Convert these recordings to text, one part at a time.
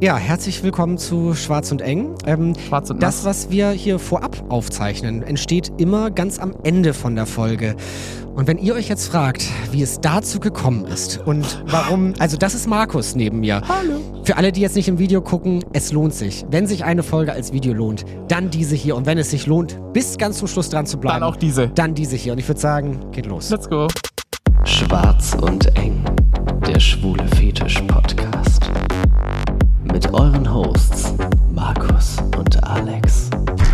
Ja, herzlich willkommen zu Schwarz und Eng. Schwarz und das, was wir hier vorab aufzeichnen, entsteht immer ganz am Ende von der Folge. Und wenn ihr euch jetzt fragt, wie es dazu gekommen ist und warum, also das ist Markus neben mir. Hallo. Für alle, die jetzt nicht im Video gucken, es lohnt sich. Wenn sich eine Folge als Video lohnt, dann diese hier. Und wenn es sich lohnt, bis ganz zum Schluss dran zu bleiben, Dann auch diese. Dann diese hier. Und ich würde sagen, geht los. Let's go. Schwarz und Eng, der schwule Fetisch-Podcast. Mit euren Hosts Markus und Alex.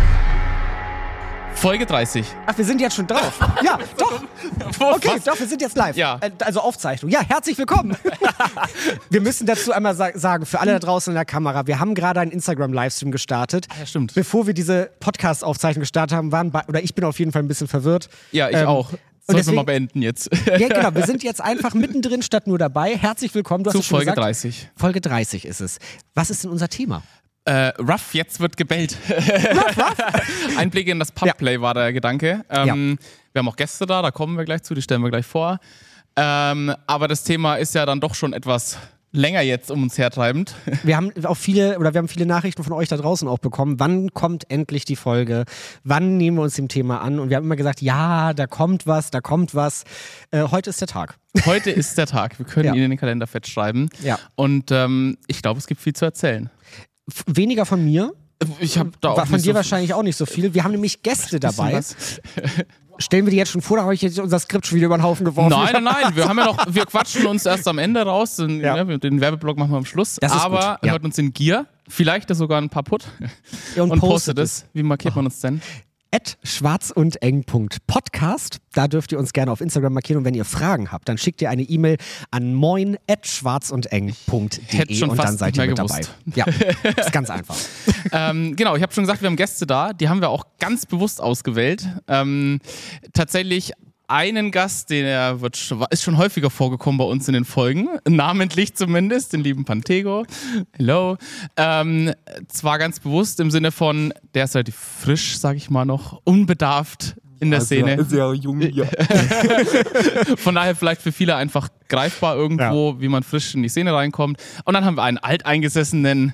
Folge 30. Ach, wir sind jetzt schon drauf. Ja, doch. Okay, doch, wir sind jetzt live. Ja. Also Aufzeichnung. Ja, herzlich willkommen. Wir müssen dazu einmal sagen, für alle da draußen in der Kamera, wir haben gerade einen Instagram-Livestream gestartet. Ja, stimmt. Bevor wir diese Podcast-Aufzeichnung gestartet haben, ich bin auf jeden Fall ein bisschen verwirrt. Ja, ich auch. Sollten wir mal beenden jetzt. Ja, genau. Wir sind jetzt einfach mittendrin statt nur dabei. Herzlich willkommen. Du hast Zu es schon Folge gesagt. 30. Folge 30 ist es. Was ist denn unser Thema? Ruff, jetzt wird gebellt. Ruff. Einblick in das Pubplay war der Gedanke. Wir haben auch Gäste da kommen wir gleich zu, die stellen wir gleich vor. Aber das Thema ist ja dann doch schon etwas länger jetzt um uns hertreibend. Wir haben viele Nachrichten von euch da draußen auch bekommen. Wann kommt endlich die Folge? Wann nehmen wir uns dem Thema an? Und wir haben immer gesagt, ja, da kommt was. Heute ist der Tag. Heute ist der Tag. Wir können ihn in den Kalender fett schreiben. Ja. Und ich glaube, es gibt viel zu erzählen. Weniger von mir. Ich habe da auch von dir wahrscheinlich auch nicht so viel. Wir haben nämlich Gäste dabei. Stellen wir die jetzt schon vor, da habe ich jetzt unser Skript schon wieder über den Haufen geworfen. Nein. Wir quatschen uns erst am Ende raus. Den Werbeblock machen wir am Schluss. Aber hört uns in Gier. Vielleicht ist sogar ein paar Put. Und postet es. Wie markiert man uns denn? @schwarzundeng.podcast. Da dürft ihr uns gerne auf Instagram markieren. Und wenn ihr Fragen habt, dann schickt ihr eine E-Mail an moin@schwarzundeng.de und dann seid ihr mit dabei. Ja, ist ganz einfach. Genau, ich habe schon gesagt, wir haben Gäste da. Die haben wir auch ganz bewusst ausgewählt. Tatsächlich einen Gast, ist schon häufiger vorgekommen bei uns in den Folgen, namentlich zumindest, den lieben Pantego. Hello. Zwar ganz bewusst im Sinne von, der ist relativ frisch, sag ich mal noch, unbedarft in der Szene. Sehr jung, ja. Von daher vielleicht für viele einfach greifbar irgendwo, wie man frisch in die Szene reinkommt. Und dann haben wir einen alteingesessenen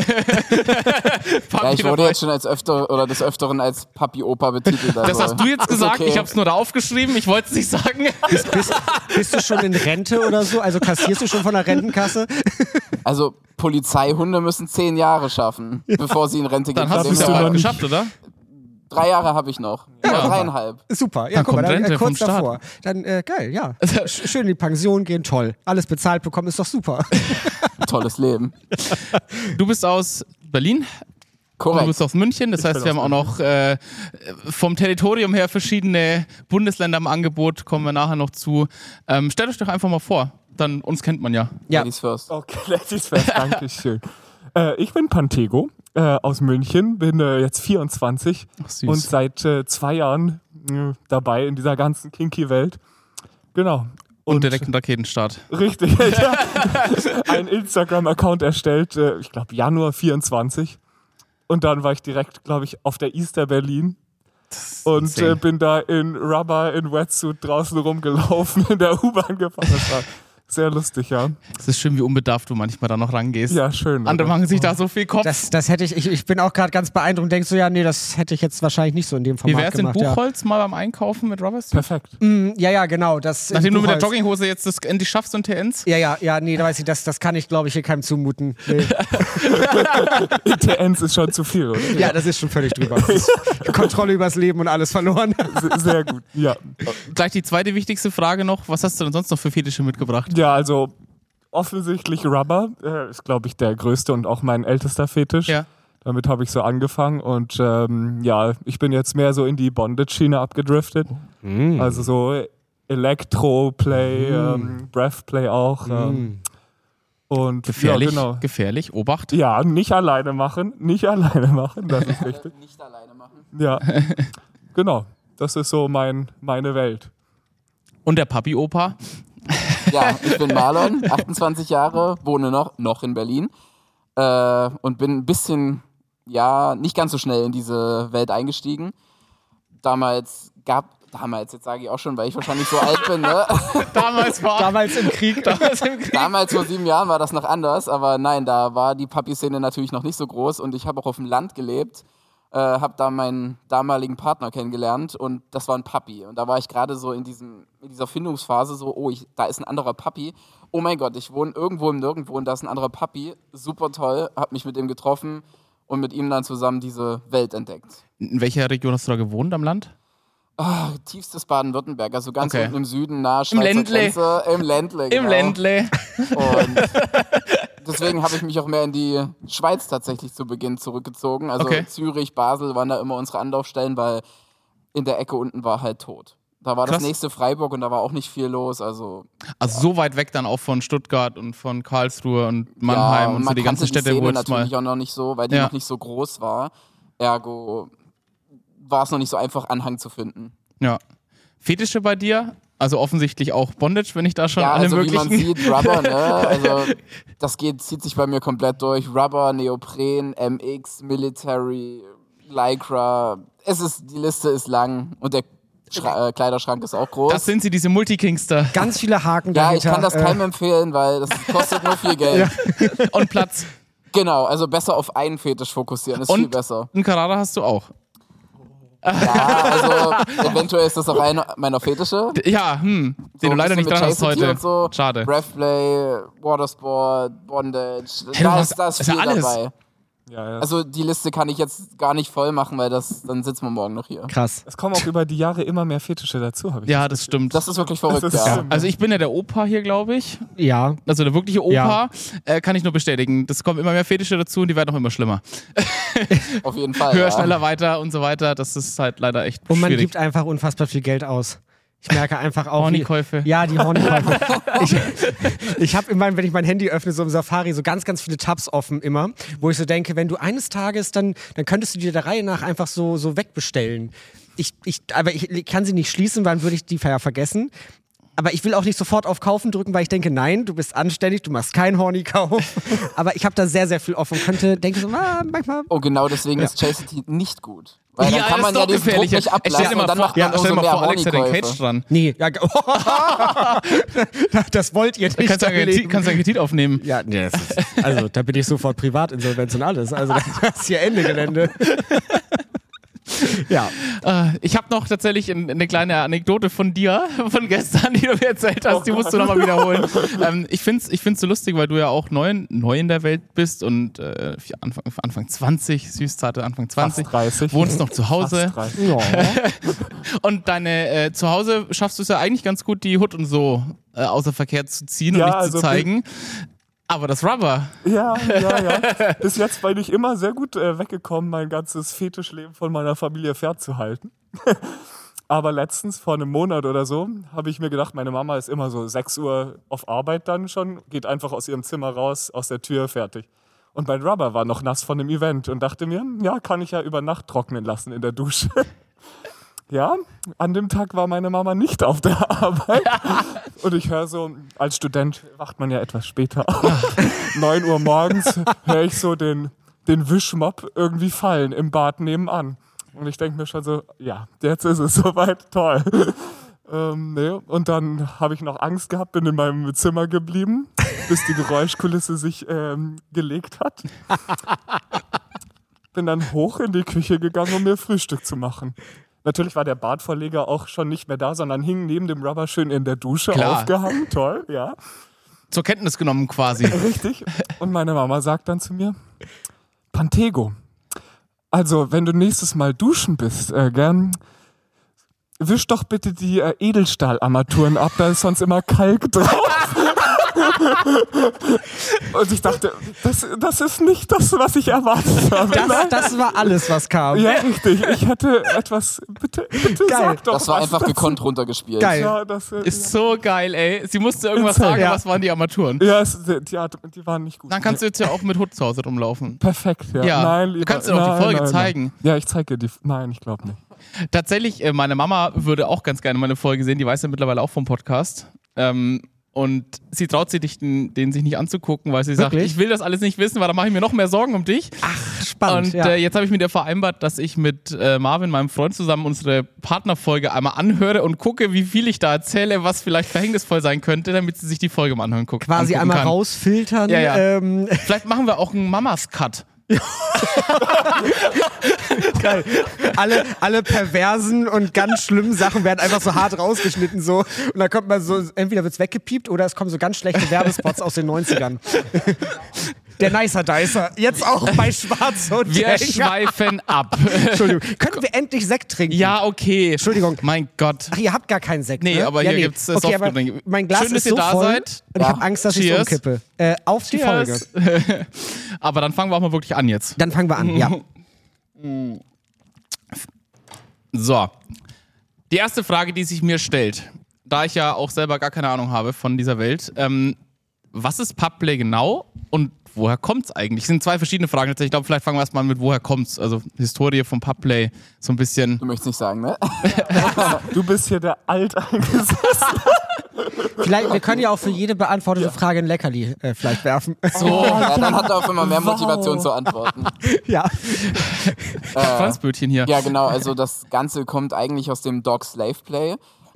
Ja, ich wurde jetzt schon des Öfteren als Papi-Opa betitelt. Also. Das hast du jetzt gesagt, okay. Ich habe es nur da aufgeschrieben, ich wollte es nicht sagen. Bist du schon in Rente oder so? Also kassierst du schon von der Rentenkasse? Also Polizeihunde müssen 10 Jahre schaffen, bevor sie in Rente gehen. Dann hast du es ja bald geschafft, oder? 3 Jahre habe ich noch. Ja, 3,5. Super, ja, dann guck mal, kommt Rente kurz vom davor. Dann, geil, ja. Schön in die Pension gehen, toll. Alles bezahlt bekommen, ist doch super. Tolles Leben. Du bist aus Berlin. Korrekt. Du bist aus München, das heißt, wir haben auch noch vom Territorium her verschiedene Bundesländer im Angebot, kommen wir nachher noch zu. Stellt euch doch einfach mal vor, dann uns kennt man ja. Ladies first. Okay, Ladies first, danke schön. Ich bin Pantego aus München, bin jetzt 24 und seit 2 Jahren dabei in dieser ganzen Kinky-Welt. Genau. Und direkt einen Raketenstart. Richtig, ja. Ein Instagram-Account erstellt, ich glaube Januar 24. Und dann war ich direkt, glaube ich, auf der Easter Berlin. Und bin da in Rubber, in Wetsuit draußen rumgelaufen, in der U-Bahn gefahren. Das war sehr lustig, ja. Es ist schön, wie unbedarft du manchmal da noch rangehst. Ja, schön. Andere machen sich da so viel Kopf. Das hätte ich bin auch gerade ganz beeindruckt und denkst so, ja, nee, das hätte ich jetzt wahrscheinlich nicht so in dem Format gemacht. Wie wär's in Buchholz mal beim Einkaufen mit Rubbers? Perfekt. Ja, genau. Nachdem du mit der Jogginghose jetzt das endlich schaffst und TNs? Ja, nee, da weiß ich, das kann ich, glaube ich, hier keinem zumuten. Nee. TNs ist schon zu viel, oder? Ja, das ist schon völlig drüber. Kontrolle übers Leben und alles verloren. Sehr gut, ja. Gleich die zweite wichtigste Frage noch. Was hast du denn sonst noch für Fetische mitgebracht? Ja, also offensichtlich Rubber ist, glaube ich, der größte und auch mein ältester Fetisch. Ja. Damit habe ich so angefangen und ich bin jetzt mehr so in die Bondage-Schiene abgedriftet. Also so Elektro-Play, Breath-Play auch. Und Gefährlich, ja, genau. gefährlich, Obacht. Ja, nicht alleine machen, das ist richtig. Nicht alleine machen. Ja, genau, das ist so meine Welt. Und der Papi-Opa? Ja, ich bin Marlon, 28 Jahre, wohne noch in Berlin und bin ein bisschen, nicht ganz so schnell in diese Welt eingestiegen. Damals Damals, jetzt sage ich auch schon, weil ich wahrscheinlich so alt bin, ne? Damals im Krieg. Damals vor 7 Jahren war das noch anders, aber nein, da war die Papi-Szene natürlich noch nicht so groß und ich habe auch auf dem Land gelebt, habe da meinen damaligen Partner kennengelernt und das war ein Papi. Und da war ich gerade so in dieser Findungsphase so, da ist ein anderer Papi. Oh mein Gott, ich wohne irgendwo im Nirgendwo und da ist ein anderer Papi. Super toll, habe mich mit ihm getroffen und mit ihm dann zusammen diese Welt entdeckt. In welcher Region hast du da gewohnt am Land? Tiefstes Baden-Württemberg, also ganz Okay. unten im Süden, nahe Schweizer Grenze. Im Ländle. Im Ländle. Und deswegen habe ich mich auch mehr in die Schweiz tatsächlich zu Beginn zurückgezogen. Also Okay. Zürich, Basel waren da immer unsere Anlaufstellen, weil in der Ecke unten war halt tot. Da war Krass. das nächste Freiburg und da war auch nicht viel los. Also So weit weg dann auch von Stuttgart und von Karlsruhe und Mannheim und so man die ganzen kannte Städte, Szene wo jetzt mal... natürlich auch noch nicht so, weil die Ja. noch nicht so groß war. Ergo war es noch nicht so einfach, Anhang zu finden. Ja. Fetische bei dir? Also offensichtlich auch Bondage, wenn ich da schon Ja, alle also möglichen... wie man sieht, Rubber, ne? Also das zieht sich bei mir komplett durch. Rubber, Neopren, MX, Military, Lycra. Die Liste ist lang und der Kleiderschrank ist auch groß. Das sind sie, diese Multikingster. Ganz viele Haken ja, ich dahinter. kann das keinem empfehlen, weil das kostet nur viel Geld. Und Platz. Genau, also besser auf einen Fetisch fokussieren, ist viel Und besser. einen Carrara hast du auch. Ja, also eventuell ist das auch einer meiner Fetische. Ja, den So du ein leider bisschen nicht mit dran hast Chastity heute. und so. Schade. Breathplay, Watersport, Bondage. Hey, Da du ist hast- ist viel ja alles. dabei. Ja. Also die Liste kann ich jetzt gar nicht voll machen, weil dann sitzen wir morgen noch hier. Krass. Es kommen auch über die Jahre immer mehr Fetische dazu, habe ich. Ja, das stimmt. Das ist wirklich verrückt, Das ist ja. stimmt. Also ich bin ja der Opa hier, glaube ich. Ja. Also der wirkliche Opa. Ja. Kann ich nur bestätigen. Das kommen immer mehr Fetische dazu und die werden auch immer schlimmer. Auf jeden Fall. Höher, ja. schneller, weiter und so weiter. Das ist halt leider echt Und man schwierig. gibt einfach unfassbar viel Geld aus. Ich merke einfach auch. Hornykäufe. Ja, die Hornykäufe. ich habe immer, wenn ich mein Handy öffne, so im Safari, so ganz, ganz viele Tabs offen immer, wo ich so denke, wenn du eines Tages, dann könntest du dir der Reihe nach einfach so wegbestellen. Aber ich kann sie nicht schließen, weil dann würde ich die ja vergessen. Aber ich will auch nicht sofort auf Kaufen drücken, weil ich denke, nein, du bist anständig, du machst keinen Horny-Kauf. Aber ich habe da sehr, sehr viel offen. Denke so, manchmal. Oh, genau deswegen ist Chastity nicht gut. Weil dann Ja, kann das man ist ja doch diesen Druck gefährlich. nicht ablassen Stell dir und dann mal macht vor, man stell dir umso mal mehr vor, Alex hat den Cage Hornykäufe. dran. Nee, ja, das wollt ihr nicht. Kannst du einen Kredit aufnehmen. Ja, nee, also da bin ich sofort Privatinsolvenz und alles. Also das ist hier Ende Gelände. Ja. Ich habe noch tatsächlich eine kleine Anekdote von dir, von gestern, die du mir erzählt hast, die musst du nochmal wiederholen. Ich find's so lustig, weil du ja auch neu in der Welt bist und Anfang 20, süßzarte Anfang 20, Fast 30. wohnst noch zu Hause. Fast 30. Ja. Und deine zu Hause schaffst du es ja eigentlich ganz gut, die Hood und so außer Verkehr zu ziehen Ja, und nicht also zu zeigen. Aber das Rubber, Ja. Bis jetzt bin ich immer sehr gut weggekommen, mein ganzes Fetischleben von meiner Familie fernzuhalten. Aber letztens, vor einem Monat oder so, habe ich mir gedacht, meine Mama ist immer so 6 Uhr auf Arbeit dann schon, geht einfach aus ihrem Zimmer raus, aus der Tür, fertig. Und mein Rubber war noch nass von dem Event und dachte mir, ja, kann ich ja über Nacht trocknen lassen in der Dusche. Ja, an dem Tag war meine Mama nicht auf der Arbeit. Und ich höre so, als Student wacht man ja etwas später auf. 9 Uhr morgens höre ich so den Wischmopp irgendwie fallen im Bad nebenan. Und ich denke mir schon so, ja, jetzt ist es soweit, toll. Nee. Und dann habe ich noch Angst gehabt, bin in meinem Zimmer geblieben, bis die Geräuschkulisse sich gelegt hat. Bin dann hoch in die Küche gegangen, um mir Frühstück zu machen. Natürlich war der Badvorleger auch schon nicht mehr da, sondern hing neben dem Rubber schön in der Dusche Klar. aufgehangen. Toll, ja. zur Kenntnis genommen quasi. Richtig. Und meine Mama sagt dann zu mir, Pantego, also wenn du nächstes Mal duschen bist, gern, wisch doch bitte die Edelstahlarmaturen ab, da ist sonst immer Kalk drauf. Und ich dachte, das ist nicht das, was ich erwartet habe. Das war alles, was kam. Ja, richtig. Ich hätte etwas, bitte sag doch Das war was einfach dazu. gekonnt runtergespielt. Geil. Ja, das, Ist so geil, ey. Sie musste irgendwas Insane, sagen, ja. was waren die Armaturen. ja, die waren nicht gut. Dann kannst du jetzt ja auch mit Hut zu Hause rumlaufen. Perfekt, ja. Ja, Nein, du lieber, kannst dir doch die Folge zeigen. Ja, ich zeige dir die. Nein, ich glaube nicht. Tatsächlich, meine Mama würde auch ganz gerne meine Folge sehen, die weiß ja mittlerweile auch vom Podcast. Und sie traut sich nicht, den sich nicht anzugucken, weil sie sagt, Wirklich? ich will das alles nicht wissen, weil dann mache ich mir noch mehr Sorgen um dich. Ach, spannend. Und jetzt habe ich mit ihr vereinbart, dass ich mit Marvin, meinem Freund, zusammen unsere Partnerfolge einmal anhöre und gucke, wie viel ich da erzähle, was vielleicht verhängnisvoll sein könnte, damit sie sich die Folge mal anhören guckt. Quasi einmal kann. rausfiltern. Ja. Vielleicht machen wir auch einen Mamas-Cut. Geil. Alle perversen und ganz schlimmen Sachen werden einfach so hart rausgeschnitten so. Und dann kommt man so, entweder wird's weggepiept oder es kommen so ganz schlechte Werbespots aus den 90ern. Der Nicer Dicer. Jetzt auch bei Schwarz und Wir Eng. schweifen ab. Entschuldigung. Können wir endlich Sekt trinken? Ja, okay. Entschuldigung. Mein Gott. Ach, ihr habt gar keinen Sekt, Nee, ne? aber ja, hier gibt's okay, aber Softgetränke. mein Glas Schön, dass ist ihr so da voll seid. und ich habe Angst, dass ich so Cheers. umkippe. Auf die Folge. Aber dann fangen wir auch mal wirklich an jetzt. Dann fangen wir an, ja. So. Die erste Frage, die sich mir stellt, da ich ja auch selber gar keine Ahnung habe von dieser Welt, was ist Pubplay genau und woher kommt's eigentlich? Das sind zwei verschiedene Fragen. Ich glaube, vielleicht fangen wir erstmal mit, woher kommt's? Also Historie vom Pubplay, so ein bisschen. Du möchtest nicht sagen, ne? Du bist hier der Alteingesessene. Vielleicht, wir können ja auch für jede beantwortete Frage ein Leckerli vielleicht werfen. So, Ja, dann hat er auch immer mehr Motivation zu antworten. Ja. Franzbötchen hier. Ja, genau, also das Ganze kommt eigentlich aus dem Dog-Slave-Play.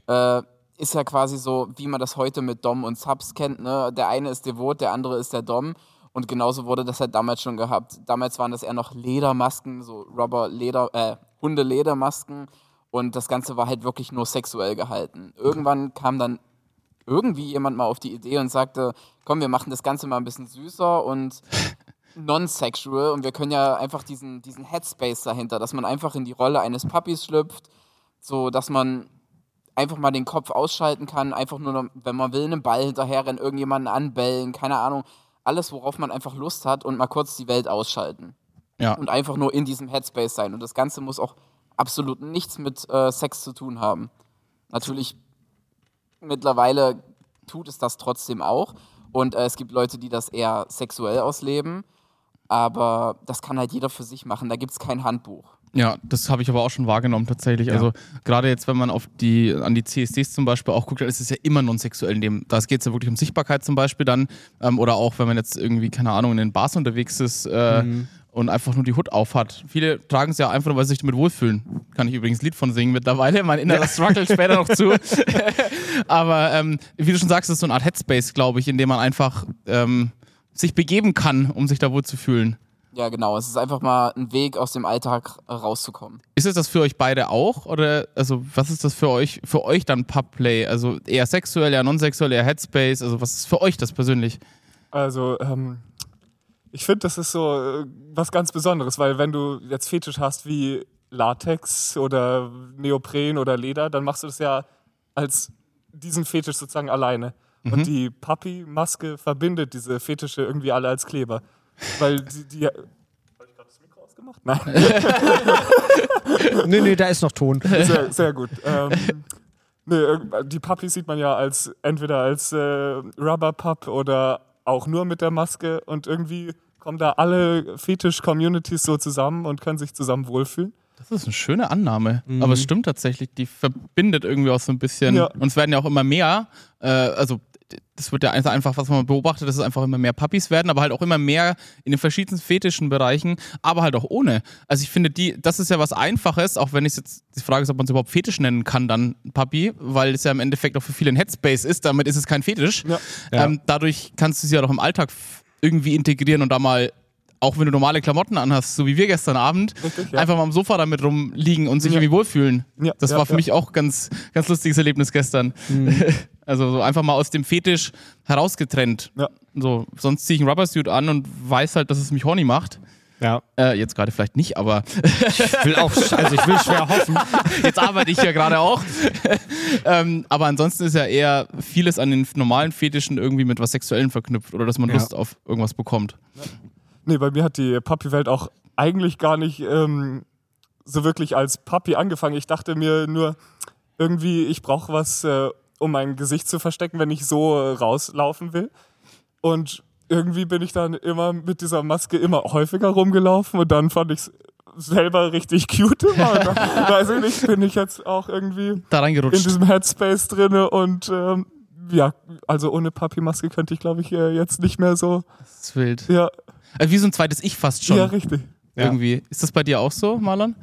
Ist ja quasi so, wie man das heute mit Dom und Subs kennt, ne? Der eine ist Devot, der andere ist der Dom. Und genauso wurde das halt damals schon gehabt. Damals waren das eher noch Ledermasken, so Hundeledermasken. Und das Ganze war halt wirklich nur sexuell gehalten. Irgendwann kam dann irgendwie jemand mal auf die Idee und sagte, komm, wir machen das Ganze mal ein bisschen süßer und non-sexual. Und wir können ja einfach diesen Headspace dahinter, dass man einfach in die Rolle eines Puppies schlüpft, so dass man einfach mal den Kopf ausschalten kann, einfach nur, wenn man will, einen Ball hinterherrennen, irgendjemanden anbellen, keine Ahnung. Alles, worauf man einfach Lust hat und mal kurz die Welt ausschalten. Ja. Und einfach nur in diesem Headspace sein. Und das Ganze muss auch absolut nichts mit Sex zu tun haben. Natürlich, mittlerweile tut es das trotzdem auch. Und es gibt Leute, die das eher sexuell ausleben. Aber das kann halt jeder für sich machen. Da gibt es kein Handbuch. Ja, das habe ich aber auch schon wahrgenommen tatsächlich. Also gerade jetzt, wenn man an die CSDs zum Beispiel auch guckt, dann ist es ja immer non-sexuell. Da geht es ja wirklich um Sichtbarkeit zum Beispiel dann. Oder auch, wenn man jetzt irgendwie, keine Ahnung, in den Bars unterwegs ist und einfach nur die Hood auf hat. Viele tragen es ja einfach nur, weil sie sich damit wohlfühlen. Kann ich übrigens ein Lied von singen mittlerweile. Mein innerer Struggle später noch zu. Aber wie du schon sagst, ist so eine Art Headspace, glaube ich, in dem man einfach sich begeben kann, um sich da wohl zu fühlen. Ja, genau. Es ist einfach mal ein Weg, aus dem Alltag rauszukommen. Ist es das für euch beide auch? Oder also was ist das für euch dann Pubplay? Also eher sexuell, eher non-sexuell, eher Headspace? Also was ist für euch das persönlich? Also, ich finde, das ist so was ganz Besonderes, weil wenn du jetzt Fetisch hast wie Latex oder Neopren oder Leder, dann machst du das ja als diesen Fetisch sozusagen alleine. Und die Puppy-Maske verbindet diese Fetische irgendwie alle als Kleber. Weil die habe ich gerade das Mikro ausgemacht? Nein. Nee, da ist noch Ton. Sehr, sehr gut. Die Puppy sieht man ja entweder als Rubber-Pup oder auch nur mit der Maske. Und irgendwie kommen da alle Fetisch-Communities so zusammen und können sich zusammen wohlfühlen. Das ist eine schöne Annahme. Aber es stimmt tatsächlich, die verbindet irgendwie auch so ein bisschen. Ja. Und es werden ja auch immer mehr, das wird ja einfach, was man beobachtet, dass es einfach immer mehr Puppies werden, aber halt auch immer mehr in den verschiedensten fetischen Bereichen, aber halt auch ohne. Also ich finde, das ist ja was Einfaches, auch wenn es jetzt, die Frage ist, ob man es überhaupt Fetisch nennen kann, dann Puppy, weil es ja im Endeffekt auch für viele ein Headspace ist, damit ist es kein Fetisch. Ja. Dadurch kannst du es ja doch im Alltag irgendwie integrieren und da mal, auch wenn du normale Klamotten anhast, so wie wir gestern Abend, Richtig, ja. einfach mal am Sofa damit rumliegen und sich irgendwie wohlfühlen. Ja, Das ja, war für mich auch ganz, ganz lustiges Erlebnis gestern. Also so einfach mal aus dem Fetisch herausgetrennt. Ja. So, sonst ziehe ich einen Rubbersuit an und weiß halt, dass es mich horny macht. Ja. Jetzt gerade vielleicht nicht, aber Ich will schwer hoffen. jetzt arbeite ich ja gerade auch. Aber ansonsten ist ja eher vieles an den normalen Fetischen irgendwie mit was Sexuellem verknüpft oder dass man Lust auf irgendwas bekommt. Nee, bei mir hat die Puppy-Welt auch eigentlich gar nicht so wirklich als Puppy angefangen. Ich dachte mir nur, irgendwie, ich brauche was, um mein Gesicht zu verstecken, wenn ich so rauslaufen will. Und irgendwie bin ich dann immer mit dieser Maske immer häufiger rumgelaufen und dann fand ich es selber richtig cute immer. Und dann, weiß ich nicht, bin ich jetzt auch irgendwie Da in reingerutscht. diesem Headspace drinne und ja, also ohne Papi-Maske könnte ich, glaube ich, jetzt nicht mehr so. Das ist wild. Ja, Also wie so ein zweites Ich fast schon. ja, richtig. Irgendwie. Ist das bei dir auch so, Marlon?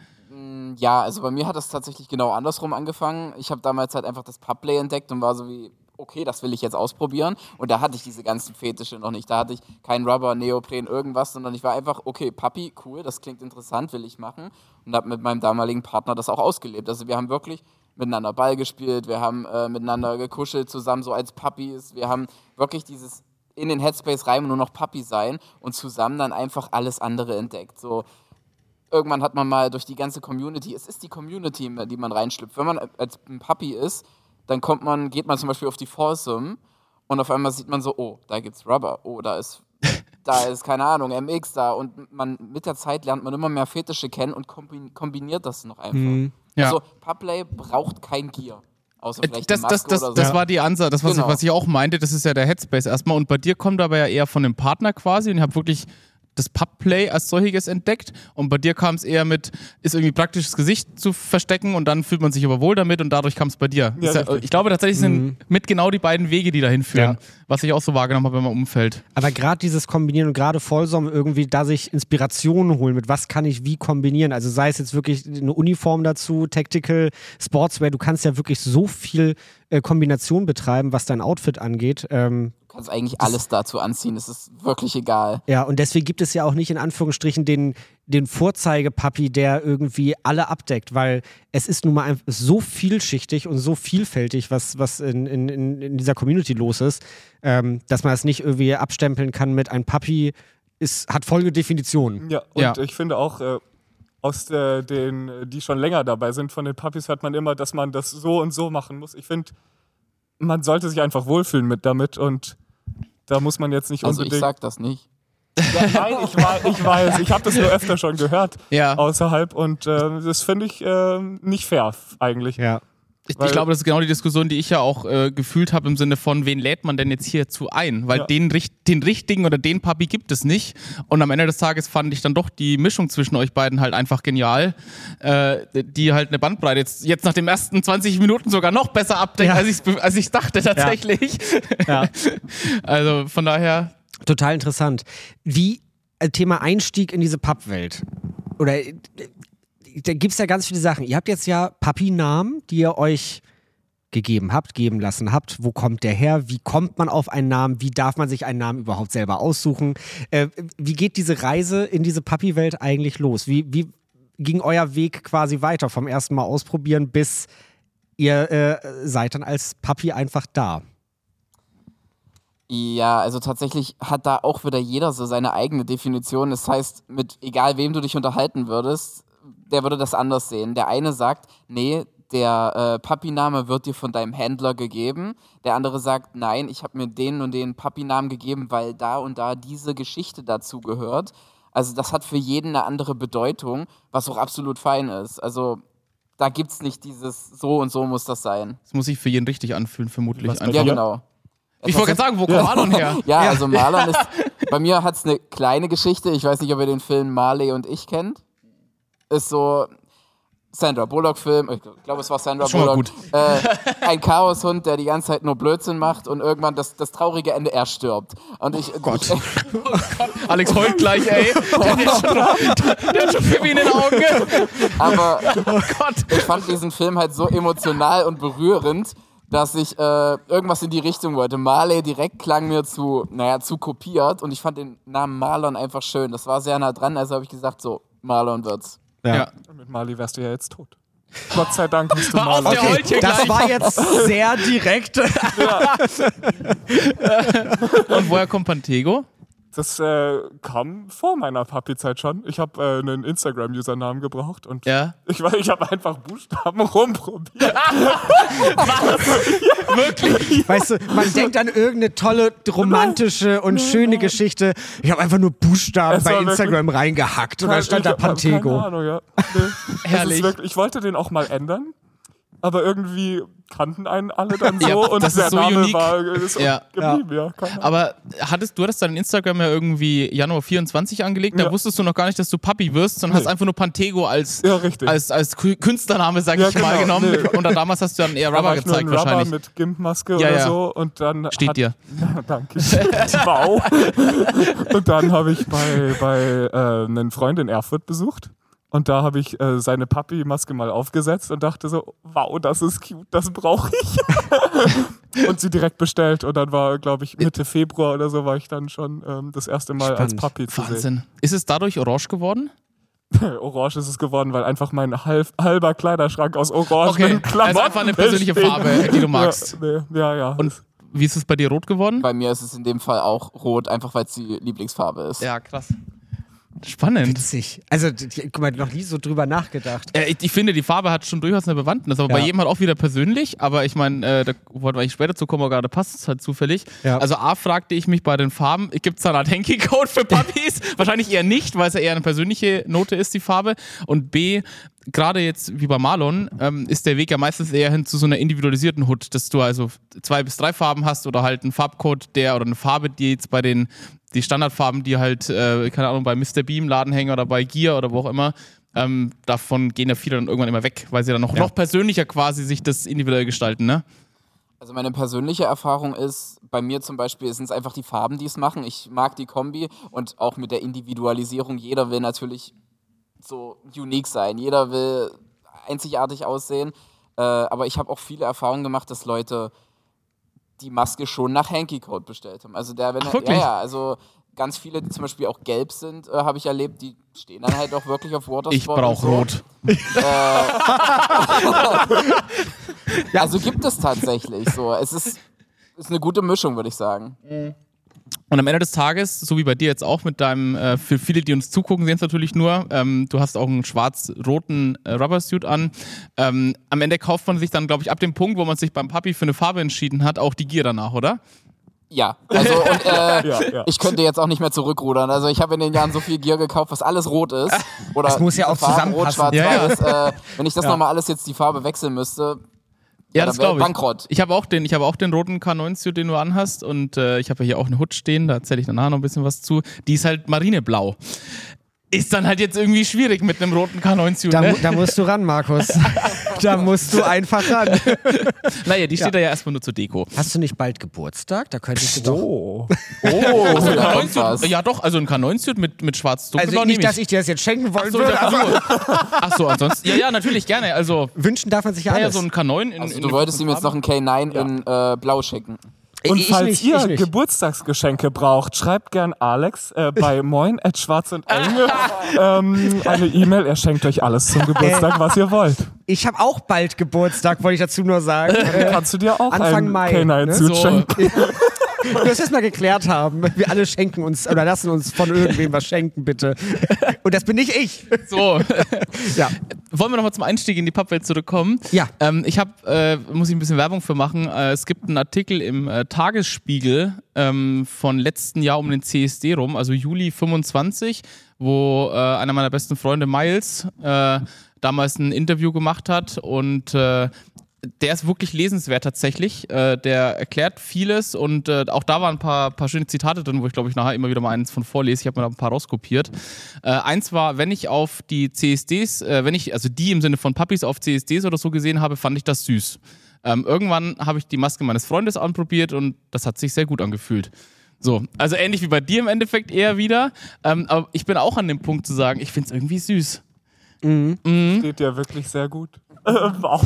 Ja, also bei mir hat das tatsächlich genau andersrum angefangen. Ich habe damals halt einfach das Pubplay entdeckt und war so wie, okay, das will ich jetzt ausprobieren. Und da hatte ich diese ganzen Fetische noch nicht. Da hatte ich kein Rubber, Neopren, irgendwas, sondern ich war einfach, okay, Papi, cool, das klingt interessant, will ich machen. Und habe mit meinem damaligen Partner das auch ausgelebt. Also wir haben wirklich miteinander Ball gespielt, wir haben miteinander gekuschelt zusammen, so als Papis. Wir haben wirklich dieses in den Headspace rein nur noch Papi sein und zusammen dann einfach alles andere entdeckt. So, irgendwann hat man mal durch die ganze Community, es ist die Community, in die man reinschlüpft. Wenn man als ein Papi ist, dann geht man zum Beispiel auf die Foursome und auf einmal sieht man so, oh, da gibt's Rubber, oh, da ist, keine Ahnung, MX da und mit der Zeit lernt man immer mehr Fetische kennen und kombiniert das noch einfach. Ja. Also Pubplay braucht kein Gear. Außer vielleicht eine Das Maske oder so. war die Ansatz, das Genau. was ich auch meinte, das ist ja der Headspace erstmal und bei dir kommt aber ja eher von dem Partner quasi und ich habe wirklich das Pubplay als solches entdeckt und bei dir kam es eher mit, ist irgendwie praktisch das Gesicht zu verstecken und dann fühlt man sich aber wohl damit und dadurch kam es bei dir. Ja, ich glaube tatsächlich sind mit genau die beiden Wege, die dahin führen, was ich auch so wahrgenommen habe in meinem Umfeld. Aber gerade dieses Kombinieren und gerade Folsom irgendwie da sich Inspirationen holen, mit was kann ich wie kombinieren, also sei es jetzt wirklich eine Uniform dazu, Tactical, Sportswear, du kannst ja wirklich so viel Kombination betreiben, was dein Outfit angeht. Du kannst eigentlich alles dazu anziehen, es ist wirklich egal. Ja, und deswegen gibt es ja auch nicht in Anführungsstrichen den Vorzeigepapi, der irgendwie alle abdeckt, weil es ist nun mal einfach so vielschichtig und so vielfältig, was in dieser Community los ist, dass man es nicht irgendwie abstempeln kann mit ein Papi hat folgende Definitionen. Ja, und ich finde auch, aus die schon länger dabei sind, von den Puppies hört man immer, dass man das so und so machen muss. Ich finde, man sollte sich einfach wohlfühlen damit und da muss man jetzt nicht Also unbedingt... ich sag das nicht. Ja, nein, ich weiß, ich habe das nur öfter schon gehört außerhalb und das finde ich nicht fair eigentlich. Ja. Ich glaube, das ist genau die Diskussion, die ich ja auch gefühlt habe im Sinne von, wen lädt man denn jetzt hierzu ein? Weil den richtigen oder den Papi gibt es nicht. Und am Ende des Tages fand ich dann doch die Mischung zwischen euch beiden halt einfach genial, die halt eine Bandbreite jetzt nach den ersten 20 Minuten sogar noch besser abdeckt, als ich dachte tatsächlich. Ja. Also von daher... Total interessant. Wie Thema Einstieg in diese Pub-Welt. Oder da gibt es ja ganz viele Sachen. Ihr habt jetzt ja Papi-Namen, die ihr euch geben lassen habt. Wo kommt der her? Wie kommt man auf einen Namen? Wie darf man sich einen Namen überhaupt selber aussuchen? Wie geht diese Reise in diese Papi-Welt eigentlich los? Wie ging euer Weg quasi weiter vom ersten Mal ausprobieren, bis ihr seid dann als Papi einfach da? Ja, also tatsächlich hat da auch wieder jeder so seine eigene Definition. Das heißt, mit egal wem du dich unterhalten würdest, der würde das anders sehen. Der eine sagt, nee, der Papi-Name wird dir von deinem Händler gegeben. Der andere sagt, nein, ich habe mir den und den Papi-Namen gegeben, weil da und da diese Geschichte dazu gehört. Also das hat für jeden eine andere Bedeutung, was auch absolut fein ist. Also da gibt es nicht dieses so und so muss das sein. Das muss sich für jeden richtig anfühlen, vermutlich. Ja, genau. Ich wollte gerade sagen, wo kommt Marlon her? Ja, also Marlon ist, bei mir hat es eine kleine Geschichte. Ich weiß nicht, ob ihr den Film Marley und ich kennt. Ist so Sandra Bullock-Film, ich glaube, es war Sandra schon Bullock. Mal gut. Ein Chaoshund, der die ganze Zeit nur Blödsinn macht und irgendwann das traurige Ende, er stirbt. Und Gott. Alex heult gleich, ey. Der hat schon Pipi in den Augen. Aber Gott. ich fand diesen Film halt so emotional und berührend, dass ich irgendwas in die Richtung wollte. Marley direkt klang mir zu kopiert und ich fand den Namen Marlon einfach schön. Das war sehr nah dran, also habe ich gesagt, so, Marlon wird's. Ja. Und mit Marley wärst du ja jetzt tot. Gott sei Dank bist du Hör auf, Marley. der heult hier Das gleich. war jetzt sehr direkt. Und woher kommt Pantego? Das kam vor meiner Papi-Zeit schon. Ich habe einen Instagram-Usernamen gebraucht und ich habe einfach Buchstaben rumprobiert. Wirklich? Weißt du, man denkt an irgendeine tolle, romantische und schöne Geschichte. Ich habe einfach nur Buchstaben Es bei war Instagram reingehackt und dann stand da Pantego. Keine Ahnung, ja. Nee. Herrlich. Wirklich, ich wollte den auch mal ändern. aber irgendwie kannten einen alle dann so Ja, und das der ist so Name unique. ist Ja. geblieben. Ja. Keine Ahnung. Aber du hattest dein Instagram ja irgendwie Januar 24 angelegt, da Ja. wusstest du noch gar nicht, dass du Papi wirst, sondern hast einfach nur Pantego als richtig. als Künstlername, sag Ja, ich mal, genau. genommen. Nee. Und dann damals hast du dann eher Da Rubber war ich nur gezeigt in Rubber wahrscheinlich. mit Gimpmaske Ja, oder ja. so und dann Steht dir. Danke. Wow. Und dann habe ich bei einem Freund in Erfurt besucht. Und da habe ich seine Papi-Maske mal aufgesetzt und dachte so, wow, das ist cute, das brauche ich. Und sie direkt bestellt. Und dann war, glaube ich, Mitte Februar oder so, war ich dann schon das erste Mal als Papi zu sehen. Wahnsinn. Ist es dadurch orange geworden? Orange ist es geworden, weil einfach mein halber Kleiderschrank aus orangenen Klamotten Also einfach eine persönliche besteht. Farbe, die du magst. Ja. Und wie ist es bei dir rot geworden? Bei mir ist es in dem Fall auch rot, einfach weil es die Lieblingsfarbe ist. Ja, krass. Spannend. Witzig. Also, guck mal, noch nie so drüber nachgedacht. Ich finde, die Farbe hat schon durchaus eine Bewandtnis, aber bei jedem halt auch wieder persönlich. Aber ich meine, da wollten wir eigentlich später zu kommen, aber gerade passt es halt zufällig. Ja. Also A, fragte ich mich bei den Farben, gibt es da eine Art Hanky-Code für Puppies? Wahrscheinlich eher nicht, weil es ja eher eine persönliche Note ist, die Farbe. Und B, gerade jetzt wie bei Marlon, ist der Weg ja meistens eher hin zu so einer individualisierten Hood, dass du also 2 bis 3 Farben hast oder halt einen Farbcode, oder eine Farbe, die jetzt bei die Standardfarben, die halt, keine Ahnung, bei Mr. Beam Laden hängen oder bei Gear oder wo auch immer, davon gehen ja viele dann irgendwann immer weg, weil sie dann noch persönlicher quasi sich das individuell gestalten, ne? Also meine persönliche Erfahrung ist, bei mir zum Beispiel sind es einfach die Farben, die es machen. Ich mag die Kombi und auch mit der Individualisierung. Jeder will natürlich so unique sein. Jeder will einzigartig aussehen. Aber ich habe auch viele Erfahrungen gemacht, dass Leute die Maske schon nach Hanky-Code bestellt haben. Also wirklich? Also ganz viele, die zum Beispiel auch gelb sind, habe ich erlebt, die stehen dann halt auch wirklich auf Watersport. Ich brauche rot. Also gibt es tatsächlich so. Es ist eine gute Mischung, würde ich sagen. Und am Ende des Tages, so wie bei dir jetzt auch mit deinem, für viele, die uns zugucken, sehen es natürlich nur, du hast auch einen schwarz-roten Rubbersuit an. Am Ende kauft man sich dann, glaube ich, ab dem Punkt, wo man sich beim Papi für eine Farbe entschieden hat, auch die Gear danach, oder? Ja, also und Ja. ich könnte jetzt auch nicht mehr zurückrudern. Also ich habe in den Jahren so viel Gear gekauft, was alles rot ist. Oder Das muss ja auch Farben, rot, zusammenpassen. schwarz, weiß. Wenn ich das nochmal alles jetzt die Farbe wechseln müsste, Ja, dann das wäre glaube ich. Bankrott. Ich habe auch den roten K9-Suit, den du anhast, und ich habe ja hier auch eine Hood stehen, da erzähle ich danach noch ein bisschen was zu. Die ist halt marineblau. Ist dann halt jetzt irgendwie schwierig mit einem roten K9-Suit, ne? Da musst du ran, Markus. Da musst du einfach ran. Naja, die steht da ja erstmal nur zur Deko. Hast du nicht bald Geburtstag? Da könntest du doch... Oh. Also, da kommt K9-Suit, was. ja doch, also ein K9-Suit mit schwarz dunkelblau Also nicht, dass ich dir das jetzt schenken wollen würde, aber Achso, ansonsten. Ja, natürlich, gerne. Also, wünschen darf man sich ja ja, alles. so ein K9 in. Also in du wolltest ihm jetzt noch einen K9 in Blau schicken. Und Ich falls nicht, ihr ich nicht. Geburtstagsgeschenke braucht, schreibt gern Alex bei moin@schwarzundeng eine E-Mail. Er schenkt euch alles zum Geburtstag, was ihr wollt. Ich habe auch bald Geburtstag, wollte ich dazu nur sagen. Kannst du dir auch Anfang einen Mai, K9-Suit ne? So. schenken? Du wirst das mal geklärt haben. Wir alle schenken uns oder lassen uns von irgendwem was schenken, bitte. Und das bin nicht ich. So. Ja. Wollen wir nochmal zum Einstieg in die Pappwelt zurückkommen? Ja. Ich muss ich ein bisschen Werbung für machen. Es gibt einen Artikel im Tagesspiegel von letzten Jahr um den CSD rum, also Juli 25, wo einer meiner besten Freunde, Miles, damals ein Interview gemacht hat und der ist wirklich lesenswert tatsächlich. Der erklärt vieles und auch da waren ein paar schöne Zitate drin, wo ich glaube ich nachher immer wieder mal eins von vorlese. Ich habe mir da ein paar rauskopiert. Eins war, wenn ich auf die CSDs, also die im Sinne von Puppies auf CSDs oder so gesehen habe, fand ich das süß. Irgendwann habe ich die Maske meines Freundes anprobiert und das hat sich sehr gut angefühlt. So, also ähnlich wie bei dir im Endeffekt eher wieder. Aber ich bin auch an dem Punkt zu sagen, ich finde es irgendwie süß. Steht dir wirklich sehr gut. Wow.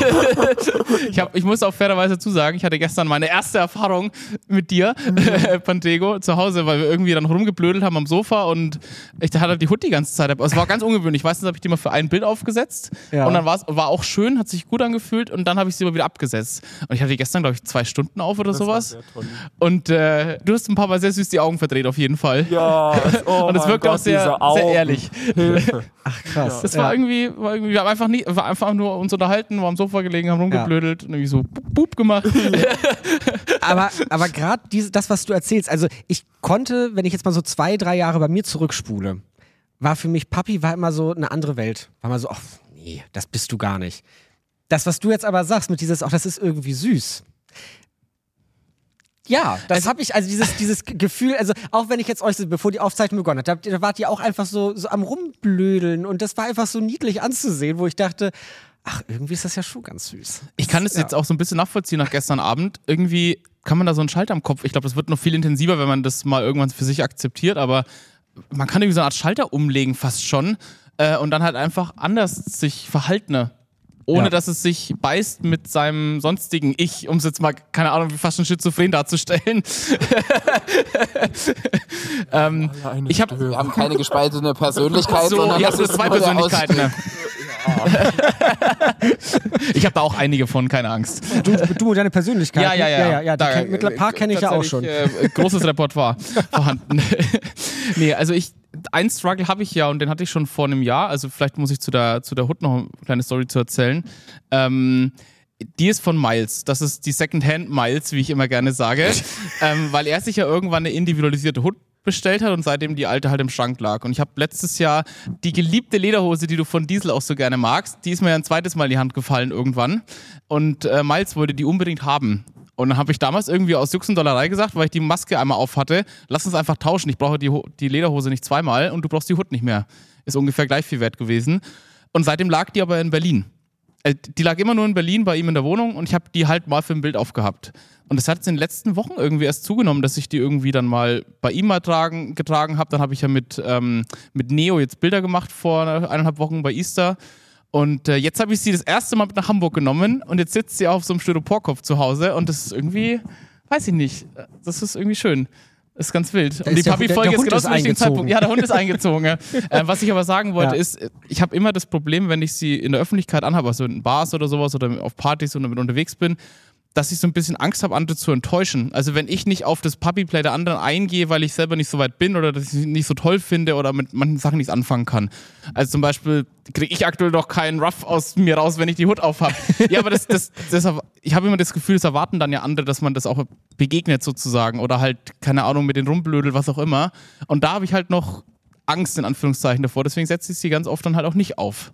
Ich muss auch fairerweise zusagen, ich hatte gestern meine erste Erfahrung mit dir, Pantego, zu Hause, weil wir irgendwie dann rumgeblödelt haben am Sofa und ich hatte die Hood die ganze Zeit. Es war ganz ungewöhnlich. Meistens habe ich die mal für ein Bild aufgesetzt und dann war auch schön, hat sich gut angefühlt und dann habe ich sie aber wieder abgesetzt. Und ich hatte die gestern, glaube ich, 2 Stunden auf oder sowas. Sehr toll. Und du hast ein paar Mal sehr süß die Augen verdreht, auf jeden Fall. Ja, oh Und es mein wirkt auch Gott, sehr, diese Augen. sehr ehrlich. Hilfe. Ach krass. Das war irgendwie, wir haben einfach nur uns unterhalten, waren am Sofa gelegen, haben rumgeblödelt und irgendwie so Boop gemacht. Aber gerade das, was du erzählst, also ich konnte, wenn ich jetzt mal so 2, 3 Jahre bei mir zurückspule, war für mich, Papi war immer so eine andere Welt. War mal so, ach nee, das bist du gar nicht. Das, was du jetzt aber sagst, mit dieses, das ist irgendwie süß. Ja, das habe ich, also dieses Gefühl, also auch wenn ich jetzt euch, bevor die Aufzeichnung begonnen hat, da wart ihr auch einfach so am Rumblödeln und das war einfach so niedlich anzusehen, wo ich dachte, ach, irgendwie ist das ja schon ganz süß. Ich kann es jetzt auch so ein bisschen nachvollziehen nach gestern Abend. Irgendwie kann man da so einen Schalter am Kopf, ich glaube, das wird noch viel intensiver, wenn man das mal irgendwann für sich akzeptiert, aber man kann irgendwie so eine Art Schalter umlegen fast schon und dann halt einfach anders sich verhalten. Ohne dass es sich beißt mit seinem sonstigen Ich, um es jetzt mal, keine Ahnung, fast schon schizophren darzustellen. Wir haben keine gespaltene Persönlichkeit. So, sondern ihr habt zwei Persönlichkeiten. Ne? Ich habe da auch einige von, keine Angst. Du und deine Persönlichkeit? Ja. Mit ein paar kenne ich ja auch schon. Großes Repertoire vorhanden. Nee, also einen Struggle habe ich ja und den hatte ich schon vor einem Jahr, also vielleicht muss ich zu der Hood noch eine kleine Story zu erzählen. Die ist von Miles, das ist die Secondhand Miles, wie ich immer gerne sage, weil er sich ja irgendwann eine individualisierte Hood bestellt hat und seitdem die alte halt im Schrank lag. Und ich habe letztes Jahr die geliebte Lederhose, die du von Diesel auch so gerne magst, die ist mir ja ein zweites Mal in die Hand gefallen irgendwann und Miles wollte die unbedingt haben. Und dann habe ich damals irgendwie aus Jux und Dollerei gesagt, weil ich die Maske einmal auf hatte, lass uns einfach tauschen, ich brauche die Lederhose nicht zweimal und du brauchst die Hood nicht mehr. Ist ungefähr gleich viel wert gewesen. Und seitdem lag die aber in Berlin. Die lag immer nur in Berlin bei ihm in der Wohnung und ich habe die halt mal für ein Bild aufgehabt. Und das hat jetzt in den letzten Wochen irgendwie erst zugenommen, dass ich die irgendwie dann mal bei ihm mal getragen habe. Dann habe ich ja mit Neo jetzt Bilder gemacht vor 1,5 Wochen bei Easter. Und jetzt habe ich sie das erste Mal mit nach Hamburg genommen und jetzt sitzt sie auf so einem Styroporkopf zu Hause und das ist irgendwie, weiß ich nicht, das ist irgendwie schön. Das ist ganz wild. Und die Papi-Folge ist genau zum richtigen Zeitpunkt. Ja, der Hund ist eingezogen. Ja. Was ich aber sagen wollte ist, ich habe immer das Problem, wenn ich sie in der Öffentlichkeit anhabe, also in Bars oder sowas oder auf Partys oder mit unterwegs bin, dass ich so ein bisschen Angst habe, andere zu enttäuschen. Also wenn ich nicht auf das Puppy-Play der anderen eingehe, weil ich selber nicht so weit bin oder dass ich sie nicht so toll finde oder mit manchen Sachen nichts anfangen kann. Also zum Beispiel kriege ich aktuell doch keinen Ruff aus mir raus, wenn ich die Hood aufhab. Ja, aber ich habe immer das Gefühl, das erwarten dann ja andere, dass man das auch begegnet sozusagen oder halt, keine Ahnung, mit den Rumblödel, was auch immer. Und da habe ich halt noch Angst in Anführungszeichen davor, deswegen setze ich sie ganz oft dann halt auch nicht auf.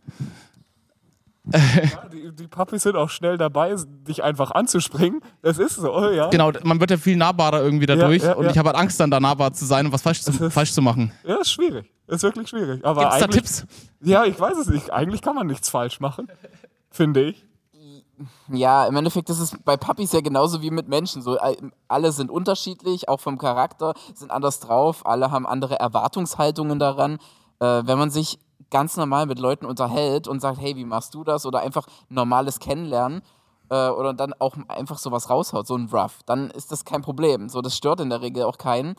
Ja, die Puppies sind auch schnell dabei, dich einfach anzuspringen. Das ist so, ja. Genau, man wird ja viel nahbarer irgendwie dadurch und ich habe halt Angst, dann da nahbar zu sein und was falsch zu machen. Ja, ist schwierig. Ist wirklich schwierig. Aber gibt's da Tipps? Ja, ich weiß es nicht. Eigentlich kann man nichts falsch machen, finde ich. Ja, im Endeffekt ist es bei Puppies ja genauso wie mit Menschen. So, alle sind unterschiedlich, auch vom Charakter, sind anders drauf, alle haben andere Erwartungshaltungen daran. Wenn man sich ganz normal mit Leuten unterhält und sagt, hey, wie machst du das? Oder einfach normales Kennenlernen oder dann auch einfach sowas raushaut, so ein Ruff, dann ist das kein Problem. So, das stört in der Regel auch keinen.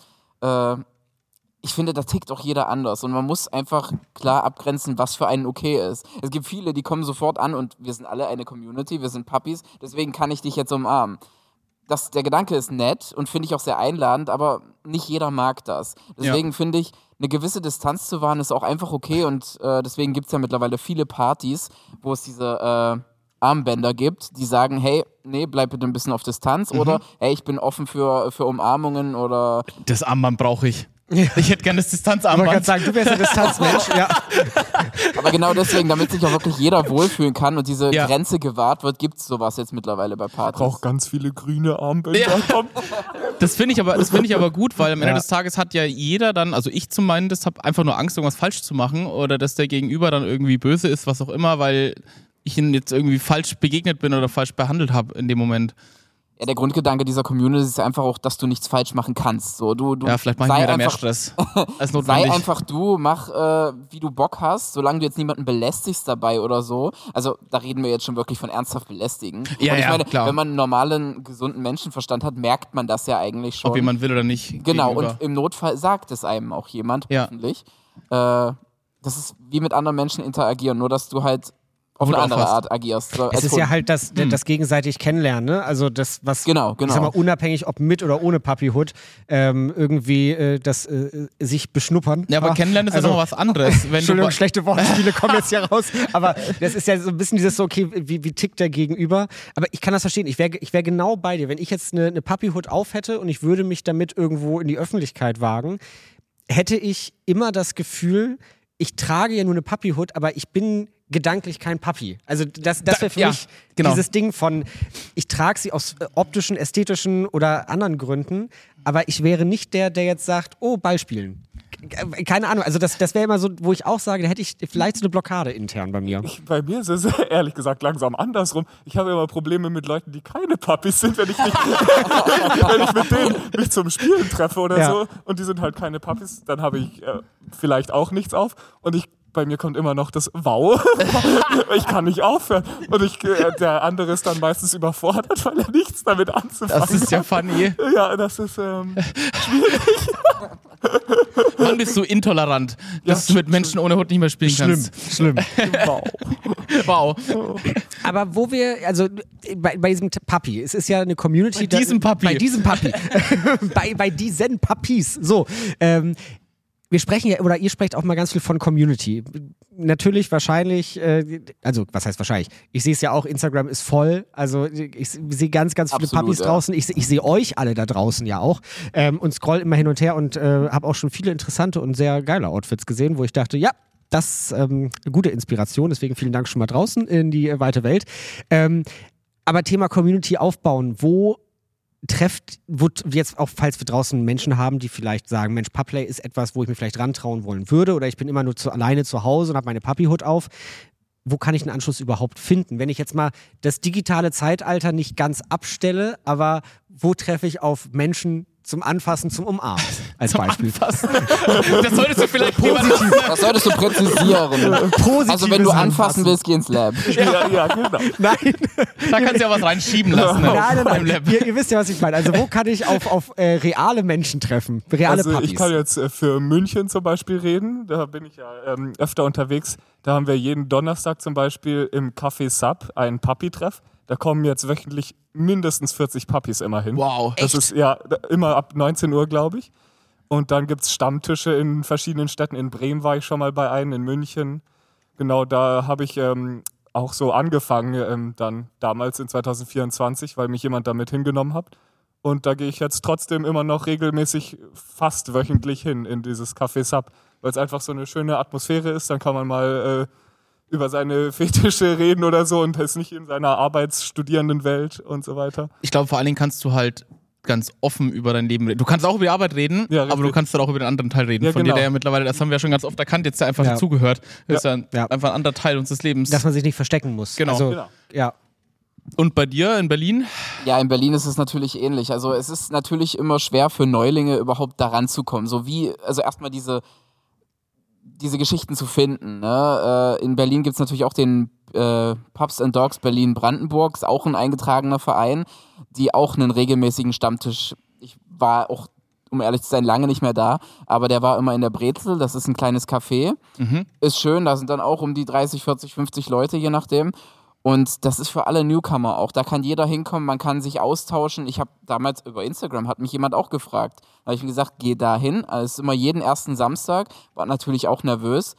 Ich finde, da tickt auch jeder anders und man muss einfach klar abgrenzen, was für einen okay ist. Es gibt viele, die kommen sofort an und wir sind alle eine Community, wir sind Puppies, deswegen kann ich dich jetzt umarmen. Der Gedanke ist nett und finde ich auch sehr einladend, aber nicht jeder mag das. Deswegen finde ich, eine gewisse Distanz zu wahren ist auch einfach okay und deswegen gibt es ja mittlerweile viele Partys, wo es diese Armbänder gibt, die sagen, hey, nee, bleib bitte ein bisschen auf Distanz oder hey, ich bin offen für Umarmungen oder... Das Armband brauche ich. Ich hätte gerne das Distanzarmband. Ich wollte gerade sagen, du wärst ein Distanzmensch. Ja. Aber genau deswegen, damit sich auch wirklich jeder wohlfühlen kann und diese Grenze gewahrt wird, gibt es sowas jetzt mittlerweile bei Partys. Braucht ganz viele grüne Armbänder. Ja. Das finde ich aber gut, weil am Ende des Tages hat ja jeder dann, also ich zumindest, habe einfach nur Angst, irgendwas falsch zu machen oder dass der Gegenüber dann irgendwie böse ist, was auch immer, weil ich ihn jetzt irgendwie falsch begegnet bin oder falsch behandelt habe in dem Moment. Ja, der Grundgedanke dieser Community ist einfach auch, dass du nichts falsch machen kannst. So, du vielleicht mache ich mir da mehr Stress als notwendig. Sei einfach du, mach wie du Bock hast, solange du jetzt niemanden belästigst dabei oder so. Also da reden wir jetzt schon wirklich von ernsthaft belästigen. Ja, und ich meine, klar. wenn man einen normalen, gesunden Menschenverstand hat, merkt man das ja eigentlich schon. Ob jemand will oder nicht. Genau, gegenüber. und im Notfall sagt es einem auch jemand, hoffentlich. Das ist wie mit anderen Menschen interagieren, nur dass du halt auf eine andere Art agierst. So, es ist ja halt das gegenseitig Kennenlernen, ne? Also das, was genau. Ich sag mal, unabhängig ob mit oder ohne Puppyhood, irgendwie das sich beschnuppern. Ja, aber Kennenlernen ist ja noch was anderes. Wenn Entschuldigung, schlechte Wortspiele kommen jetzt hier raus, aber das ist ja so ein bisschen dieses so, okay, wie tickt der Gegenüber? Aber ich kann das verstehen, ich wär genau bei dir. Wenn ich jetzt eine Puppyhood auf hätte und ich würde mich damit irgendwo in die Öffentlichkeit wagen, hätte ich immer das Gefühl, ich trage ja nur eine Puppyhood, aber ich bin gedanklich kein Papi. Also das wäre für mich dieses Ding von, ich trage sie aus optischen, ästhetischen oder anderen Gründen, aber ich wäre nicht der jetzt sagt, oh, Ball spielen. Keine Ahnung, also das wäre immer so, wo ich auch sage, da hätte ich vielleicht so eine Blockade intern bei mir. Bei mir ist es ehrlich gesagt langsam andersrum. Ich habe immer Probleme mit Leuten, die keine Papis sind, wenn ich mit denen mich zum Spielen treffe oder so und die sind halt keine Papis, dann habe ich vielleicht auch nichts auf und bei mir kommt immer noch das Wow. Ich kann nicht aufhören. Und der andere ist dann meistens überfordert, weil er nichts damit anzufangen hat. Das ist ja funny. Ja, das ist schwierig. Wann bist du intolerant, dass du mit Menschen ohne Hut nicht mehr spielen kannst? Schlimm. Wow. Aber wo wir, also bei diesem Papi, es ist ja eine Community. Bei diesem Papi. bei diesen Papis. So, wir sprechen ja, oder ihr sprecht auch mal ganz viel von Community. Natürlich, wahrscheinlich, also was heißt wahrscheinlich? Ich sehe es ja auch, Instagram ist voll. Also ich sehe ganz, ganz viele Papis draußen. Ich sehe euch alle da draußen ja auch und scroll immer hin und her und habe auch schon viele interessante und sehr geile Outfits gesehen, wo ich dachte, ja, das ist eine gute Inspiration. Deswegen vielen Dank schon mal draußen in die weite Welt. Aber Thema Community aufbauen, wo jetzt auch, falls wir draußen Menschen haben, die vielleicht sagen, Mensch, Pubplay ist etwas, wo ich mir vielleicht rantrauen wollen würde oder ich bin immer nur alleine zu Hause und habe meine Papi-Hut auf. Wo kann ich einen Anschluss überhaupt finden? Wenn ich jetzt mal das digitale Zeitalter nicht ganz abstelle, aber wo treffe ich auf Menschen zum Anfassen, zum Umarmen als Beispiel? Anfassen. Das solltest du vielleicht positiv. Das solltest du präzisieren. Also wenn du anfassen willst, geh ins Lab. Ja, genau. Nein. Da kannst du ja was reinschieben lassen. Nein. Ihr wisst ja, was ich meine. Also wo kann ich auf reale Menschen treffen? Reale Papis. Ich kann jetzt für München zum Beispiel reden. Da bin ich ja öfter unterwegs. Da haben wir jeden Donnerstag zum Beispiel im Café Sub einen Papi-Treff. Da kommen jetzt wöchentlich mindestens 40 Papis immer hin. Wow. Das ist ja immer ab 19 Uhr, glaube ich. Und dann gibt es Stammtische in verschiedenen Städten. In Bremen war ich schon mal bei einem, in München. Genau, da habe ich auch so angefangen, dann damals in 2024, weil mich jemand damit hingenommen hat. Und da gehe ich jetzt trotzdem immer noch regelmäßig fast wöchentlich hin in dieses Café Sub, weil es einfach so eine schöne Atmosphäre ist. Dann kann man mal über seine Fetische reden oder so und ist nicht in seiner Arbeitsstudierendenwelt und so weiter. Ich glaube, vor allen Dingen kannst du halt ganz offen über dein Leben reden. Du kannst auch über die Arbeit reden, aber du kannst dann auch über den anderen Teil reden. Von dir, der ja mittlerweile, das haben wir ja schon ganz oft erkannt, jetzt einfach dazugehört. Das ist ja einfach ein anderer Teil unseres Lebens. Dass man sich nicht verstecken muss. Genau. Also, ja. Und bei dir in Berlin? Ja, in Berlin ist es natürlich ähnlich. Also es ist natürlich immer schwer für Neulinge überhaupt daran zu kommen. Also erstmal diese Geschichten zu finden. Ne? In Berlin gibt es natürlich auch den Pubs and Dogs Berlin-Brandenburg, ist auch ein eingetragener Verein, die auch einen regelmäßigen Stammtisch, ich war auch, um ehrlich zu sein, lange nicht mehr da, aber der war immer in der Brezel, das ist ein kleines Café, ist schön, da sind dann auch um die 30, 40, 50 Leute, je nachdem. Und das ist für alle Newcomer auch. Da kann jeder hinkommen, man kann sich austauschen. Ich habe damals über Instagram, hat mich jemand auch gefragt. Da habe ich mir gesagt, geh da hin. Also es ist immer jeden ersten Samstag. War natürlich auch nervös.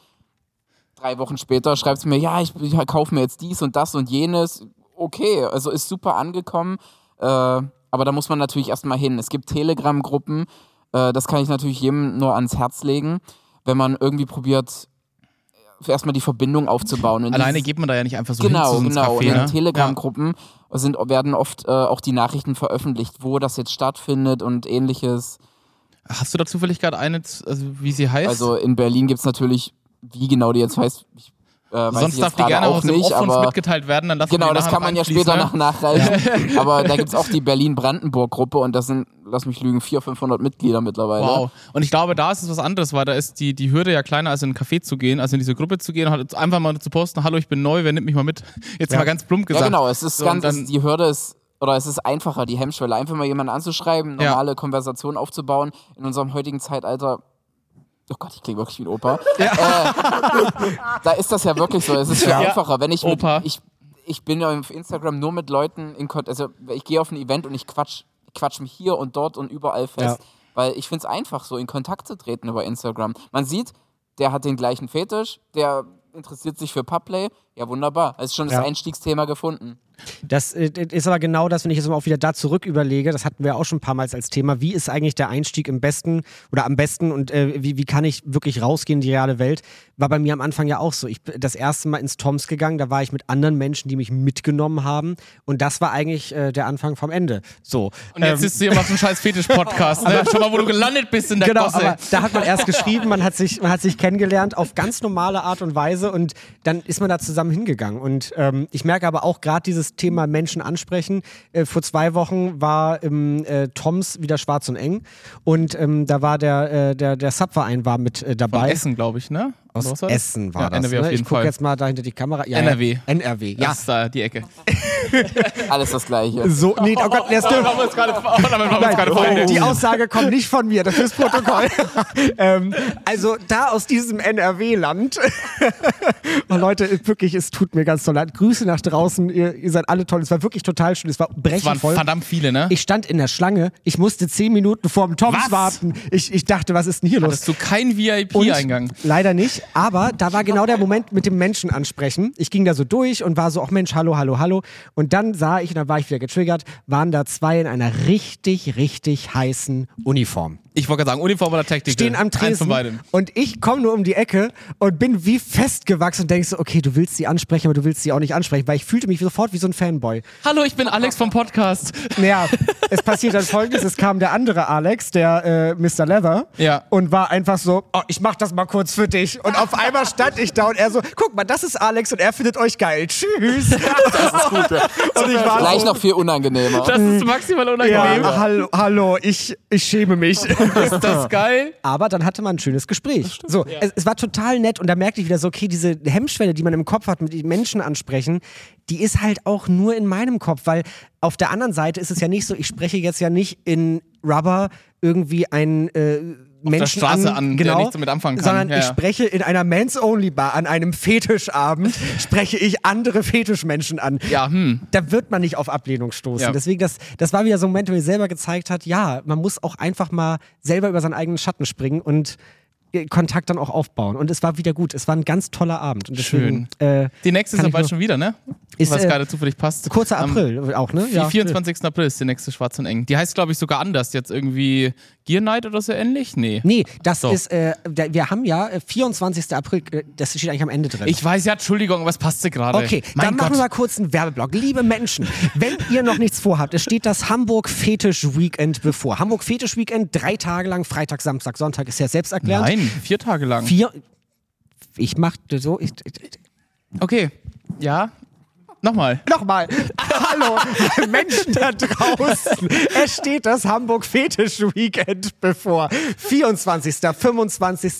3 Wochen später schreibt sie mir, ja, ich kaufe mir jetzt dies und das und jenes. Okay, also ist super angekommen. Aber da muss man natürlich erstmal hin. Es gibt Telegram-Gruppen. Das kann ich natürlich jedem nur ans Herz legen. Wenn man irgendwie probiert, erstmal die Verbindung aufzubauen. Und alleine geht man da ja nicht einfach so hin zu so einem Café, und in Telegram-Gruppen werden oft auch die Nachrichten veröffentlicht, wo das jetzt stattfindet und ähnliches. Hast du da zufällig gerade eine, also wie sie heißt? Also in Berlin gibt es natürlich, wie genau die jetzt heißt, sonst darf die gerne auch nicht, aber mitgeteilt werden, dann lassen wir das kann man ja später nachreichen. Aber da gibt es auch die Berlin-Brandenburg-Gruppe und das sind, lass mich lügen, 400-500 Mitglieder mittlerweile. Wow. Und ich glaube, da ist es was anderes, weil da ist die Hürde ja kleiner, als in ein Café zu gehen, also in diese Gruppe zu gehen und halt einfach mal zu posten, hallo, ich bin neu, wer nimmt mich mal mit? Jetzt mal ganz plump gesagt. Ja, genau, es ist die Hürde ist, oder es ist einfacher, die Hemmschwelle, einfach mal jemanden anzuschreiben, normale Konversation aufzubauen. In unserem heutigen Zeitalter, oh Gott, ich klinge wirklich wie ein Opa. Da ist das ja wirklich so. Es ist viel einfacher. Wenn ich bin ja auf Instagram nur mit Leuten in Kontakt. Also ich gehe auf ein Event und ich quatsch mich hier und dort und überall fest. Ja. Weil ich finde es einfach, so in Kontakt zu treten über Instagram. Man sieht, der hat den gleichen Fetisch, der interessiert sich für Pubplay. Ja, wunderbar. Es ist schon das Einstiegsthema gefunden. Das ist aber genau das, wenn ich jetzt mal auch wieder da zurück überlege, das hatten wir auch schon ein paar Mal als Thema, wie ist eigentlich der Einstieg am besten und wie kann ich wirklich rausgehen in die reale Welt, war bei mir am Anfang ja auch so. Ich bin das erste Mal ins Toms gegangen, da war ich mit anderen Menschen, die mich mitgenommen haben und das war eigentlich der Anfang vom Ende. So. Und jetzt ist du hier mal so ein scheiß Fetisch-Podcast, ne? Schau mal, wo du gelandet bist in der Genau, Gosse. aber da hat man erst geschrieben, man hat sich kennengelernt auf ganz normale Art und Weise und dann ist man da zusammen hingegangen und ich merke aber auch gerade dieses Thema Menschen ansprechen. Vor 2 Wochen war im Toms wieder Schwarz und Eng und da war der Subverein war mit dabei. Von Essen, glaube ich, ne? Aus Essen war das. NRW auf jeden ich gucke Fall. jetzt mal da hinter die Kamera. Ja, NRW. NRW, ja. Das ist da die Ecke. Alles das Gleiche. So, nee, oh Gott, Damit haben wir uns gerade verwendet. die Aussage kommt nicht von mir, das ist Protokoll. Also da aus diesem NRW-Land. Oh, Leute, wirklich, es tut mir ganz toll leid. Grüße nach draußen, ihr seid alle toll. Es war wirklich total schön, es war brechend waren voll. verdammt viele, ne? Ich stand in der Schlange, ich musste 10 Minuten vorm Toms Was? warten. Ich dachte, was ist denn hier los? Hattest du keinen VIP-Eingang? Leider nicht, aber da war genau der Moment mit dem Menschen ansprechen. Ich ging da so durch und war so, ach Mensch, hallo, hallo, hallo. Und dann sah ich, und dann war ich wieder getriggert, waren da 2 in einer richtig, richtig heißen Uniform. Ich wollte gerade sagen, Uniform oder Tactical? Stehen am Eins Tresen von beidem. und ich komme nur um die Ecke und bin wie festgewachsen und denke so, okay, du willst sie ansprechen, aber du willst sie auch nicht ansprechen, weil ich fühlte mich sofort wie so ein Fanboy. Hallo, ich bin Alex vom Podcast. Naja, es passiert dann Folgendes, es kam der andere Alex, der Mr. Leather und war einfach so, oh, ich mach das mal kurz für dich und auf einmal stand ich da und er so, guck mal, das ist Alex und er findet euch geil, tschüss. Das ist gut. Und ich war Gleich so, noch viel unangenehmer. Das ist maximal unangenehm. ja, hallo, ich schäme mich. Ist das geil? Aber dann hatte man ein schönes Gespräch. So, es war total nett und da merkte ich wieder so, okay, diese Hemmschwelle, die man im Kopf hat, mit den Menschen ansprechen, die ist halt auch nur in meinem Kopf, weil auf der anderen Seite ist es ja nicht so, ich spreche jetzt ja nicht in Rubber irgendwie einen Menschen der Straße an, genau, der nichts damit anfangen kann. sondern Ja, ich ja. spreche in einer Mans-Only-Bar an einem Fetischabend, spreche ich andere Fetischmenschen an. Ja, Da wird man nicht auf Ablehnung stoßen. Ja. Deswegen, das war wieder so ein Moment, wo mir selber gezeigt hat, ja, man muss auch einfach mal selber über seinen eigenen Schatten springen und Kontakt dann auch aufbauen. Und es war wieder gut. Es war ein ganz toller Abend. Und deswegen, Die nächste ist kann ja ich bald nur- schon wieder, ne? Ist, Was gerade zufällig passt. kurzer April auch, ne? Am 24. April ist die nächste Schwarz und Eng. Die heißt, glaube ich, sogar anders. Jetzt irgendwie Gear Night oder so ähnlich? Nee. Nee, das So. ist, wir haben ja 24. April, das steht eigentlich am Ende drin. Ich weiß ja, Entschuldigung, was passt dir gerade? Okay, Mein dann machen Gott. wir mal kurz einen Werbeblock. Liebe Menschen, wenn ihr noch nichts vorhabt, es steht das Hamburg Fetisch Weekend bevor. Hamburg Fetisch Weekend, 3 Tage lang, Freitag, Samstag, Sonntag, ist ja selbst erklärt. Nein, 4 Tage lang. 4. Ich mach so. Okay, ja. Nochmal. Nochmal. Hallo, Menschen da draußen. Es steht das Hamburg Fetisch Weekend bevor. 24., 25.,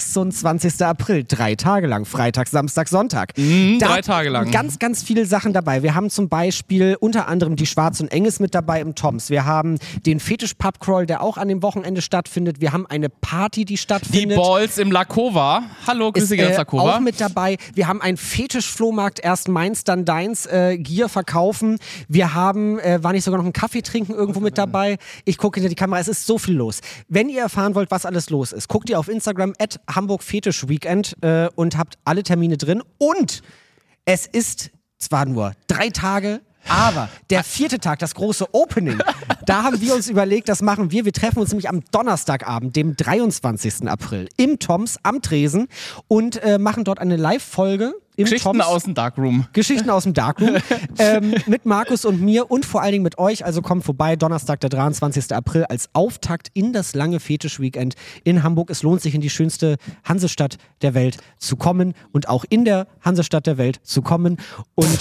26. April. 3 Tage lang. Freitag, Samstag, Sonntag. 3 Tage lang. Ganz, ganz viele Sachen dabei. Wir haben zum Beispiel unter anderem die Schwarz und Eng ist mit dabei im Toms. Wir haben den Fetisch Pub Crawl, der auch an dem Wochenende stattfindet. Wir haben eine Party, die Die stattfindet. Balls im Lakova. Hallo, ist Grüße gehen aus Lakova. auch mit dabei. Wir haben einen Fetisch-Flohmarkt, erst meins, dann deins, Gier verkaufen. Wir haben, war nicht sogar noch einen Kaffee trinken irgendwo mit dabei? Ich gucke hinter die Kamera, es ist so viel los. Wenn ihr erfahren wollt, was alles los ist, guckt ihr auf Instagram @HamburgFetischWeekend und habt alle Termine drin. Und es ist zwar nur 3 Tage, aber der 4. Tag, das große Opening, da haben wir uns überlegt, das machen wir. Wir treffen uns nämlich am Donnerstagabend, dem 23. April, im Toms am Tresen und machen dort eine Live-Folge im Geschichten Toms. aus dem Darkroom. Geschichten aus dem Darkroom mit Markus und mir und vor allen Dingen mit euch. Also kommt vorbei, Donnerstag, der 23. April als Auftakt in das lange Fetisch-Weekend in Hamburg. Es lohnt sich, in die schönste Hansestadt der Welt zu kommen und auch in der Hansestadt der Welt zu kommen. Und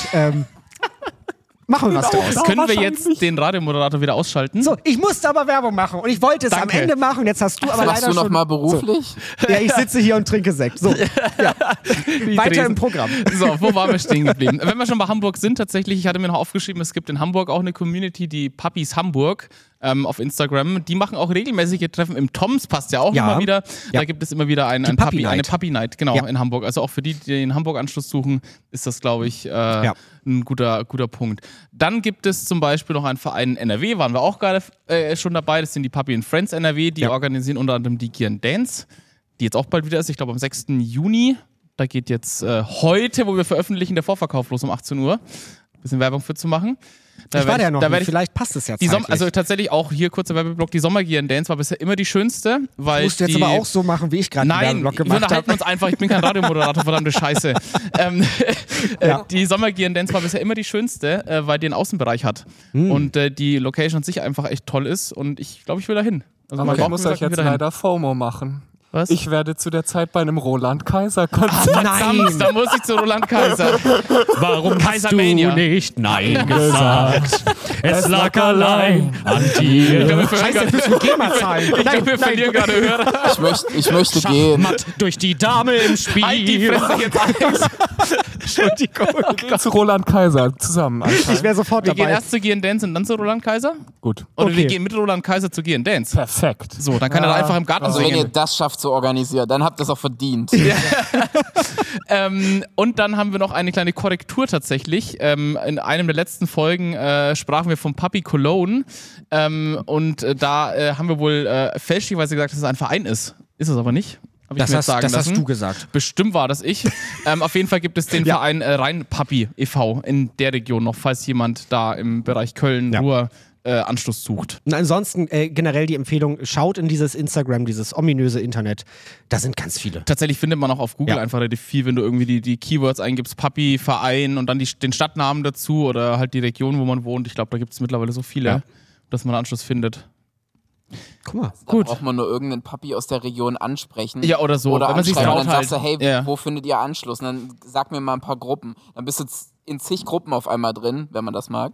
machen wir was draus. Können wir jetzt den Radiomoderator wieder ausschalten? So, ich musste aber Werbung machen und ich wollte es am Danke. Ende machen und jetzt hast du aber Machst leider du noch schon... mal beruflich? So. Ja, ich sitze hier und trinke Sekt. So, ja. Weiter Tresen. im Programm. So, wo waren wir stehen geblieben? Wenn wir schon bei Hamburg sind, tatsächlich, ich hatte mir noch aufgeschrieben, es gibt in Hamburg auch eine Community, die Puppies Hamburg auf Instagram. Die machen auch regelmäßige Treffen. Im Toms passt ja auch Ja. immer wieder. Ja. Da gibt es immer wieder eine Puppy Night. Puppy Night, genau, Ja. in Hamburg. Also auch für die den Hamburg-Anschluss suchen, ist das, glaube ich, ein guter Punkt. Dann gibt es zum Beispiel noch einen Verein in NRW, waren wir auch gerade schon dabei. Das sind die Puppy and Friends NRW. Die organisieren unter anderem die Gear Dance, die jetzt auch bald wieder ist. Ich glaube am 6. Juni. Da geht jetzt heute, wo wir veröffentlichen, der Vorverkauf los um 18 Uhr. bisschen Werbung für zu machen. Ich war ja noch nicht, vielleicht passt es ja zeitlich. Also tatsächlich auch hier kurzer Werbeblock, die Sommergear in Dance war bisher immer die schönste. Weil musst du jetzt aber auch so machen, wie ich gerade den Werbeblock gemacht habe. Nein, wir unterhalten uns einfach, ich bin kein Radiomoderator, verdammte Scheiße. Die Sommergear in Dance war bisher immer die schönste, weil die einen Außenbereich hat. Und die Location an sich einfach echt toll ist und ich glaube, ich will da hin. Also aber ich muss euch jetzt leider FOMO machen. Was? Ich werde zu der Zeit bei einem Roland-Kaiser-Konzert. Nein, da muss ich zu Roland Kaiser. Warum hast du nicht Nein gesagt? Es lag allein an dir. Scheiße, jetzt müssen wir GEMA zahlen. Ich glaube, wir verlieren gerade Hörer. Ich möchte gehen. Schachmatt durch die Dame im Spiel. Halt die Fresse jetzt, Alex. Entschuldigung. Wir gehen zu Roland Kaiser zusammen. Ich wäre sofort Wir dabei. gehen erst zu G&Dance Dance und dann zu Roland Kaiser? Gut. Oder Okay. wir gehen mit Roland Kaiser zu G&Dance Dance? Perfekt. So, dann kann er da einfach im Garten Also wenn ihr singen. das schafft zu organisieren, dann habt ihr es auch verdient. Und dann haben wir noch eine kleine Korrektur tatsächlich. In einem der letzten Folgen sprachen wir vom Puppy Cologne. Und da haben wir wohl fälschlicherweise gesagt, dass es ein Verein ist. Ist es aber nicht. Hab ich Das mir jetzt sagen hast lassen. du gesagt. Bestimmt war das ich. Auf jeden Fall gibt es den Verein Rhein Puppy e.V. in der Region noch, falls jemand da im Bereich Köln, Ruhr Anschluss sucht. Und ansonsten generell die Empfehlung, schaut in dieses Instagram, dieses ominöse Internet. Da sind ganz viele. Tatsächlich findet man auch auf Google einfach relativ viel, wenn du irgendwie die Keywords eingibst, Puppy, Verein und dann den Stadtnamen dazu oder halt die Region, wo man wohnt. Ich glaube, da gibt es mittlerweile so viele, dass man Anschluss findet. Guck mal. Da braucht man nur irgendeinen Papi aus der Region ansprechen. Ja, oder so. Oder wenn man sich anschreiben traut und dann halt. sagst du, hey, Ja. wo findet ihr Anschluss? Und dann sag mir mal ein paar Gruppen. Dann bist du in zig Gruppen auf einmal drin, wenn man das mag.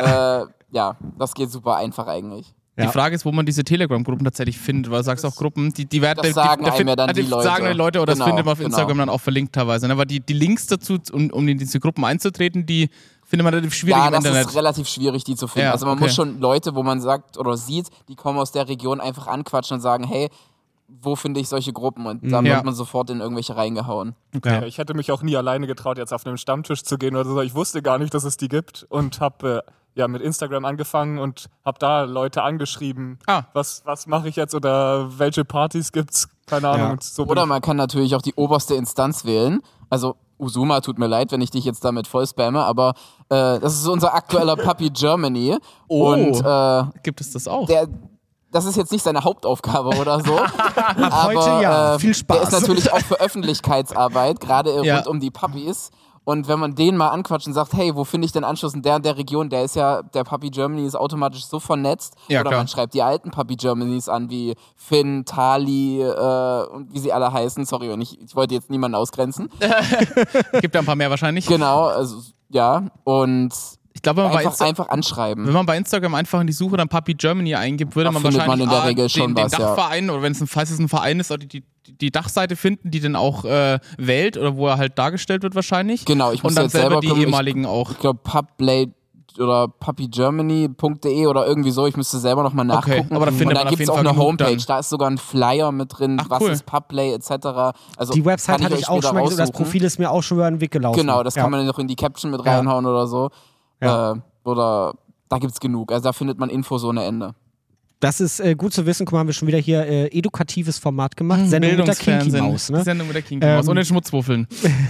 Ja, das geht super einfach eigentlich. Die Frage ist, wo man diese Telegram-Gruppen tatsächlich findet, weil du sagst auch Gruppen, die werden Das sagen einem ja dann die Leute. Sagen die Leute oder Genau, das findet man auf genau. Instagram dann auch verlinkt teilweise. Ne? Aber die Links dazu, um in diese Gruppen einzutreten, die findet man relativ schwierig im Das Internet. ist relativ schwierig, die zu finden. Ja, also man okay. muss schon Leute, wo man sagt oder sieht, die kommen aus der Region, einfach anquatschen und sagen, hey, wo finde ich solche Gruppen? Und dann wird man sofort in irgendwelche reingehauen. Ja, ich hätte mich auch nie alleine getraut, jetzt auf einem Stammtisch zu gehen oder so. Ich wusste gar nicht, dass es die gibt und habe mit Instagram angefangen und habe da Leute angeschrieben. Was mache ich jetzt oder welche Partys gibt's? Keine Ahnung. Ja. Und so Oder man kann natürlich auch die oberste Instanz wählen. Also Usuma, tut mir leid, wenn ich dich jetzt damit voll spamme, aber das ist unser aktueller Puppy Germany. Oh. Und Gibt es das auch? das ist jetzt nicht seine Hauptaufgabe oder so. aber heute viel Spaß. Der ist natürlich auch für Öffentlichkeitsarbeit, gerade Ja. rund um die Puppies. Und wenn man den mal anquatscht und sagt, hey, wo finde ich denn Anschluss in der Region, der Puppy Germany ist automatisch so vernetzt. Ja, oder klar. man schreibt die alten Puppy Germanys an, wie Finn, Tali und wie sie alle heißen. Sorry, ich wollte jetzt niemanden ausgrenzen. Gibt ja ein paar mehr wahrscheinlich. Genau, also ja. Und Ich glaube, wenn man einfach anschreiben. wenn man bei Instagram einfach in die Suche dann Puppy Germany eingibt, würde Da man findet wahrscheinlich man in der Regel schon den was, ja. Dachverein oder falls es ein Verein ist, auch die Dachseite finden, die dann auch wählt oder wo er halt dargestellt wird wahrscheinlich. Genau, ich muss und dann jetzt selber die gucken, ehemaligen auch. Ich glaube, Pubblade oder puppygermany.de oder irgendwie so. Ich müsste selber nochmal nachgucken. aber da findet und man da auf gibt es jeden auch Fall eine genug Homepage. dann. Da ist sogar ein Flyer mit drin, Ach, was cool. ist Pubplay etc. Also Die Website kann hatte euch ich auch später schon mal gesehen. Das raussuchen. Profil ist mir auch schon über den Weg gelaufen. Genau, das kann man noch in die Caption mit reinhauen oder so. Ja. Oder da gibt's genug. Also da findet man Infos ohne Ende. Das ist gut zu wissen. Guck mal, haben wir schon wieder hier edukatives Format gemacht. Sendung mit der Kinky Bildungsfernsehen. Maus. Ne? Sendung mit der Kinky Maus und den Schmutzwuffeln.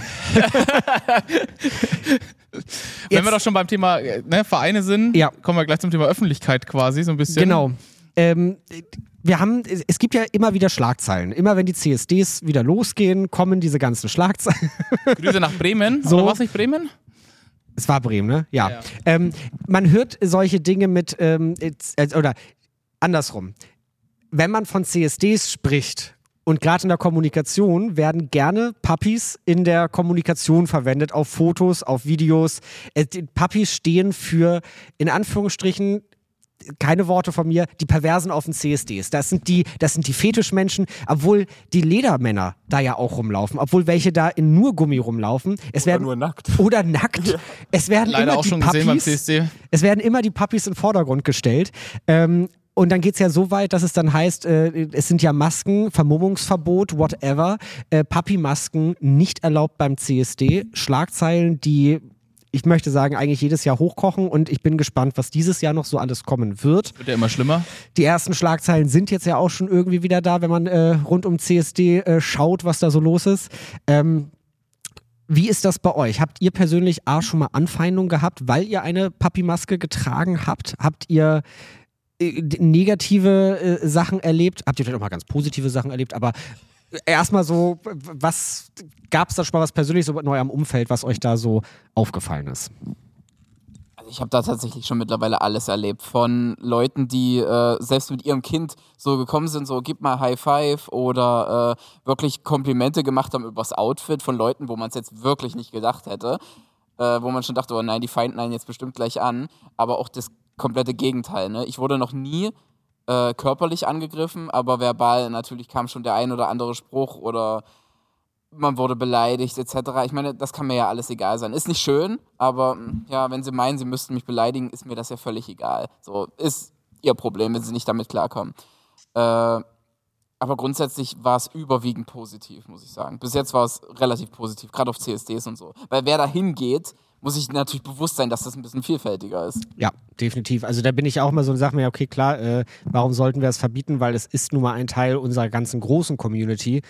Wenn wir doch schon beim Thema Vereine sind, kommen wir gleich zum Thema Öffentlichkeit quasi so ein bisschen. Genau. Es gibt ja immer wieder Schlagzeilen. Immer wenn die CSDs wieder losgehen, kommen diese ganzen Schlagzeilen. Grüße nach Bremen. So. Oder war es nicht Bremen? Es war Bremen, ne? Ja. Man hört solche Dinge mit, oder andersrum. Wenn man von CSDs spricht und gerade in der Kommunikation werden gerne Puppies in der Kommunikation verwendet, auf Fotos, auf Videos. Die Puppies stehen für, in Anführungsstrichen, keine Worte von mir, die Perversen auf den CSDs. Das sind die Fetischmenschen, obwohl die Ledermänner da ja auch rumlaufen, obwohl welche da in nur Gummi rumlaufen. nur nackt. Oder nackt. Ja. Es werden leider immer auch die schon Puppies, gesehen beim CSD. Es werden immer die Puppies in den Vordergrund gestellt. Und dann geht es ja so weit, dass es dann heißt, es sind ja Masken, Vermummungsverbot, whatever. Puppy-Masken nicht erlaubt beim CSD. Schlagzeilen, die, ich möchte sagen, eigentlich jedes Jahr hochkochen und ich bin gespannt, was dieses Jahr noch so alles kommen wird. Wird ja immer schlimmer. Die ersten Schlagzeilen sind jetzt ja auch schon irgendwie wieder da, wenn man rund um CSD schaut, was da so los ist. Wie ist das bei euch? Habt ihr persönlich schon mal Anfeindungen gehabt, weil ihr eine Papi-Maske getragen habt? Habt ihr negative Sachen erlebt? Habt ihr vielleicht auch mal ganz positive Sachen erlebt? Aber erstmal so, was gab es da schon mal was Persönliches so in eurem Umfeld, was euch da so aufgefallen ist? Also ich habe da tatsächlich schon mittlerweile alles erlebt. Von Leuten, die selbst mit ihrem Kind so gekommen sind, so gib mal High Five oder wirklich Komplimente gemacht haben übers Outfit von Leuten, wo man es jetzt wirklich nicht gedacht hätte. Wo man schon dachte, oh nein, die feinden einen jetzt bestimmt gleich an. Aber auch das komplette Gegenteil. Ne? Ich wurde noch nie körperlich angegriffen, aber verbal natürlich kam schon der ein oder andere Spruch oder man wurde beleidigt etc. Ich meine, das kann mir ja alles egal sein. Ist nicht schön, aber ja, wenn sie meinen, sie müssten mich beleidigen, ist mir das ja völlig egal. So, ist ihr Problem, wenn sie nicht damit klarkommen. Aber grundsätzlich war es überwiegend positiv, muss ich sagen. Bis jetzt war es relativ positiv, gerade auf CSDs und so. Weil wer da hingeht, muss sich natürlich bewusst sein, dass das ein bisschen vielfältiger ist. Ja, definitiv. Also da bin ich auch mal so und sage mir, okay, klar, warum sollten wir es verbieten? Weil es ist nun mal ein Teil unserer ganzen großen Community.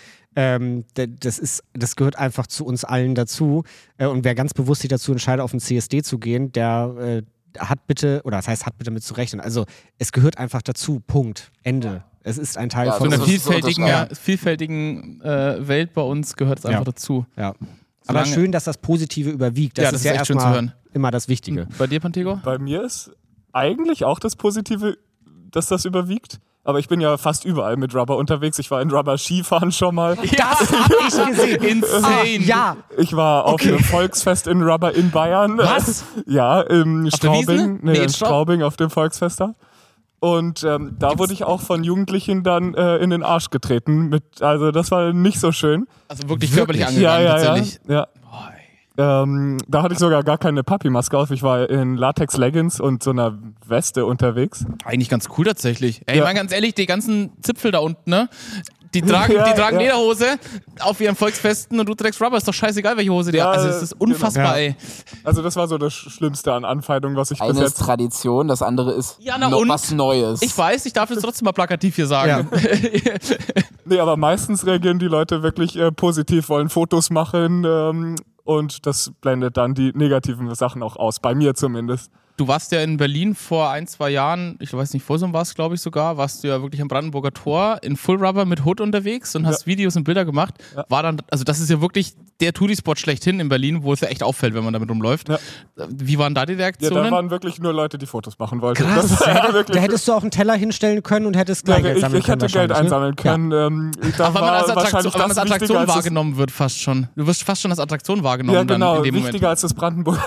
Das gehört einfach zu uns allen dazu. Und wer ganz bewusst sich dazu entscheidet, auf einen CSD zu gehen, der hat bitte mit zu rechnen. Also es gehört einfach dazu. Punkt. Ende. Es ist ein Teil von einer vielfältigen Welt bei uns gehört es einfach dazu. Ja. Aber schön, dass das Positive überwiegt. Das ist ja erstmal immer das Wichtige. Bei dir, Pantego? Bei mir ist eigentlich auch das Positive, dass das überwiegt. Aber ich bin ja fast überall mit Rubber unterwegs. Ich war in Rubber Skifahren schon mal. Das habe ich gesehen. Insane. Ja. Ich war auf einem Volksfest in Rubber in Bayern. Was? Ja, im Straubing. Nee, in Straubing auf dem Volksfest da. Und da wurde ich auch von Jugendlichen dann in den Arsch getreten. Also das war nicht so schön. Also wirklich körperlich angegangen, tatsächlich. Ja. Da hatte ich sogar gar keine Papi-Maske auf. Ich war in Latex-Leggings und so einer Weste unterwegs. Eigentlich ganz cool tatsächlich. Ey, ich meine ganz ehrlich, die ganzen Zipfel da unten, ne? Die tragen Lederhose auf ihren Volksfesten und du trägst Rubber. Ist doch scheißegal, welche Hose die haben. Also es ist unfassbar, ey. Also das war so das Schlimmste an Anfeindungen, was ich bis jetzt... jetzt... Eine ist Tradition, das andere ist was Neues. Ich weiß, ich darf es trotzdem mal plakativ hier sagen. Ja. Nee, aber meistens reagieren die Leute wirklich positiv, wollen Fotos machen und das blendet dann die negativen Sachen auch aus. Bei mir zumindest. Du warst ja in Berlin vor 1-2 Jahren, ich weiß nicht, Folsom war es, glaube ich sogar, warst du ja wirklich am Brandenburger Tor in Full Rubber mit Hood unterwegs und hast Videos und Bilder gemacht. Ja. War dann, also das ist ja wirklich der Touri-Spot schlechthin in Berlin, wo es ja echt auffällt, wenn man damit rumläuft. Ja. Wie waren da die Reaktionen? Ja, da waren wirklich nur Leute, die Fotos machen wollten. Krass. Da hättest du auch einen Teller hinstellen können und hättest Kleingeld sammeln können. Ich hätte Geld einsammeln können. Ja. Aber wenn man als Attraktion wahrgenommen wird, fast schon. Du wirst fast schon als Attraktion wahrgenommen. Ja, genau. Dann in dem wichtiger Moment. als das Brandenburger.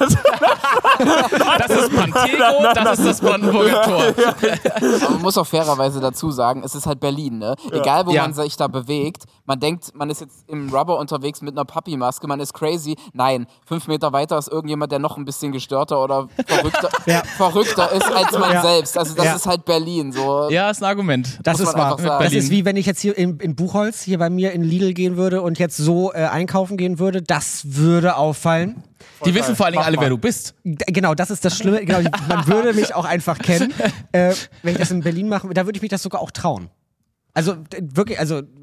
Das ist Pantego, das ist das Brandenburger Tor. Aber man muss auch fairerweise dazu sagen, es ist halt Berlin, ne? Egal, wo man sich da bewegt, man denkt, man ist jetzt im Rubber unterwegs mit einer Papi-Maske, man ist crazy. Nein, 5 Meter weiter ist irgendjemand, der noch ein bisschen gestörter oder verrückter ist als man selbst. Also das ist halt Berlin. So. Ja, ist ein Argument. Das ist wahr. Das ist wie wenn ich jetzt hier in Buchholz, hier bei mir in Lidl gehen würde und jetzt so einkaufen gehen würde. Das würde auffallen. Die wissen vor allen Dingen alle, wer du bist. Genau, das ist das Schlimme. Genau, man würde mich auch einfach kennen. Wenn ich das in Berlin mache, da würde ich mich das sogar auch trauen. Also wirklich,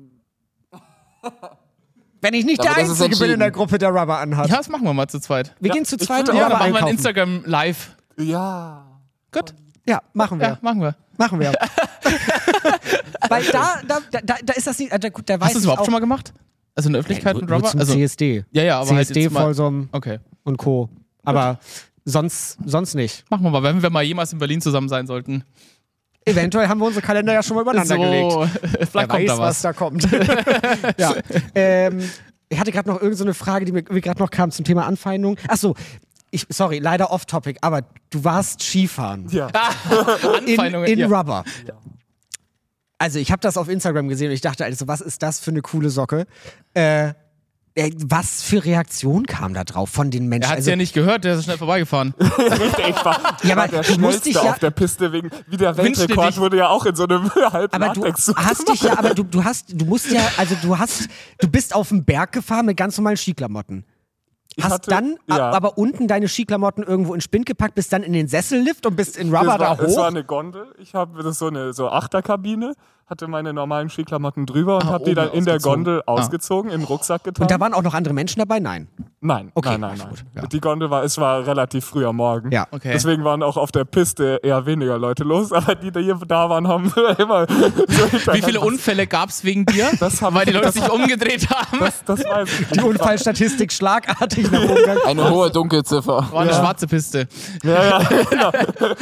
wenn ich nicht der Einzige bin in der Gruppe, der Rubber anhat. Ja, das machen wir mal zu zweit. Wir gehen zu zweit Rubber einkaufen. Machen wir ein Instagram live. Ja. Gut. Ja, machen wir. Ja, machen wir. Weil da ist das nicht. Da weiß Hast du es überhaupt schon mal gemacht? Also in der Öffentlichkeit mit Rubber? Zum CSD. Ja, aber CSD, halt Folsom und Co. Aber sonst nicht. Machen wir mal, wenn wir mal jemals in Berlin zusammen sein sollten. Eventuell haben wir unsere Kalender ja schon mal übereinander gelegt. Vielleicht kommt da was da kommt. Ja. Ich hatte gerade noch irgendeine Frage, die mir gerade noch kam zum Thema Anfeindung. Achso, sorry, leider off-topic, aber du warst Skifahren. Ja. in Rubber. Ja. Also ich habe das auf Instagram gesehen und ich dachte, also, was ist das für eine coole Socke? Was für Reaktion kam da drauf von den Menschen? Er hat es ja nicht gehört, der ist schnell vorbeigefahren. Richtig, ich war aber der Schnellste auf der Piste, wie der Weltrekord wurde ja auch in so einem halben Latex. Du bist auf den Berg gefahren mit ganz normalen Skiklamotten. Aber unten deine Skiklamotten irgendwo in Spind gepackt, bist dann in den Sessellift und bist in Rubber da hoch? Es war eine Gondel. Das ist so Achterkabine. hatte meine normalen Skiklamotten drüber und habe die oben dann in der ausgezogen. Gondel ausgezogen, in den Rucksack getan. Und da waren auch noch andere Menschen dabei? Nein. Nein, Okay, nein. gut, ja. Die Gondel es war relativ früh am Morgen. Ja. Okay. Deswegen waren auch auf der Piste eher weniger Leute los, aber die hier da waren, haben immer so Wie viele Unfälle gab es wegen dir? Weil die Leute sich umgedreht haben. Das weiß ich Die Unfallstatistik schlagartig nach oben gegangen. Eine hohe Dunkelziffer. War eine schwarze Piste. Ja, genau.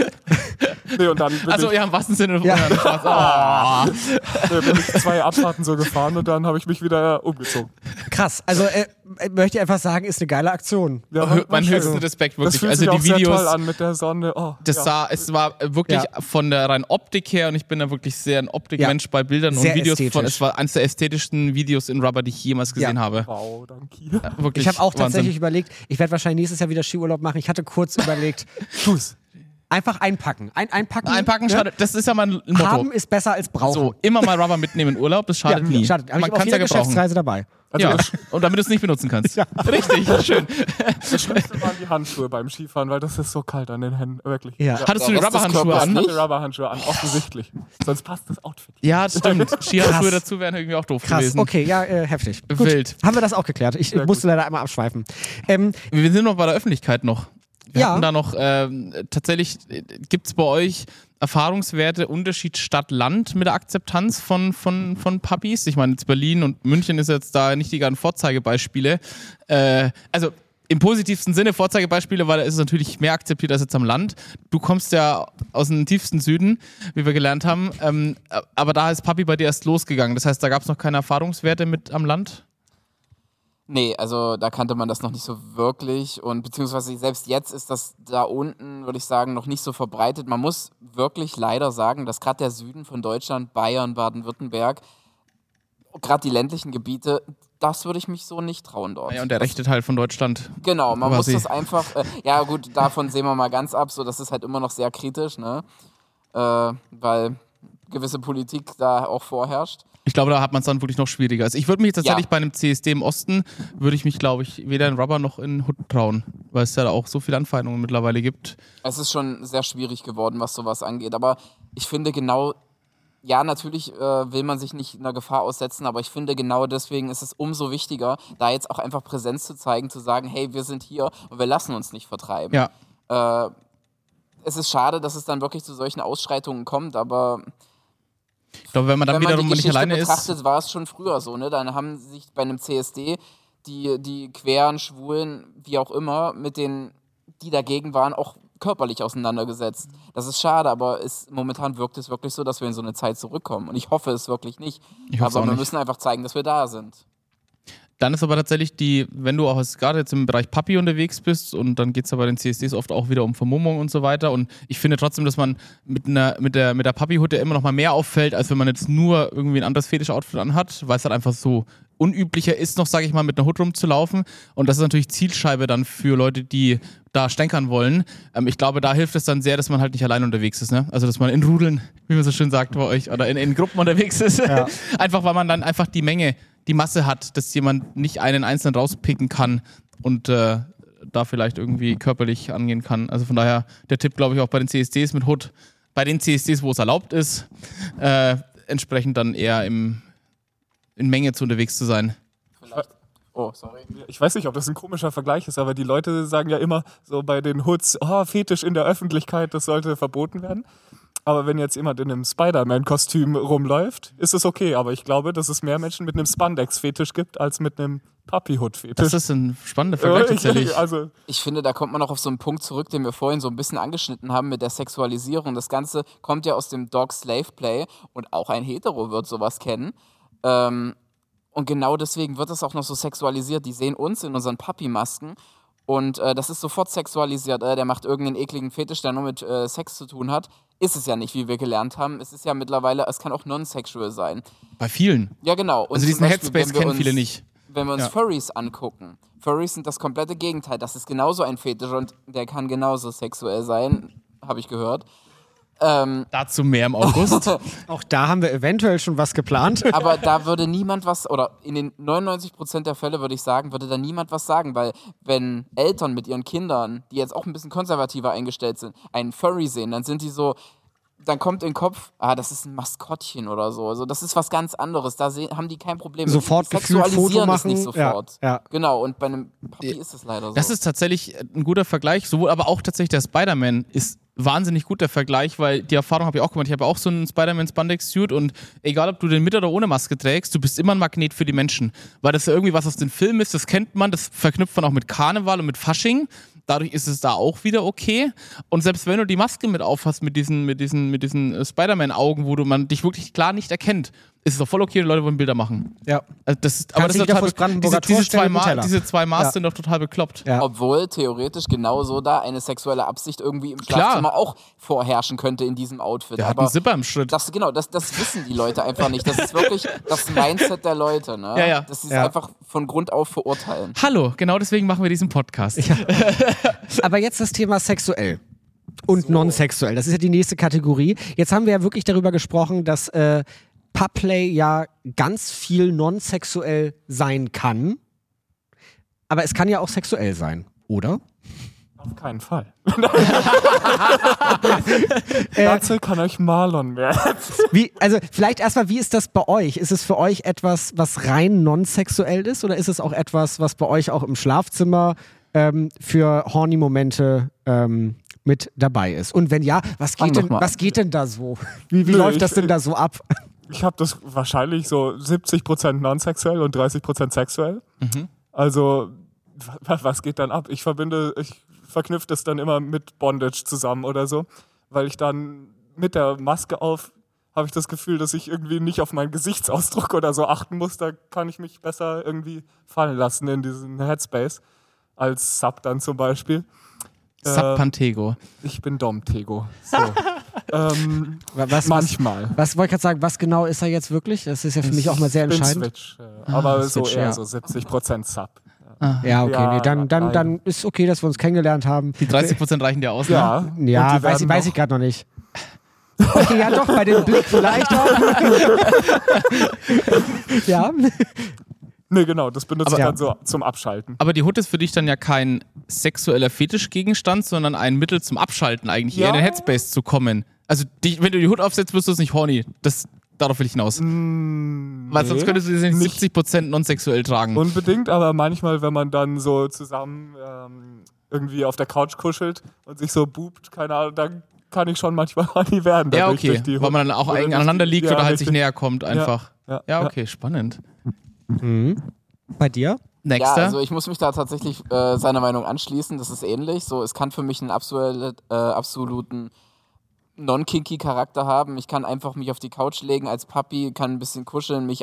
Nee, und dann bin, Also ja, im wahrsten Sinne Ja. eine schwarze. bin ich 2 Abfahrten so gefahren und dann habe ich mich wieder umgezogen. Krass. Also möchte ich einfach sagen, ist eine geile Aktion. Ja, Mein schön. höchsten Respekt, Das wirklich. fühlt Also sich auch die sehr Videos, toll an mit der Sonne. Oh, es war wirklich Ja. von der reinen Optik her, und ich bin da wirklich sehr ein Optikmensch bei Bildern Sehr und Videos ästhetisch. es war eines der ästhetischsten Videos in Rubber, die ich jemals gesehen habe. Wow, danke. Wirklich Ich habe auch Wahnsinn. tatsächlich überlegt, ich werde wahrscheinlich nächstes Jahr wieder Skiurlaub machen. Ich hatte kurz überlegt, Tu's. einfach einpacken. Einpacken. Einpacken ne? schadet, das ist ja mein Motto. Haben ist besser als brauchen. So, immer mal Rubber mitnehmen in Urlaub, das schadet nie. Schadet. Habe Man ich auf kann es jeder ja gebrauchen. Geschäftsreise dabei. Also Ja. Und damit du es nicht benutzen kannst. Richtig, schön. das Schlimmste waren die Handschuhe beim Skifahren, weil das ist so kalt an den Händen, wirklich. Ja. Hattest du die Der Rest des Rubberhandschuhe Körpers an? Ich nicht. hatte Rubberhandschuhe an, offensichtlich. Sonst passt das Outfit. Ja, das stimmt. Skihandschuhe Krass. dazu wären irgendwie auch doof Krass, gewesen. okay, ja, heftig. Gut. Wild. Haben wir das auch geklärt? Ich musste leider einmal abschweifen. Wir sind noch bei der Öffentlichkeit noch. Wir Ja. hatten da noch, tatsächlich, gibt es bei euch Erfahrungswerte, Unterschied Stadt-Land mit der Akzeptanz von Puppies? Ich meine, jetzt Berlin und München ist jetzt da nicht die ganzen Vorzeigebeispiele. Also im positivsten Sinne Vorzeigebeispiele, weil da ist es natürlich mehr akzeptiert als jetzt am Land. Du kommst ja aus dem tiefsten Süden, wie wir gelernt haben, aber da ist Puppy bei dir erst losgegangen. Das heißt, da gab es noch keine Erfahrungswerte mit am Land? Nee, also da kannte man das noch nicht so wirklich und beziehungsweise selbst jetzt ist das da unten, würde ich sagen, noch nicht so verbreitet. Man muss wirklich leider sagen, dass gerade der Süden von Deutschland, Bayern, Baden-Württemberg, gerade die ländlichen Gebiete, das würde ich mich so nicht trauen dort. Ja, und der rechte Teil von Deutschland. Genau, man quasi. muss das einfach, ja gut, davon sehen wir mal ganz ab, so das ist halt immer noch sehr kritisch, ne? Weil gewisse Politik da auch vorherrscht. Ich glaube, da hat man es dann wirklich noch schwieriger. Also ich würde mich tatsächlich Ja. bei einem CSD im Osten, würde ich mich, glaube ich, weder in Rubber noch in Hood trauen, weil es ja da auch so viele Anfeindungen mittlerweile gibt. Es ist schon sehr schwierig geworden, was sowas angeht, aber ich finde genau, ja, natürlich will man sich nicht einer Gefahr aussetzen, aber ich finde genau deswegen ist es umso wichtiger, da jetzt auch einfach Präsenz zu zeigen, zu sagen, hey, wir sind hier und wir lassen uns nicht vertreiben. Ja. Es ist schade, dass es dann wirklich zu solchen Ausschreitungen kommt, aber Ich glaube, wenn man dann wenn man wiederum die nicht Geschichte alleine betrachtet, ist. war es schon früher so, ne? Dann haben sich bei einem CSD die Queren, Schwulen, wie auch immer, mit denen, die dagegen waren, auch körperlich auseinandergesetzt. Das ist schade, aber momentan wirkt es wirklich so, dass wir in so eine Zeit zurückkommen. Und ich hoffe es wirklich nicht. Ich hoffe es Aber auch wir nicht. müssen einfach zeigen, dass wir da sind. Dann ist aber tatsächlich wenn du auch gerade jetzt im Bereich Puppy unterwegs bist, und dann geht es ja bei den CSDs oft auch wieder um Vermummung und so weiter. Und ich finde trotzdem, dass man mit der Puppy-Hood ja immer noch mal mehr auffällt, als wenn man jetzt nur irgendwie ein anderes Fetisch-Outfit anhat, weil es halt einfach so unüblicher ist, noch, sage ich mal, mit einer Hood rumzulaufen. Und das ist natürlich Zielscheibe dann für Leute, die da stänkern wollen. Ich glaube, da hilft es dann sehr, dass man halt nicht allein unterwegs ist. Ne? Also, dass man in Rudeln, wie man so schön sagt bei euch, oder in Gruppen unterwegs ist. Ja. Einfach, weil man dann einfach die Masse hat, dass jemand nicht einen Einzelnen rauspicken kann und da vielleicht irgendwie körperlich angehen kann. Also von daher der Tipp, glaube ich, auch bei den CSDs mit Hood, bei den CSDs, wo es erlaubt ist, entsprechend dann eher in Menge unterwegs zu sein. Vielleicht. Oh, sorry. Ich weiß nicht, ob das ein komischer Vergleich ist, aber die Leute sagen ja immer so bei den Hoods, Fetisch in der Öffentlichkeit, das sollte verboten werden. Aber wenn jetzt jemand in einem Spider-Man-Kostüm rumläuft, ist es okay. Aber ich glaube, dass es mehr Menschen mit einem Spandex-Fetisch gibt, als mit einem Puppy-Hood-Fetisch. Das ist ein spannender Vergleich tatsächlich. Also, Ich finde, da kommt man auch auf so einen Punkt zurück, den wir vorhin so ein bisschen angeschnitten haben mit der Sexualisierung. Das Ganze kommt ja aus dem Dog-Slave-Play und auch ein Hetero wird sowas kennen. Und genau deswegen wird es auch noch so sexualisiert. Die sehen uns in unseren Puppy-Masken und das ist sofort sexualisiert. Der macht irgendeinen ekligen Fetisch, der nur mit Sex zu tun hat. Ist es ja nicht, wie wir gelernt haben. Es ist ja mittlerweile, es kann auch non-sexual sein. Bei vielen. Ja, genau. Und Also diesen zum Beispiel, Headspace wenn wir kennen uns- viele nicht. Wenn wir uns Ja. Furries angucken, Furries sind das komplette Gegenteil. Das ist genauso ein Fetisch und der kann genauso sexuell sein, habe ich gehört. Dazu mehr im August. Auch da haben wir eventuell schon was geplant. Aber da würde niemand was, oder in den 99% der Fälle würde ich sagen, würde da niemand was sagen, weil wenn Eltern mit ihren Kindern, die jetzt auch ein bisschen konservativer eingestellt sind, einen Furry sehen, dann sind die so, dann kommt in den Kopf, das ist ein Maskottchen oder so. Also das ist was ganz anderes. Da haben die kein Problem. Sofort gefühlt Foto machen. Es nicht sofort. Ja. Genau, und bei einem Papi ist es leider so. Das ist tatsächlich ein guter Vergleich, sowohl aber auch tatsächlich der Spider-Man ist wahnsinnig gut der Vergleich, weil die Erfahrung habe ich auch gemacht. Ich habe auch so einen Spider-Man Spandex-Suit und egal, ob du den mit oder ohne Maske trägst, du bist immer ein Magnet für die Menschen. Weil das ja irgendwie was aus den Filmen ist, das kennt man, das verknüpft man auch mit Karneval und mit Fasching. Dadurch ist es da auch wieder okay. Und selbst wenn du die Maske mit aufhast, mit diesen Spider-Man-Augen, wo man dich wirklich klar nicht erkennt, ist es doch voll okay, die Leute wollen Bilder machen. Ja. Also das ist total diese zwei Maß sind doch total bekloppt. Ja. Obwohl theoretisch genauso da eine sexuelle Absicht irgendwie im Schlafzimmer auch vorherrschen könnte in diesem Outfit. Der hat einen Zipper im Schritt. Das wissen die Leute einfach nicht. Das ist wirklich das Mindset der Leute. Ne? Ja. Das ist einfach von Grund auf verurteilen. Hallo, genau deswegen machen wir diesen Podcast. Ja. Aber jetzt das Thema sexuell und non-sexuell. Das ist ja die nächste Kategorie. Jetzt haben wir ja wirklich darüber gesprochen, dass Pubplay ja ganz viel non-sexuell sein kann. Aber es kann ja auch sexuell sein, oder? Auf keinen Fall. Dazu kann euch Marlon mehr. Vielleicht erstmal, wie ist das bei euch? Ist es für euch etwas, was rein non-sexuell ist? Oder ist es auch etwas, was bei euch auch im Schlafzimmer für Horny-Momente mit dabei ist? Und wenn ja, was geht denn da so? Wie läuft das denn da so ab? Ich habe das wahrscheinlich so 70% non-sexuell und 30% sexuell. Mhm. Also, was geht dann ab? Ich verknüpfe das dann immer mit Bondage zusammen oder so, weil ich dann mit der Maske auf habe ich das Gefühl, dass ich irgendwie nicht auf meinen Gesichtsausdruck oder so achten muss. Da kann ich mich besser irgendwie fallen lassen in diesen Headspace. Als Sub dann zum Beispiel. Sub-Pantego. Ich bin Dom-Tego. So. Manchmal. Was wollte ich gerade sagen, was genau ist er jetzt wirklich? Das ist ja für mich auch mal sehr entscheidend. Switch, aber so Switch, eher so 70% Sub. Ja, okay, Ja, dann ist okay, dass wir uns kennengelernt haben. Die 30% reichen dir aus, ne? Ja, Ja, und die weiß werden ich gerade noch nicht. Okay, ja doch, bei dem Blick vielleicht auch. Ja. Nee, genau, das benutze ich Aber- dann so zum Abschalten. Aber die Hut ist für dich dann ja kein sexueller Fetischgegenstand, sondern ein Mittel zum Abschalten eigentlich, eher in den Headspace zu kommen. Also wenn du die Hut aufsetzt, wirst du es nicht horny. Darauf will ich hinaus. Weil sonst könntest du sie nicht 70% non-sexuell tragen. Unbedingt, aber manchmal, wenn man dann so zusammen irgendwie auf der Couch kuschelt und sich so bubt, keine Ahnung, dann kann ich schon manchmal horny werden. Ja, dadurch, okay, durch die weil man dann auch eng aneinander liegt ja, oder halt sich richtig. näher kommt einfach. Ja, okay, spannend. Bei dir? Nächster. Ja, also ich muss mich da tatsächlich seiner Meinung anschließen. Das ist ähnlich. So, es kann für mich einen absoluten non-kinky Charakter haben. Ich kann einfach mich auf die Couch legen als Papi, kann ein bisschen kuscheln, mich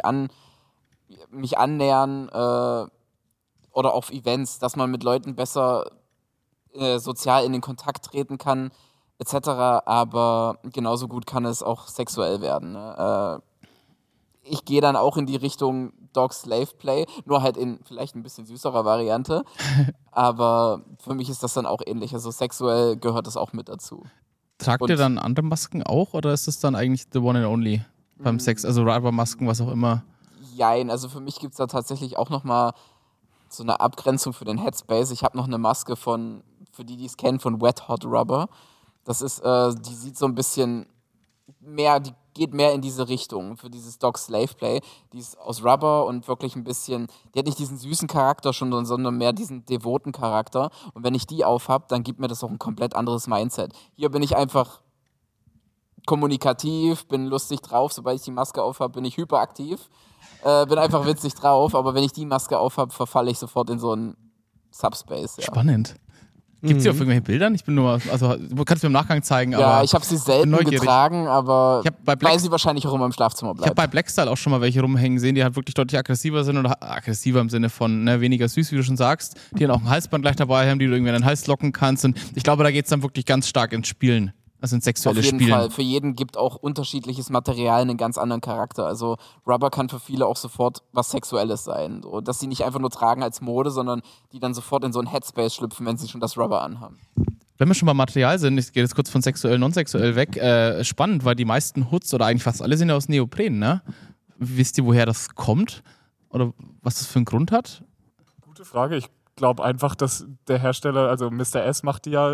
annähern oder auf Events, dass man mit Leuten besser sozial in den Kontakt treten kann, etc. Aber genauso gut kann es auch sexuell werden. Ne? Ich gehe dann auch in die Richtung Dog-Slave-Play, nur halt in vielleicht ein bisschen süßerer Variante. Aber für mich ist das dann auch ähnlich. Also sexuell gehört das auch mit dazu. Tragt ihr dann andere Masken auch oder ist das dann eigentlich the one and only beim Sex? Also Rubber-Masken, was auch immer. Jein, also für mich gibt es da tatsächlich auch nochmal so eine Abgrenzung für den Headspace. Ich habe noch eine Maske für die es kennen, von Wet Hot Rubber. Das ist, die sieht so ein bisschen mehr, die geht mehr in diese Richtung für dieses Dog-Slave-Play. Die ist aus Rubber und wirklich ein bisschen, die hat nicht diesen süßen Charakter schon, sondern mehr diesen devoten Charakter. Und wenn ich die aufhab, dann gibt mir das auch ein komplett anderes Mindset. Hier bin ich einfach kommunikativ, bin lustig drauf. Sobald ich die Maske aufhab, bin ich hyperaktiv. Bin einfach witzig drauf. Aber wenn ich die Maske aufhab, verfalle ich sofort in so einen Subspace. Ja. Spannend. Gibt es hier auf irgendwelchen Bildern? Ich bin nur, also du kannst mir im Nachgang zeigen, aber. Ja, ich habe sie selten neugierig. getragen, aber bei weil sie wahrscheinlich auch immer im Schlafzimmer Ich habe bleibt. bei Blackstyle auch schon mal welche rumhängen sehen, die halt wirklich deutlich aggressiver sind oder aggressiver im Sinne von weniger süß, wie du schon sagst, die dann auch ein Halsband gleich dabei haben, die du irgendwie an den Hals locken kannst. Und ich glaube, da geht es dann wirklich ganz stark ins Spielen, also ins Auf sexuelle jeden Spielen. Fall. Für jeden gibt auch unterschiedliches Material einen ganz anderen Charakter. Also Rubber kann für viele auch sofort was Sexuelles sein. So, dass sie nicht einfach nur tragen als Mode, sondern die dann sofort in so einen Headspace schlüpfen, wenn sie schon das Rubber anhaben. Wenn wir schon beim Material sind, ich gehe jetzt kurz von sexuell, non-sexuell weg, spannend, weil die meisten Hoods oder eigentlich fast alle sind ja aus Neopren, ne? Wisst ihr, woher das kommt? Oder was das für einen Grund hat? Gute Frage. Ich glaube einfach, dass der Hersteller, also Mr. S macht die ja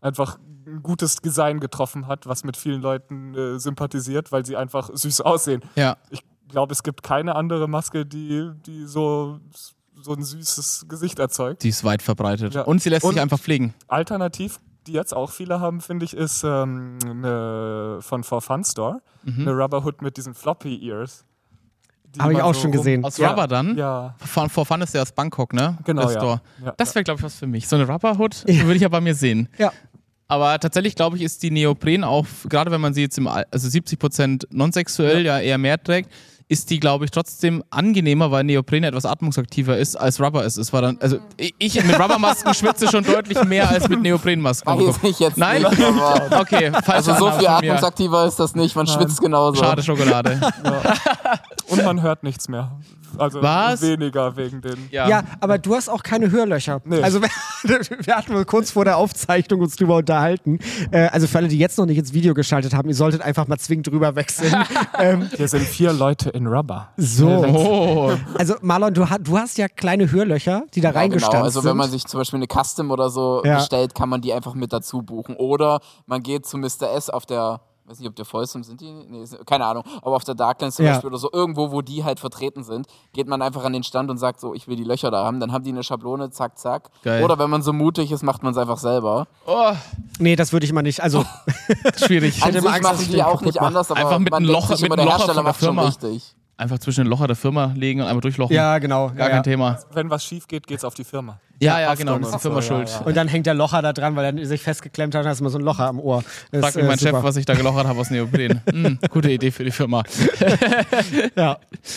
einfach ein gutes Design getroffen hat, was mit vielen Leuten sympathisiert, weil sie einfach süß aussehen. Ja. Ich glaube, es gibt keine andere Maske, die so ein süßes Gesicht erzeugt. Die ist weit verbreitet. Ja. Und sie lässt sich einfach pflegen. Alternativ, die jetzt auch viele haben, finde ich, ist eine von For Fun Store, eine Rubber Hood mit diesen Floppy Ears. Habe ich auch schon gesehen. Aus Rubber dann? Ja. For Fun ist ja aus Bangkok, ne? Genau, Der Store. ja. Das wäre, glaube ich, was für mich. So eine Rubber-Hood würde ich ja bei mir sehen. Ja. Aber tatsächlich, glaube ich, ist die Neopren auch, gerade wenn man sie jetzt also 70% non-sexuell ja eher mehr trägt, ist die, glaube ich, trotzdem angenehmer, weil Neopren etwas atmungsaktiver ist, als Rubber ist. Es war dann, also ich mit Rubbermasken schwitze schon deutlich mehr als mit Neoprenmasken. Weiß ich jetzt Nein? nicht, aber Okay, falsche also so Annahme viel von mir. atmungsaktiver ist das nicht, man schwitzt genauso. Schade Schokolade. Und man hört nichts mehr. Also Was? weniger wegen den... Ja, aber du hast auch keine Hörlöcher. Nee. Also wir hatten uns kurz vor der Aufzeichnung uns drüber unterhalten. Also für alle, die jetzt noch nicht ins Video geschaltet haben, ihr solltet einfach mal zwingend drüber wechseln. Hier sind 4 Leute in Rubber. So. Oh. Also Marlon, du hast ja kleine Hörlöcher, die da Ja, reingestanzt genau. Also sind. wenn man sich zum Beispiel eine Custom oder so Ja. bestellt, kann man die einfach mit dazu buchen. Oder man geht zu Mr. S auf der, weiß nicht, ob der Folsom sind die? Nee, keine Ahnung. Aber auf der Darklands zum Ja. Beispiel oder so, irgendwo, wo die halt vertreten sind, geht man einfach an den Stand und sagt so, ich will die Löcher da haben. Dann haben die eine Schablone, zack, zack. Geil. Oder wenn man so mutig ist, macht man es einfach selber. Oh, Nee, das würde ich mal nicht. Also schwierig. An hätte sich mal Angst, dass machen ich die den auch kaputt nicht mache. anders, aber Einfach mit man einem denkt Loch- sich mit immer, einem der Loch Hersteller von der macht schon Firma. richtig. Einfach zwischen den Locher der Firma legen und einmal durchlochen. Ja, genau. Gar kein Thema. Wenn was schief geht, geht's auf die Firma. Ja, genau, das ist die Haftung Firma und so, schuld. ja. Und dann hängt der Locher da dran, weil er sich festgeklemmt hat und hast immer so ein Locher am Ohr. Das Frag ist, mich mein Chef, super. was ich da gelochert habe aus Neopren. Gute Idee für die Firma. Ja.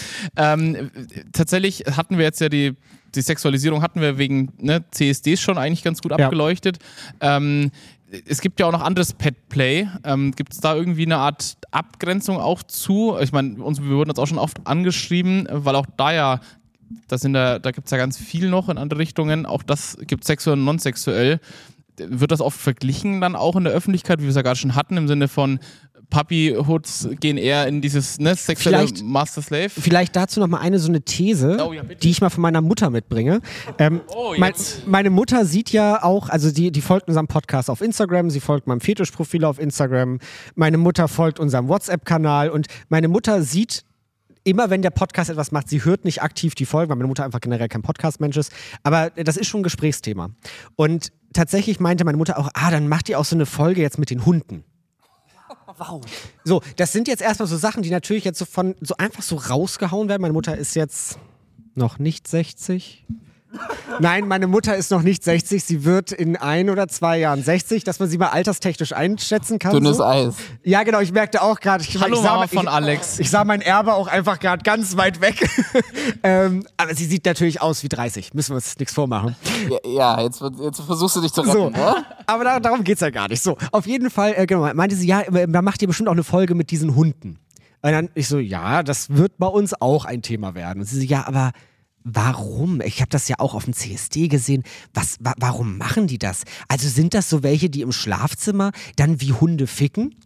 Tatsächlich hatten wir jetzt ja die Sexualisierung hatten wir wegen CSDs schon eigentlich ganz gut abgeleuchtet. Es gibt ja auch noch anderes Pet-Play. Gibt es da irgendwie eine Art Abgrenzung auch zu? Ich meine, wir wurden jetzt auch schon oft angeschrieben, weil auch da ja, da gibt es ja ganz viel noch in andere Richtungen. Auch das gibt sexuell und non-sexuell. Wird das oft verglichen dann auch in der Öffentlichkeit, wie wir es ja gerade schon hatten, im Sinne von Puppy-Hoods gehen eher in dieses sexuelle Master-Slave? Vielleicht dazu noch mal so eine These, Oh, ja, bitte. die ich mal von meiner Mutter mitbringe. Meine Mutter sieht ja auch, also die folgt unserem Podcast auf Instagram, sie folgt meinem Fetischprofil auf Instagram, meine Mutter folgt unserem WhatsApp-Kanal und meine Mutter sieht immer, wenn der Podcast etwas macht, sie hört nicht aktiv die Folgen, weil meine Mutter einfach generell kein Podcast-Mensch ist, aber das ist schon ein Gesprächsthema. Und tatsächlich meinte meine Mutter auch, dann macht ihr auch so eine Folge jetzt mit den Hunden. Wow. So, das sind jetzt erstmal so Sachen, die natürlich jetzt so einfach so rausgehauen werden. Meine Mutter ist jetzt noch nicht 60. Nein, meine Mutter ist noch nicht 60. Sie wird in 1 oder 2 Jahren 60, dass man sie mal alterstechnisch einschätzen kann. Dünnes so. Eis. Ja, genau, ich merkte auch gerade. Hallo Mama von Alex. Ich sah mein Erbe auch einfach gerade ganz weit weg. Aber sie sieht natürlich aus wie 30. Müssen wir uns nichts vormachen. Ja, jetzt versuchst du dich zu retten, So, ne? aber darum geht's ja gar nicht. So, auf jeden Fall, genau, meinte sie, ja, da macht ihr bestimmt auch eine Folge mit diesen Hunden. Und dann ich so, ja, das wird bei uns auch ein Thema werden. Und sie so, ja, aber warum? Ich habe das ja auch auf dem CSD gesehen. Warum machen die das? Also sind das so welche, die im Schlafzimmer dann wie Hunde ficken?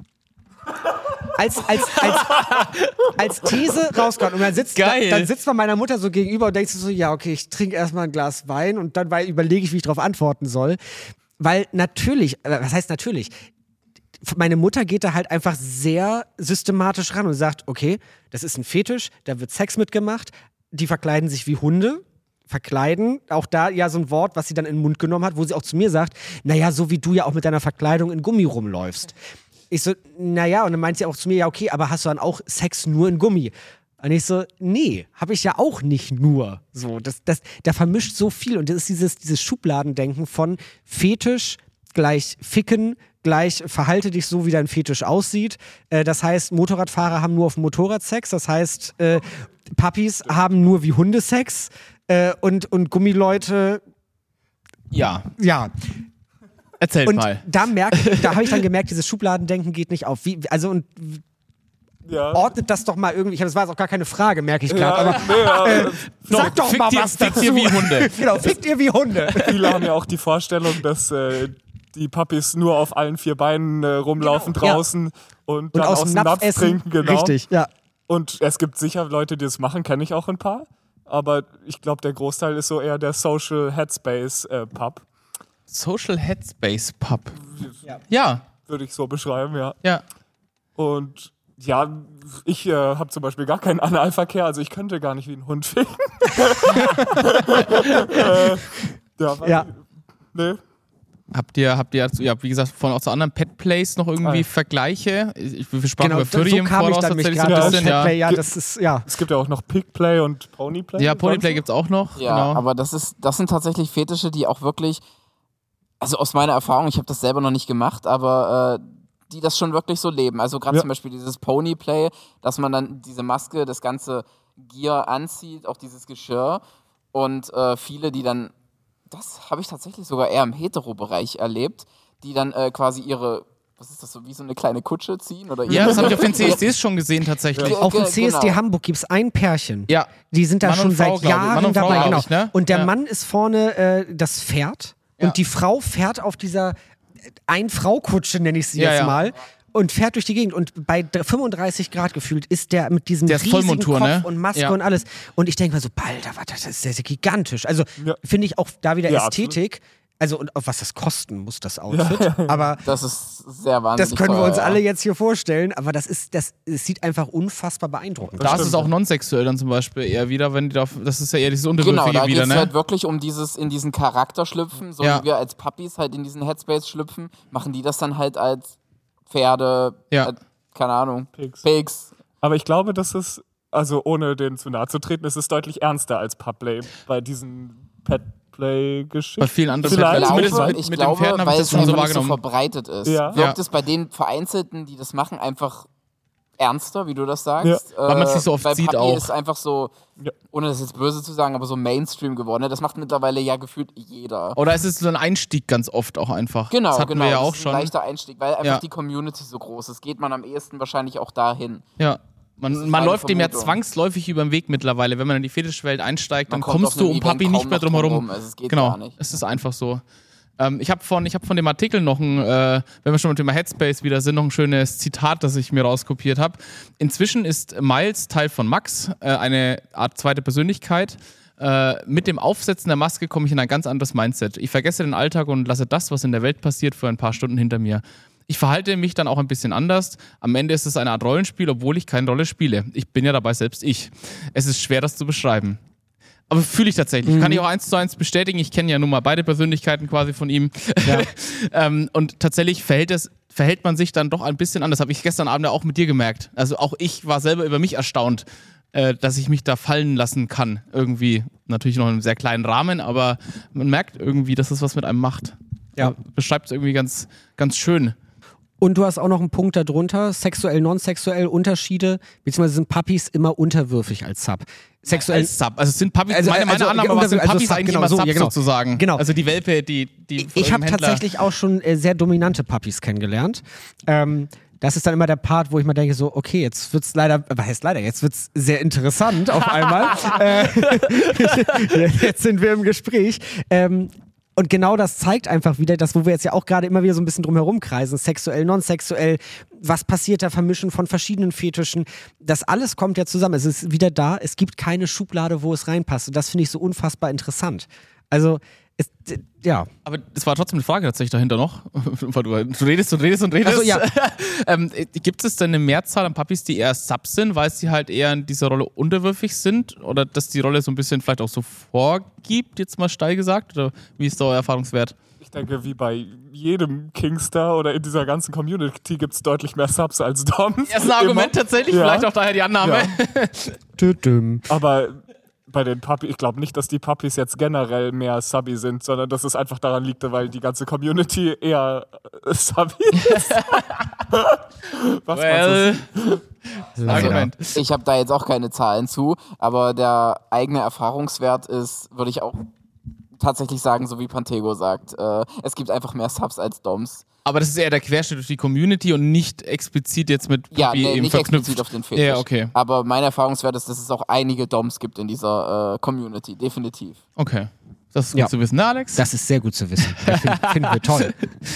Als These rausgehauen. Und dann sitzt man meiner Mutter so gegenüber und denkt so, ja, okay, ich trinke erstmal ein Glas Wein und dann überlege ich, wie ich darauf antworten soll. Weil natürlich, was heißt natürlich? Meine Mutter geht da halt einfach sehr systematisch ran und sagt, okay, das ist ein Fetisch, da wird Sex mitgemacht, die verkleiden sich wie Hunde. Verkleiden, auch da ja so ein Wort, was sie dann in den Mund genommen hat, wo sie auch zu mir sagt, naja, so wie du ja auch mit deiner Verkleidung in Gummi rumläufst. Ich so, naja, und dann meint sie auch zu mir, ja okay, aber hast du dann auch Sex nur in Gummi? Und ich so, nee, habe ich ja auch nicht nur. So, da vermischt so viel und das ist dieses Schubladendenken von Fetisch gleich Ficken, gleich verhalte dich so, wie dein Fetisch aussieht. Das heißt, Motorradfahrer haben nur auf dem Motorrad Sex, das heißt, Puppies haben nur wie Hunde Sex und Gummileute. Ja. Ja. Erzählt Und mal. da habe ich dann gemerkt, dieses Schubladendenken geht nicht auf. Ja. Ordnet das doch mal irgendwie. Das war jetzt auch gar keine Frage, merke ich gerade. Aber sag doch mal was dazu. Fickt ihr wie Hunde. Genau, fickt ihr wie Hunde. Viele haben ja auch die Vorstellung, dass die Puppies nur auf allen 4 Beinen rumlaufen draußen und dann aus dem Napf essen. trinken. Genau. Richtig, ja. Und es gibt sicher Leute, die das machen, kenne ich auch ein paar. Aber ich glaube, der Großteil ist so eher der Social Headspace Pub. Social Headspace Pup. Ja. Würde ich so beschreiben, ja. Ja. Und ja, ich habe zum Beispiel gar keinen Analverkehr, also ich könnte gar nicht wie ein Hund ficken. Ja. Nee. Habt ihr, wie gesagt, von auch zu anderen Pet-Plays noch irgendwie Vergleiche? Wir sprachen über Furry so im kam ich Voraus dann mich tatsächlich so gerade ein auf bisschen. Petplay, Ja. ja, das ist, ja. Es gibt ja auch noch Pigplay und Ponyplay. Ja, Ponyplay gibt's auch noch. Ja, genau. aber das sind tatsächlich Fetische, die auch wirklich, also aus meiner Erfahrung, ich habe das selber noch nicht gemacht, aber die das schon wirklich so leben. Also gerade zum Beispiel dieses Ponyplay, dass man dann diese Maske, das ganze Gear anzieht, auch dieses Geschirr und viele, die dann, das habe ich tatsächlich sogar eher im Hetero-Bereich erlebt, die dann quasi ihre, was ist das, so wie so eine kleine Kutsche ziehen? Oder Ja, das habe ich auf den CSDs schon gesehen tatsächlich. Auf dem CSD genau. Hamburg gibt es ein Pärchen. Ja. Die sind da Mann schon und Frau, seit glaub ich. Mann Jahren und Frau, dabei. glaub Genau. ich, ne? Und der Ja. Mann ist vorne das Pferd Ja. und die Frau fährt auf dieser Ein-Frau-Kutsche, nenne ich sie Ja, jetzt ja. mal. Und fährt durch die Gegend und bei 35 Grad gefühlt ist der mit diesem Der ist riesigen Vollmontur, Kopf ne? und Maske Ja. und alles. Und ich denke mal so, Alter, das ist sehr, sehr gigantisch. Also Ja. finde ich auch da wieder Ja, Ästhetik. Also und auf was das kosten muss, das Outfit. Aber Das ist sehr wahnsinnig das können wir teuer, uns ja. alle jetzt hier vorstellen. Aber es sieht einfach unfassbar beeindruckend Da aus. ist es auch non-sexuell dann zum Beispiel eher wieder, wenn die da, das ist ja eher dieses Unterwürfige Genau, da geht wieder, es ne? halt wirklich um dieses in diesen Charakter schlüpfen, so Ja. wie wir als Puppies halt in diesen Headspace schlüpfen, machen die das dann halt als Pferde, Ja. keine Ahnung, Pigs. Pigs. Aber ich glaube, das ist, also ohne denen zu nahe zu treten, es ist deutlich ernster als Pupplay bei diesen Petplay-Geschichten. Bei vielen anderen Vielleicht. Pet- Ich zumindest glaube, mit ich den glaube, Pferden habe ich weil das es schon so einfach nicht so wahrgenommen. verbreitet ist, Ja. wirkt Ja. es bei den Vereinzelten, die das machen, einfach ernster, wie du das sagst. Weil man es nicht so oft bei sieht Puppy auch. ist einfach so, Ja. ohne das jetzt böse zu sagen, aber so Mainstream geworden. Ne? Das macht mittlerweile ja gefühlt jeder. Oder es ist so ein Einstieg ganz oft auch einfach. Genau, das hatten genau. wir ja das auch ist ein schon. leichter Einstieg, weil einfach Ja. die Community so groß ist. Geht man am ehesten wahrscheinlich auch dahin. Ja. ist Man meine läuft dem ja Vermutung. zwangsläufig über den Weg mittlerweile. Wenn man in die Fetischwelt einsteigt, dann Man kommt kommst auf du einem um Event Papi kaum nicht mehr noch drum herum. drumherum. Also es geht Genau, gar nicht. es ist einfach so. Ich habe von dem Artikel noch wenn wir schon mit dem Thema Headspace wieder sind, noch ein schönes Zitat, das ich mir rauskopiert habe. Inzwischen ist Miles Teil von Max, eine Art zweite Persönlichkeit. Mit dem Aufsetzen der Maske komme ich in ein ganz anderes Mindset. Ich vergesse den Alltag und lasse das, was in der Welt passiert, für ein paar Stunden hinter mir. Ich verhalte mich dann auch ein bisschen anders. Am Ende ist es eine Art Rollenspiel, obwohl ich keine Rolle spiele. Ich bin ja dabei selbst ich. Es ist schwer, das zu beschreiben. Aber fühle ich tatsächlich. Kann ich auch 1:1 bestätigen. Ich kenne ja nun mal beide Persönlichkeiten quasi von ihm. Ja. Und tatsächlich verhält man sich dann doch ein bisschen anders. Habe ich gestern Abend ja auch mit dir gemerkt. Also auch ich war selber über mich erstaunt, dass ich mich da fallen lassen kann. Irgendwie. Natürlich noch in einem sehr kleinen Rahmen, aber man merkt irgendwie, dass das was mit einem macht. Ja. Beschreibt es irgendwie ganz, ganz schön. Und du hast auch noch einen Punkt darunter, sexuell, non-sexuell, Unterschiede, beziehungsweise sind Puppies immer unterwürfig als Sub. Sexuell, Als Sub. Also es sind Puppies, Also- meine also- Annahme war, sind also Puppies Sub, eigentlich genau, immer so, Subs ja, genau. sozusagen. Genau. Also die Welpe, die ich habe Händler- tatsächlich auch schon sehr dominante Puppies kennengelernt. Das ist dann immer der Part, wo ich mal denke, so, okay, jetzt wird's leider, was heißt leider, jetzt wird's sehr interessant auf einmal. Jetzt sind wir im Gespräch. Und genau das zeigt einfach wieder, das, wo wir jetzt ja auch gerade immer wieder so ein bisschen drum herum kreisen, sexuell, non-sexuell, was passiert da, Vermischen von verschiedenen Fetischen, das alles kommt ja zusammen. Es ist wieder da, es gibt keine Schublade, wo es reinpasst. Und das finde ich so unfassbar interessant. Also, ja. Aber es war trotzdem eine Frage tatsächlich dahinter noch. Weil du redest und redest und redest. Ach so, ja. Gibt es denn eine Mehrzahl an Puppies, die eher Subs sind, weil sie halt eher in dieser Rolle unterwürfig sind? Oder dass die Rolle so ein bisschen vielleicht auch so vorgibt, jetzt mal steil gesagt? Oder wie ist da euer Erfahrungswert? Ich denke, wie bei jedem Kingstar oder in dieser ganzen Community gibt es deutlich mehr Subs als Doms. Erst ein Argument Immer. tatsächlich, Ja. vielleicht auch daher die Annahme. Tütüm. Aber bei den Puppies, ich glaube nicht, dass die Puppies jetzt generell mehr Subby sind, sondern dass es einfach daran liegt, weil die ganze Community eher Subby ist. Was Well, Argument. Ich habe da jetzt auch keine Zahlen zu, aber der eigene Erfahrungswert ist, würde ich auch tatsächlich sagen, so wie Pantego sagt, es gibt einfach mehr Subs als Doms. Aber das ist eher der Querschnitt durch die Community und nicht explizit jetzt mit Puppy Ja, nee, eben nicht verknüpft. explizit auf den Fetisch. Ja, okay. Aber mein Erfahrungswert ist, dass es auch einige Doms gibt in dieser Community, definitiv. Okay. Das ist gut zu wissen, ne, Alex? Das ist sehr gut zu wissen. Finden wir toll.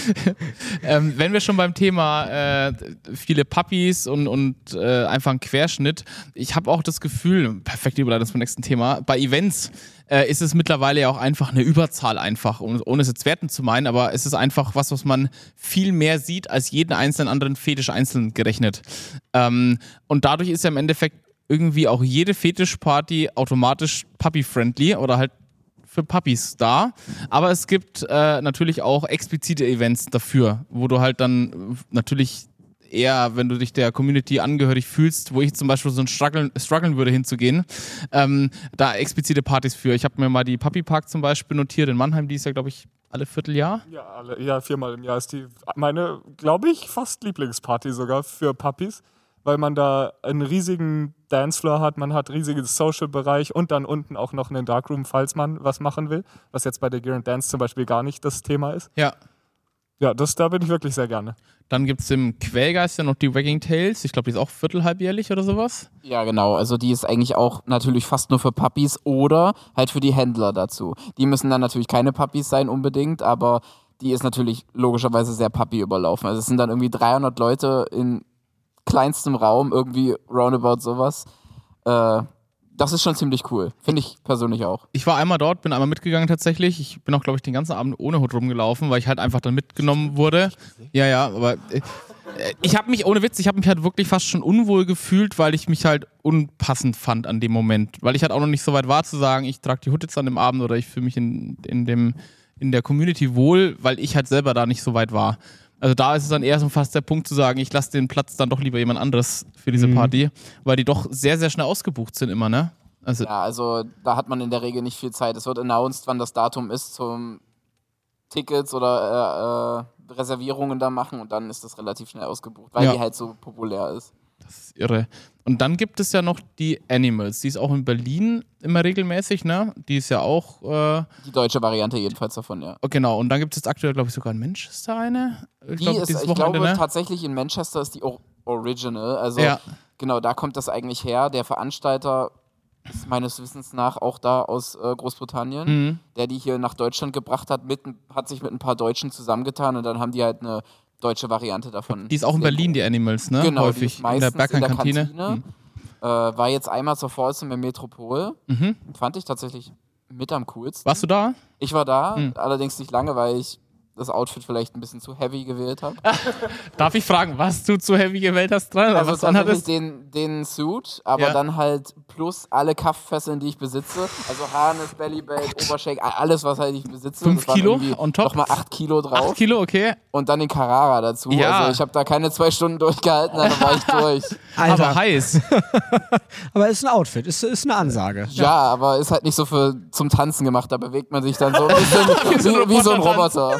Wenn wir schon beim Thema viele Puppies und einfach ein Querschnitt, ich habe auch das Gefühl, perfekte Überleitung zum nächsten Thema, bei Events ist es mittlerweile ja auch einfach eine Überzahl einfach, ohne es jetzt werten zu meinen, aber es ist einfach was man viel mehr sieht als jeden einzelnen anderen Fetisch einzeln gerechnet. Und dadurch ist ja im Endeffekt irgendwie auch jede Fetischparty automatisch puppy-friendly oder halt für Puppies da, aber es gibt natürlich auch explizite Events dafür, wo du halt dann natürlich eher, wenn du dich der Community angehörig fühlst, wo ich zum Beispiel so ein strugglen würde hinzugehen, da explizite Partys für. Ich habe mir mal die Puppy Park zum Beispiel notiert in Mannheim, die ist ja, glaube ich, alle Vierteljahr. Ja, 4-mal im Jahr ist die meine, glaube ich, fast Lieblingsparty sogar für Puppies, weil man da einen riesigen Dancefloor hat, man hat einen riesigen Social-Bereich und dann unten auch noch einen Darkroom, falls man was machen will, was jetzt bei der Gear & Dance zum Beispiel gar nicht das Thema ist. Ja. Ja, da bin ich wirklich sehr gerne. Dann gibt es im Quellgeist ja noch die Wagging Tales, ich glaube, die ist auch viertelhalbjährlich oder sowas. Ja, genau, also die ist eigentlich auch natürlich fast nur für Puppies oder halt für die Händler dazu. Die müssen dann natürlich keine Puppies sein unbedingt, aber die ist natürlich logischerweise sehr Puppy überlaufen. Also es sind dann irgendwie 300 Leute in kleinstem Raum, irgendwie roundabout sowas. Das ist schon ziemlich cool. Finde ich persönlich auch. Ich war einmal dort, bin einmal mitgegangen tatsächlich. Ich bin auch, glaube ich, den ganzen Abend ohne Hut rumgelaufen, weil ich halt einfach dann mitgenommen wurde. Ja, aber ich habe mich, ohne Witz, halt wirklich fast schon unwohl gefühlt, weil ich mich halt unpassend fand an dem Moment. Weil ich halt auch noch nicht so weit war zu sagen, ich trage die Hut jetzt an dem Abend oder ich fühle mich in der Community wohl, weil ich halt selber da nicht so weit war. Also da ist es dann eher so fast der Punkt zu sagen, ich lasse den Platz dann doch lieber jemand anderes für diese Party, weil die doch sehr, sehr schnell ausgebucht sind immer, ne? Also da hat man in der Regel nicht viel Zeit. Es wird announced, wann das Datum ist zum Tickets oder Reservierungen da machen und dann ist das relativ schnell ausgebucht, weil die halt so populär ist. Das ist irre. Und dann gibt es ja noch die Animals, die ist auch in Berlin immer regelmäßig, ne? Die ist ja auch... die deutsche Variante jedenfalls davon, ja. Genau, und dann gibt es jetzt aktuell, glaube ich, sogar in Manchester eine. Ich glaube tatsächlich in Manchester ist die Original, also genau, da kommt das eigentlich her. Der Veranstalter ist meines Wissens nach auch da aus Großbritannien, der die hier nach Deutschland gebracht hat, hat sich mit ein paar Deutschen zusammengetan und dann haben die halt eine deutsche Variante davon. Die ist auch in Berlin, die Animals, ne? Genau, häufig die ist meistens in der Berghain-Kantine. War jetzt einmal zur Folsom im Metropol. Fand ich tatsächlich mit am coolsten. Warst du da? Ich war da, allerdings nicht lange, weil ich das Outfit vielleicht ein bisschen zu heavy gewählt habe. Darf ich fragen, was du zu heavy gewählt hast dran? Also tatsächlich den Suit, aber dann halt plus alle Kaffesseln, die ich besitze. Also Harness, Bellybelt, Oberschenkel, alles, was halt ich besitze. 5 Kilo on top? Nochmal 8 Kilo drauf. 8 Kilo, okay. Und dann den Carrara dazu. Ja. Also ich habe da keine 2 Stunden durchgehalten, dann war ich durch. Alter. Aber heiß. Aber ist ein Outfit, ist eine Ansage. Ja, aber ist halt nicht so zum Tanzen gemacht. Da bewegt man sich dann so ein bisschen wie so ein Roboter.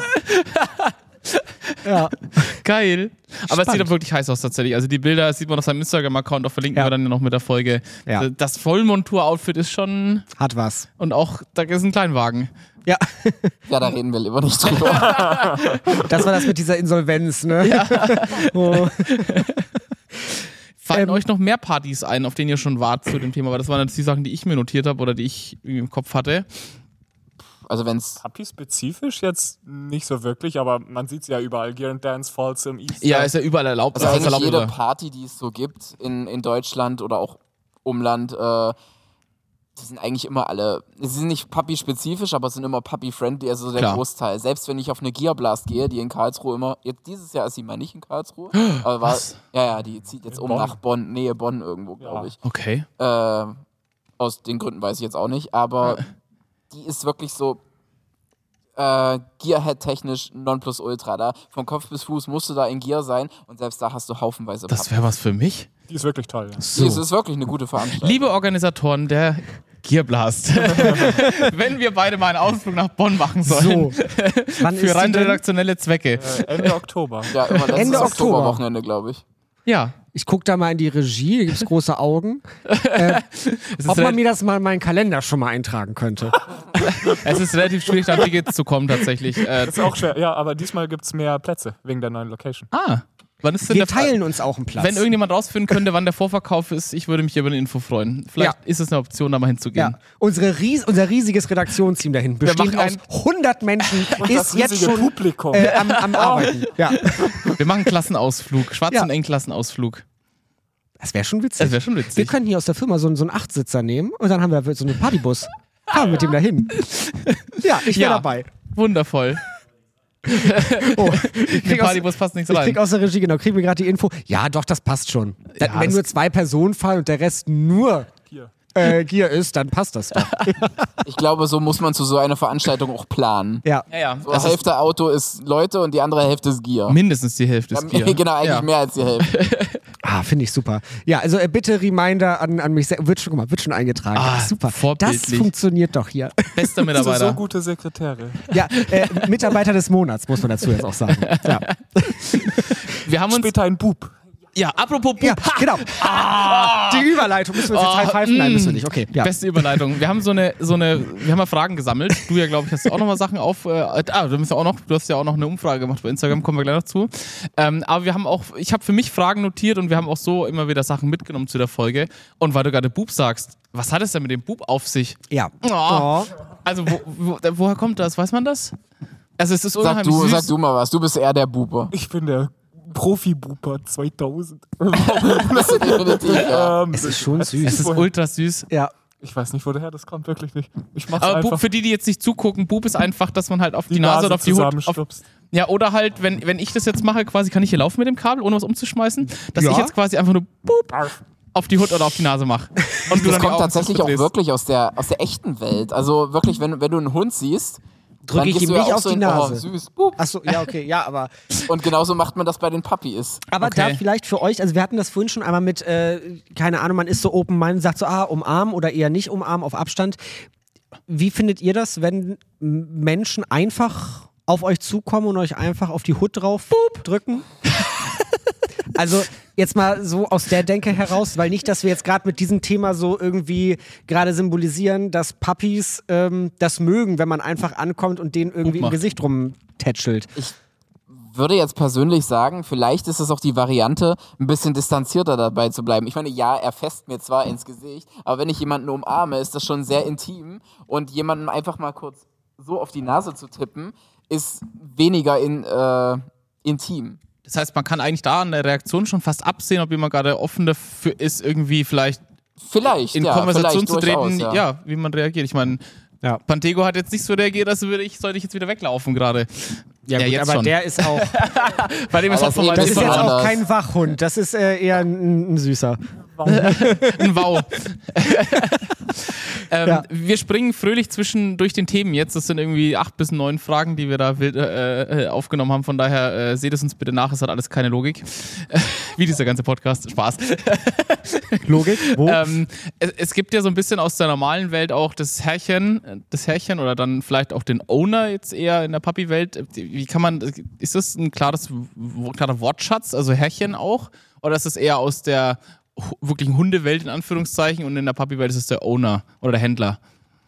Ja. Geil. Aber es sieht doch wirklich heiß aus tatsächlich. Also die Bilder sieht man auf seinem Instagram-Account, auch verlinken wir dann ja noch mit der Folge. Ja. Das Vollmontur-Outfit ist schon... Hat was. Und auch, da ist ein Kleinwagen. Ja. Ja, da reden wir lieber nicht drüber. Das war das mit dieser Insolvenz, ne? Ja. Oh. Fallen euch noch mehr Partys ein, auf denen ihr schon wart zu dem Thema? Weil das waren jetzt die Sachen, die ich mir notiert habe oder die ich im Kopf hatte. Also wenn's... Puppy-spezifisch jetzt nicht so wirklich, aber man sieht es ja überall. Gear & Dance, Folsom, Easter. Ja, ist ja überall erlaubt. Also eigentlich erlaubt jede Party, die es so gibt in Deutschland oder auch Umland, die sind eigentlich immer alle, sie sind nicht Puppy-spezifisch, aber es sind immer Puppy-friendly, also der Großteil. Selbst wenn ich auf eine Gear Blast gehe, die in Karlsruhe immer, jetzt dieses Jahr ist sie mal nicht in Karlsruhe, aber die zieht jetzt nach Bonn, Nähe Bonn irgendwo, glaube ich. Okay. Aus den Gründen weiß ich jetzt auch nicht, aber die ist wirklich so Gearhead-technisch Nonplusultra. Da von Kopf bis Fuß musst du da in Gear sein und selbst da hast du haufenweise Das wäre was für mich. Die ist wirklich toll, ja. So. Es ist wirklich eine gute Veranstaltung. Liebe Organisatoren der Gearblast, wenn wir beide mal einen Ausflug nach Bonn machen sollen, Wann für rein redaktionelle Zwecke. Ende Oktober. Ja, immer letztes Ende Oktober. Oktoberwochenende, glaube ich. Ja. Ich gucke da mal in die Regie, da gibt es große Augen. Ob man mir das mal in meinen Kalender schon mal eintragen könnte. Es ist relativ schwierig, da an Tickets zu kommen tatsächlich. Das ist auch schwer. Ja, aber diesmal gibt es mehr Plätze wegen der neuen Location. Ah. Wann ist denn Wir teilen uns auch einen Platz. Wenn irgendjemand rausfinden könnte, wann der Vorverkauf ist, ich würde mich über eine Info freuen. Vielleicht ist es eine Option, da mal hinzugehen. Ja. Unser riesiges Redaktionsteam dahin, bestehend aus 100 Menschen, ist jetzt schon Publikum. am Arbeiten. Ja. Wir machen einen Klassenausflug, Schwarz und Eng Klassenausflug. Das wäre schon witzig. witzig. Wir können hier aus der Firma so einen 8-Sitzer nehmen und dann haben wir so einen Partybus. Fahren mit dem dahin. Ja, ich wäre dabei. Wundervoll. Der Partybus passt nicht so Ich rein. krieg aus der Regie, kriegen wir gerade die Info. Ja, doch, das passt schon. Wenn nur 2 Personen fahren und der Rest nur Gier ist, dann passt das doch. Ich glaube, so muss man zu so einer Veranstaltung auch planen. Ja. Ja. So Hälfte Auto ist Leute und die andere Hälfte ist Gier. Mindestens die Hälfte ist Gier. Genau, eigentlich mehr als die Hälfte. Finde ich super. Ja, also bitte Reminder an mich. Wird schon eingetragen. Super. Vorbildlich. Das funktioniert doch hier. Bester Mitarbeiter. So gute Sekretäre. Ja, Mitarbeiter des Monats, muss man dazu jetzt auch sagen. Ja, Wir haben uns... Später ein Bub. Ja, apropos Bub. ja genau. Die Überleitung. Müssen wir uns jetzt high-pfeifen? Nein, müssen wir nicht. Okay. Ja. Beste Überleitung. Wir haben wir haben mal Fragen gesammelt. Du ja, glaube ich, hast auch noch mal Sachen du hast ja auch noch eine Umfrage gemacht bei Instagram, kommen wir gleich noch zu. Aber ich habe für mich Fragen notiert und wir haben auch so immer wieder Sachen mitgenommen zu der Folge. Und weil du gerade Bub sagst, was hat es denn mit dem Bub auf sich? Ja. Oh. Also, woher kommt das? Weiß man das? Also, es ist unheimlich süß. Sag du mal was, du bist eher der Buber. Ich bin der Profi-Buber 2000. Bist du definitiv, ja. Es ist schon süß. Es ist ultra süß. Ja. Ich weiß nicht, woher das kommt, wirklich nicht. Ich mach's Aber einfach. Bub, für die jetzt nicht zugucken, Bub ist einfach, dass man halt auf die die Nase oder auf die Hut... zusammenstupst. Ja, oder halt, wenn ich das jetzt mache, quasi kann ich hier laufen mit dem Kabel, ohne was umzuschmeißen, dass ich jetzt quasi einfach nur Boop auf die Hut oder auf die Nase mache. Und Das kommt tatsächlich auch wirklich aus der echten Welt. Also wirklich, wenn du einen Hund siehst, Drücke ich ihm nicht auf die Nase. Oh, süß. Boop. Achso, ja, okay, ja, aber. Und genauso macht man das bei den Puppies. Aber Okay. da vielleicht für euch, also wir hatten das vorhin schon einmal mit, keine Ahnung, man ist so open-minded, sagt so, umarmen oder eher nicht umarmen, auf Abstand. Wie findet ihr das, wenn Menschen einfach auf euch zukommen und euch einfach auf die Hut drauf drücken? Also jetzt mal so aus der Denke heraus, weil nicht, dass wir jetzt gerade mit diesem Thema so irgendwie gerade symbolisieren, dass Puppies das mögen, wenn man einfach ankommt und denen irgendwie im Gesicht rumtätschelt. Würde jetzt persönlich sagen, vielleicht ist es auch die Variante, ein bisschen distanzierter dabei zu bleiben. Ich meine, ja, er fässt mir zwar ins Gesicht, aber wenn ich jemanden umarme, ist das schon sehr intim und jemanden einfach mal kurz so auf die Nase zu tippen, ist weniger intim. Das heißt, man kann eigentlich da an der Reaktion schon fast absehen, ob jemand gerade offen dafür ist, irgendwie vielleicht in Konversation zu treten, durchaus, wie man reagiert. Ich meine, Pantego hat jetzt nicht so reagiert, als sollte ich jetzt wieder weglaufen gerade. Ja, gut, jetzt aber schon. der ist auch. Bei dem ist auch von Das ist jetzt anders. auch kein Wachhund, das ist eher ein Süßer. ein Wow. Wir springen fröhlich durch den Themen jetzt. Das sind irgendwie 8 bis 9 Fragen, die wir da wild aufgenommen haben. Von daher seht es uns bitte nach. Es hat alles keine Logik. Wie dieser ganze Podcast. Spaß. Logik? Wo? Es gibt ja so ein bisschen aus der normalen Welt auch das Herrchen oder dann vielleicht auch den Owner jetzt eher in der Puppy-Welt. Wie kann man, ist das ein klarer Wortschatz, also Herrchen auch? Oder ist das eher aus der wirklichen Hundewelt in Anführungszeichen und in der Puppy-Welt ist es der Owner oder der Händler?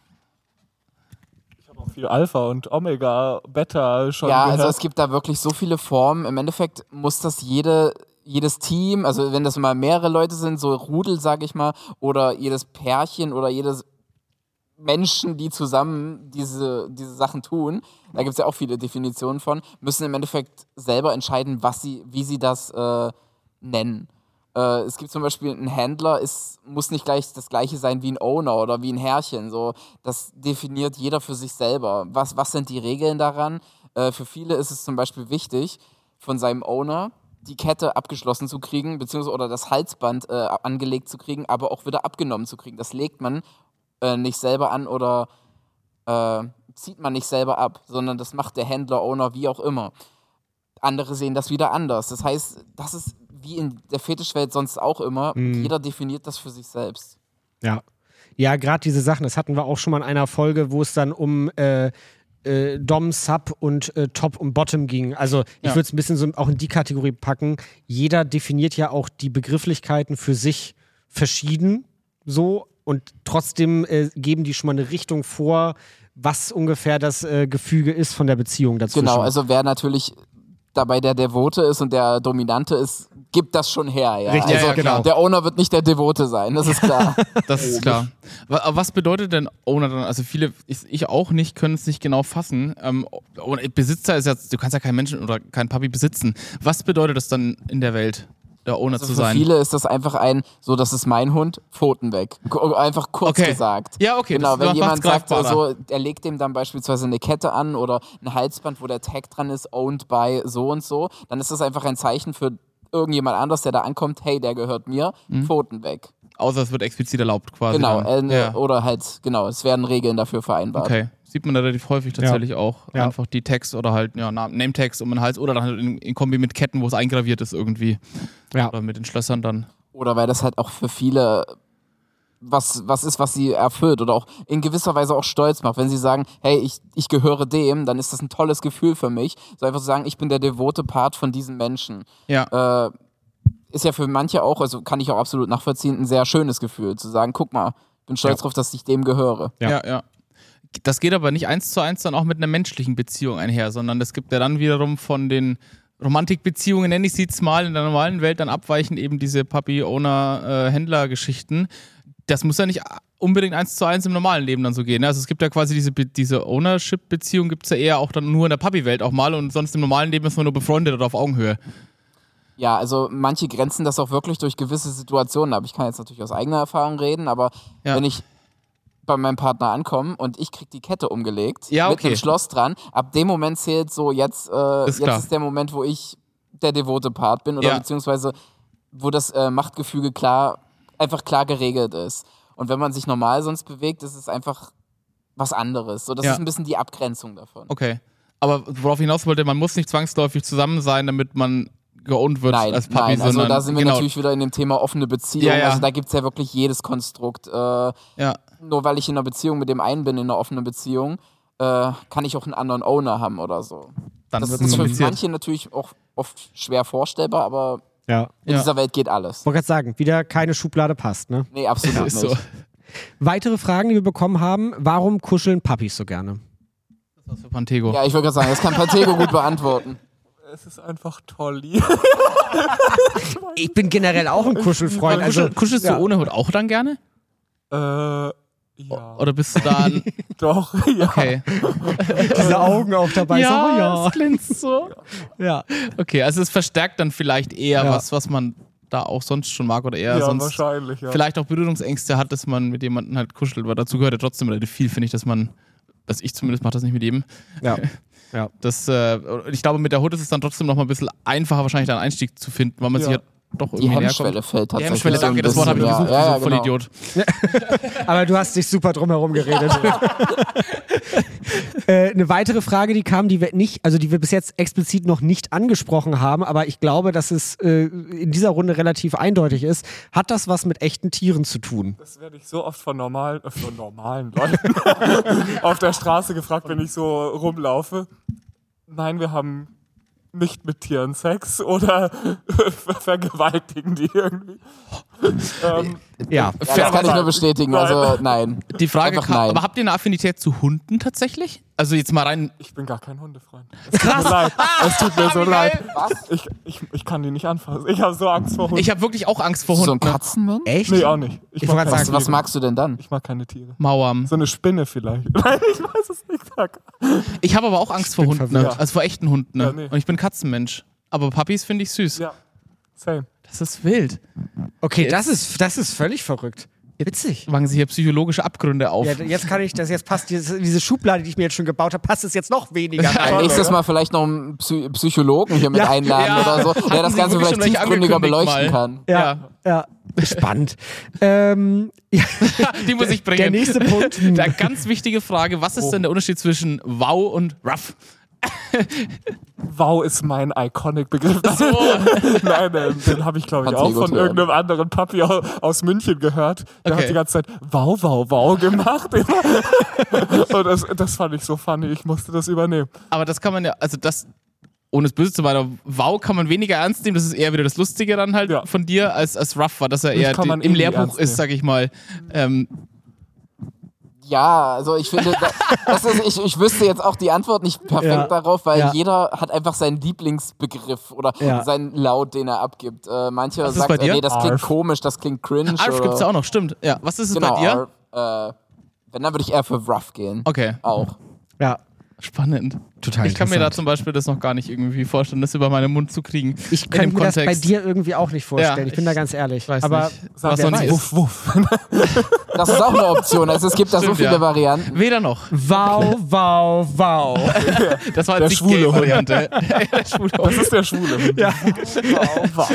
Ich habe auch viel Alpha und Omega, Beta schon Ja, gehört. also es gibt da wirklich so viele Formen. Im Endeffekt muss das jedes Team, also wenn das mal mehrere Leute sind, so Rudel, sag ich mal, oder jedes Pärchen oder jedes Menschen, die zusammen diese Sachen tun, da gibt es ja auch viele Definitionen von, müssen im Endeffekt selber entscheiden, wie sie das nennen. Es gibt zum Beispiel einen Händler, muss nicht gleich das gleiche sein wie ein Owner oder wie ein Herrchen. So, das definiert jeder für sich selber. Was sind die Regeln daran? Für viele ist es zum Beispiel wichtig, von seinem Owner die Kette abgeschlossen zu kriegen, beziehungsweise oder das Halsband angelegt zu kriegen, aber auch wieder abgenommen zu kriegen. Das legt man nicht selber an oder zieht man nicht selber ab, sondern das macht der Händler, Owner, wie auch immer. Andere sehen das wieder anders. Das heißt, das ist wie in der Fetischwelt sonst auch immer. Jeder definiert das für sich selbst. Ja. Ja, gerade diese Sachen, das hatten wir auch schon mal in einer Folge, wo es dann um Dom, Sub und Top und Bottom ging. Also ich würde es ein bisschen so auch in die Kategorie packen. Jeder definiert ja auch die Begrifflichkeiten für sich verschieden so und trotzdem geben die schon mal eine Richtung vor, was ungefähr das Gefüge ist von der Beziehung dazu. Genau, also wer natürlich dabei der Devote ist und der Dominante ist, gibt das schon her. Ja? Richtig, also, ja, genau. Der Owner wird nicht der Devote sein, das ist klar. Das ist klar. Was bedeutet denn Owner dann? Also viele, ich auch nicht, können es nicht genau fassen. Besitzer ist ja, du kannst ja keinen Menschen oder keinen Puppy besitzen. Was bedeutet das dann in der Welt, der Owner zu sein? Für viele ist das einfach das ist mein Hund, Pfoten weg. Einfach kurz gesagt. Ja, okay. Genau, wenn jemand sagt, greifbarer. er legt dem dann beispielsweise eine Kette an oder ein Halsband, wo der Tag dran ist, owned by so und so, dann ist das einfach ein Zeichen für irgendjemand anders, der da ankommt, hey, der gehört mir, Pfoten weg. Außer es wird explizit erlaubt quasi. Genau, dann. Oder halt, es werden Regeln dafür vereinbart. Okay. Sieht man relativ häufig tatsächlich auch. Ja. Einfach die Tags oder halt Name-Tags um den Hals oder dann halt in Kombi mit Ketten, wo es eingraviert ist irgendwie. Ja. Oder mit den Schlössern dann. Oder weil das halt auch für viele was ist, was sie erfüllt oder auch in gewisser Weise auch stolz macht. Wenn sie sagen, hey, ich gehöre dem, dann ist das ein tolles Gefühl für mich. So einfach zu sagen, ich bin der devote Part von diesem Menschen. Ja. Ist ja für manche auch, also kann ich auch absolut nachvollziehen, ein sehr schönes Gefühl. Zu sagen, guck mal, ich bin stolz drauf, dass ich dem gehöre. Ja. Das geht aber nicht 1:1 dann auch mit einer menschlichen Beziehung einher, sondern das gibt ja dann wiederum von den Romantikbeziehungen, nenne ich sie jetzt mal, in der normalen Welt dann abweichen, eben diese Puppy-Owner-Händler-Geschichten. Das muss ja nicht unbedingt 1:1 im normalen Leben dann so gehen. Also es gibt ja quasi diese Ownership-Beziehung gibt es ja eher auch dann nur in der Puppy-Welt auch mal und sonst im normalen Leben ist man nur befreundet oder auf Augenhöhe. Ja, also manche grenzen das auch wirklich durch gewisse Situationen ab. Ich kann jetzt natürlich aus eigener Erfahrung reden, aber wenn ich bei meinem Partner ankomme und ich krieg die Kette umgelegt mit einem Schloss dran, ab dem Moment zählt so, jetzt ist der Moment, wo ich der devote Part bin oder beziehungsweise wo das Machtgefüge einfach klar geregelt ist. Und wenn man sich normal sonst bewegt, ist es einfach was anderes. So, das ist ein bisschen die Abgrenzung davon. Okay. Aber worauf ich hinaus wollte, man muss nicht zwangsläufig zusammen sein, damit man geowned wird als Puppy. Nein, also da sind wir natürlich wieder in dem Thema offene Beziehung. Ja. Also da gibt es ja wirklich jedes Konstrukt. Nur weil ich in einer Beziehung mit dem einen bin, in einer offenen Beziehung, kann ich auch einen anderen Owner haben oder so. Dann das ist für manche natürlich auch oft schwer vorstellbar, aber in dieser Welt geht alles. Ich wollte gerade sagen, wieder keine Schublade passt, ne? Nee, absolut nicht. So. Weitere Fragen, die wir bekommen haben, warum kuscheln Puppies so gerne? Das ist was für Pantego. Ja, ich wollte gerade sagen, das kann Pantego gut beantworten. Es ist einfach Tolli. Ich bin generell auch ein Kuschelfreund. Kuschelst du ohne Hut auch dann gerne? Ja. Oder bist du da Doch, ja. Okay. Diese Augen auch dabei. Es glänzt so. Ja. Okay, also es verstärkt dann vielleicht eher was man da auch sonst schon mag oder eher sonst wahrscheinlich, vielleicht auch Berührungsängste hat, dass man mit jemandem halt kuschelt, weil dazu gehört ja trotzdem relativ viel, finde ich, dass ich zumindest mache das nicht mit jedem. Ja. Ich glaube, mit der Hut ist es dann trotzdem noch mal ein bisschen einfacher, wahrscheinlich einen Einstieg zu finden, weil man sich ja doch irgendwie die Hemmschwelle fällt tatsächlich. Die Hemmschwelle, danke, das Wort habe ich gesucht, so voll Idiot. Aber du hast dich super drum herum geredet. Eine weitere Frage, die kam, die wir bis jetzt explizit noch nicht angesprochen haben, aber ich glaube, dass es in dieser Runde relativ eindeutig ist. Hat das was mit echten Tieren zu tun? Das werde ich so oft von normalen Leuten auf der Straße gefragt, wenn ich so rumlaufe. Nein, wir haben nicht mit Tieren Sex oder vergewaltigen die irgendwie. Das kann ich nur bestätigen, also nein. Die Frage Einfach kam, nein. aber habt ihr eine Affinität zu Hunden tatsächlich? Also jetzt mal rein... Ich bin gar kein Hundefreund. Es tut mir leid. Es tut mir so leid. Was? Ich kann die nicht anfassen. Ich habe so Angst vor Hunden. Ich habe wirklich auch Angst vor So ein Hunden. Katzenmensch? Echt? Nee, auch nicht. Ich wollte sagen, Was magst du denn dann? Ich mag keine Tiere. Mauern. So eine Spinne vielleicht. Nein, ich weiß es nicht. Ich habe aber auch Angst vor Hunden, ne? verwirrt. Also vor echten Hunden. Ne? Ja, nee. Und ich bin Katzenmensch. Aber Puppies finde ich süß. Ja, same. Das ist wild. Okay, das ist völlig verrückt. Witzig. Machen sich hier psychologische Abgründe auf. Ja, jetzt passt diese Schublade, die ich mir jetzt schon gebaut habe, passt es jetzt noch weniger rein. Nächstes Mal vielleicht noch einen Psychologen hier mit einladen oder so, der das Ganze vielleicht tiefgründiger beleuchten kann. Ja. Spannend. Die muss ich bringen. Der nächste Punkt. Der ganz wichtige Frage, was ist denn der Unterschied zwischen wow und rough? Wow ist mein Iconic-Begriff. Nein, den habe ich, glaube ich, auch von irgendeinem anderen Papi aus München gehört. Der hat die ganze Zeit wow, wow, wow gemacht. Und das fand ich so funny. Ich musste das übernehmen. Aber das kann man ja, also das, ohne es böse zu meinen, wow kann man weniger ernst nehmen. Das ist eher wieder das Lustige dann halt von dir als rough war, dass er eher im Lehrbuch ist, sag ich mal. Ja, also ich finde, ich wüsste jetzt auch die Antwort nicht perfekt darauf, weil jeder hat einfach seinen Lieblingsbegriff oder seinen Laut, den er abgibt. Manche sagen, nee, das klingt komisch, das klingt cringe. Arf gibt's ja auch noch, stimmt. Ja, was ist es bei dir? Wenn, dann würde ich eher für rough gehen. Okay. Auch. Ja. Spannend. Total Ich kann mir da zum Beispiel das noch gar nicht irgendwie vorstellen, das über meinen Mund zu kriegen. Ich könnte mir das bei dir irgendwie auch nicht vorstellen. Ja, ich bin da ganz ehrlich. Weiß aber nicht. Was sonst ist. Wuff, wuff. Das ist auch eine Option. Also es gibt da so viele Varianten. Weder noch. Wow, wow, wow. Das war Der jetzt die schwule Hund. Variante. Der schwule Hund. Das ist der schwule Hund. Ja. Wow.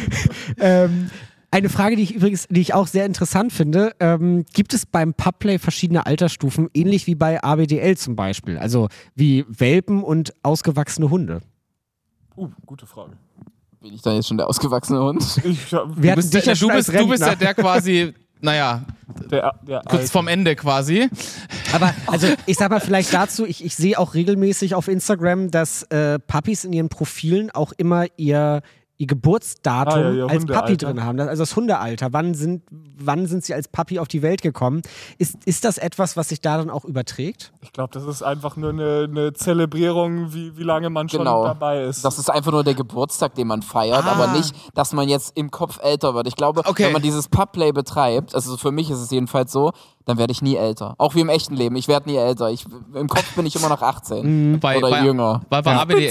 Eine Frage, die ich auch sehr interessant finde, gibt es beim Pubplay verschiedene Altersstufen, ähnlich wie bei ABDL zum Beispiel? Also wie Welpen und ausgewachsene Hunde? Gute Frage. Bin ich dann jetzt schon der ausgewachsene Hund? Wir hatten dich ja schon als Du bist ja Rentner. der quasi, naja, Der kurz vorm Ende quasi. Aber also ich sag mal vielleicht dazu, ich sehe auch regelmäßig auf Instagram, dass Puppies in ihren Profilen auch immer ihr Geburtsdatum ihr als Puppy Hundealter. drin haben, also das Hundealter. Wann sind sie als Puppy auf die Welt gekommen? Ist das etwas, was sich da dann auch überträgt? Ich glaube, das ist einfach nur eine Zelebrierung, wie lange man schon dabei ist. Das ist einfach nur der Geburtstag, den man feiert, aber nicht, dass man jetzt im Kopf älter wird. Ich glaube, wenn man dieses Pubplay betreibt, also für mich ist es jedenfalls so, dann werde ich nie älter. Auch wie im echten Leben. Ich werde nie älter. Im Kopf bin ich immer noch 18 oder jünger. Bei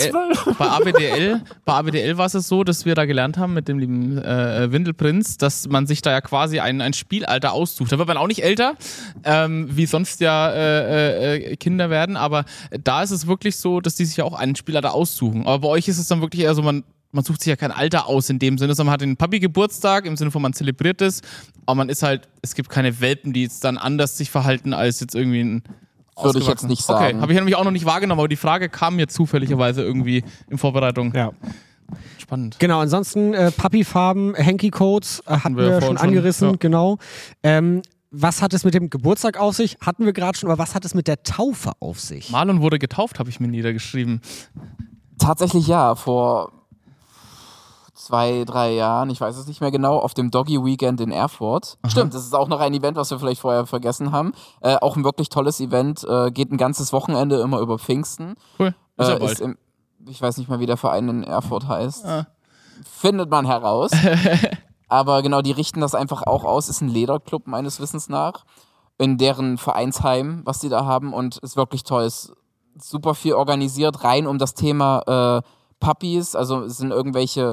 ABDL war es so, dass wir da gelernt haben mit dem lieben Windelprinz, dass man sich da ja quasi ein Spielalter aussucht. Da wird man auch nicht älter, wie sonst ja Kinder werden, aber da ist es wirklich so, dass die sich ja auch ein Spielalter aussuchen. Aber bei euch ist es dann wirklich eher so, man sucht sich ja kein Alter aus in dem Sinne, sondern man hat den Papi-Geburtstag, im Sinne von man zelebriert es, aber man ist halt, es gibt keine Welpen, die jetzt dann anders sich verhalten als jetzt irgendwie ein Würde ich jetzt nicht sagen. Okay, habe ich nämlich auch noch nicht wahrgenommen, aber die Frage kam mir zufälligerweise irgendwie in Vorbereitung. Ja. Spannend. Genau, ansonsten Puppy-Farben, Hanky-Codes hatten wir schon angerissen, ja. genau. Was hat es mit dem Geburtstag auf sich? Hatten wir gerade schon, aber was hat es mit der Taufe auf sich? Marlon wurde getauft, habe ich mir niedergeschrieben. Tatsächlich ja, vor 2-3 Jahren, ich weiß es nicht mehr genau, auf dem Doggy Weekend in Erfurt. Aha. Stimmt, das ist auch noch ein Event, was wir vielleicht vorher vergessen haben. Auch ein wirklich tolles Event, geht ein ganzes Wochenende immer über Pfingsten. Cool, ist ja bald. Ich weiß nicht mehr, wie der Verein in Erfurt heißt. Findet man heraus. Aber genau, die richten das einfach auch aus. Ist ein Lederclub meines Wissens nach. In deren Vereinsheim, was die da haben. Und ist wirklich toll. Ist super viel organisiert, rein um das Thema Puppies. Also es sind irgendwelche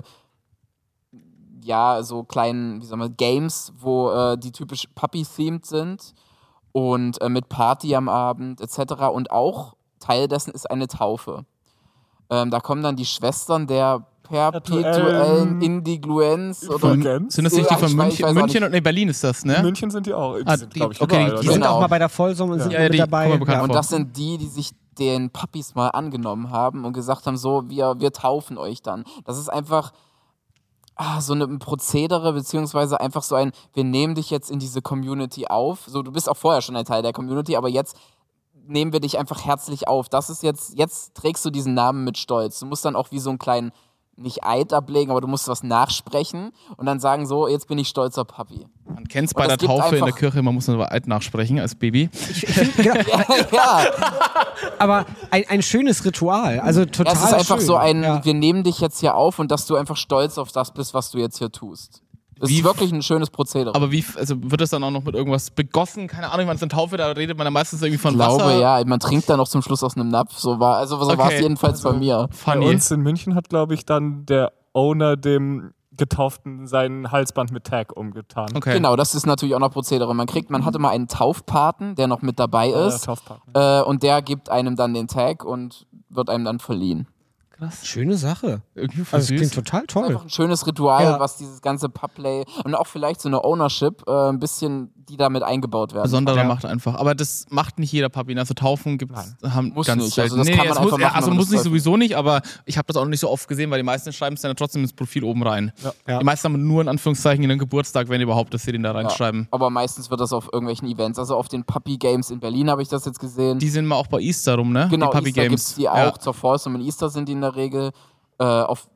so kleinen, Games, wo die typisch Puppy-themed sind. Und mit Party am Abend etc. Und auch Teil dessen ist eine Taufe. Da kommen dann die Schwestern der perpetuellen Indigluenz. Sind das nicht die von München und Berlin ist das, ne? In München sind die auch. Die sind, glaub ich, die sind auch mal bei der Vollsumme und sind mit dabei. Und das sind die sich den Puppies mal angenommen haben und gesagt haben, so, wir taufen euch dann. Das ist einfach so ein Prozedere, beziehungsweise einfach so wir nehmen dich jetzt in diese Community auf. So, du bist auch vorher schon ein Teil der Community, aber jetzt nehmen wir dich einfach herzlich auf. Das ist jetzt trägst du diesen Namen mit Stolz. Du musst dann auch wie so einen kleinen, nicht Eid ablegen, aber du musst was nachsprechen und dann sagen so, jetzt bin ich stolzer Papi. Man kennt es bei der Taufe in der Kirche, man muss nur Eid nachsprechen als Baby. Ja. Aber ein schönes Ritual, also total es ist einfach schön. so wir nehmen dich jetzt hier auf und dass du einfach stolz auf das bist, was du jetzt hier tust. Das ist wirklich ein schönes Prozedere. Aber wird das dann auch noch mit irgendwas begossen? Keine Ahnung, wenn es eine Taufe, da redet man ja meistens irgendwie von Wasser. Ich glaube, Wasser. ja, man trinkt dann noch zum Schluss aus einem Napf. So war es jedenfalls bei mir. Bei uns in München hat, glaube ich, dann der Owner dem Getauften seinen Halsband mit Tag umgetan. Okay. Genau, das ist natürlich auch noch Prozedere. Man hatte mal einen Taufpaten, der noch mit dabei ist. Und der gibt einem dann den Tag und wird einem dann verliehen. Krass. Schöne Sache. Irgendwie also das klingt total toll. Das ist einfach ein schönes Ritual, was dieses ganze Pubplay und auch vielleicht so eine Ownership ein bisschen, die damit eingebaut werden. Besonderer macht einfach. Aber das macht nicht jeder Papi. Also Taufen muss ganz nicht. selten. Also das kann man einfach machen, also muss nicht sowieso nicht, aber ich habe das auch noch nicht so oft gesehen, weil die meisten schreiben es dann trotzdem ins Profil oben rein. Ja. Die meisten haben nur in Anführungszeichen ihren Geburtstag, wenn überhaupt, dass sie den da reinschreiben. Ja, aber meistens wird das auf irgendwelchen Events. Also auf den Puppy Games in Berlin habe ich das jetzt gesehen. Die sind mal auch bei Easter rum, ne? Genau, die Puppy Easter Games. Gibt's die auch. Zur Folsom in Easter sind die in der Regel. Auf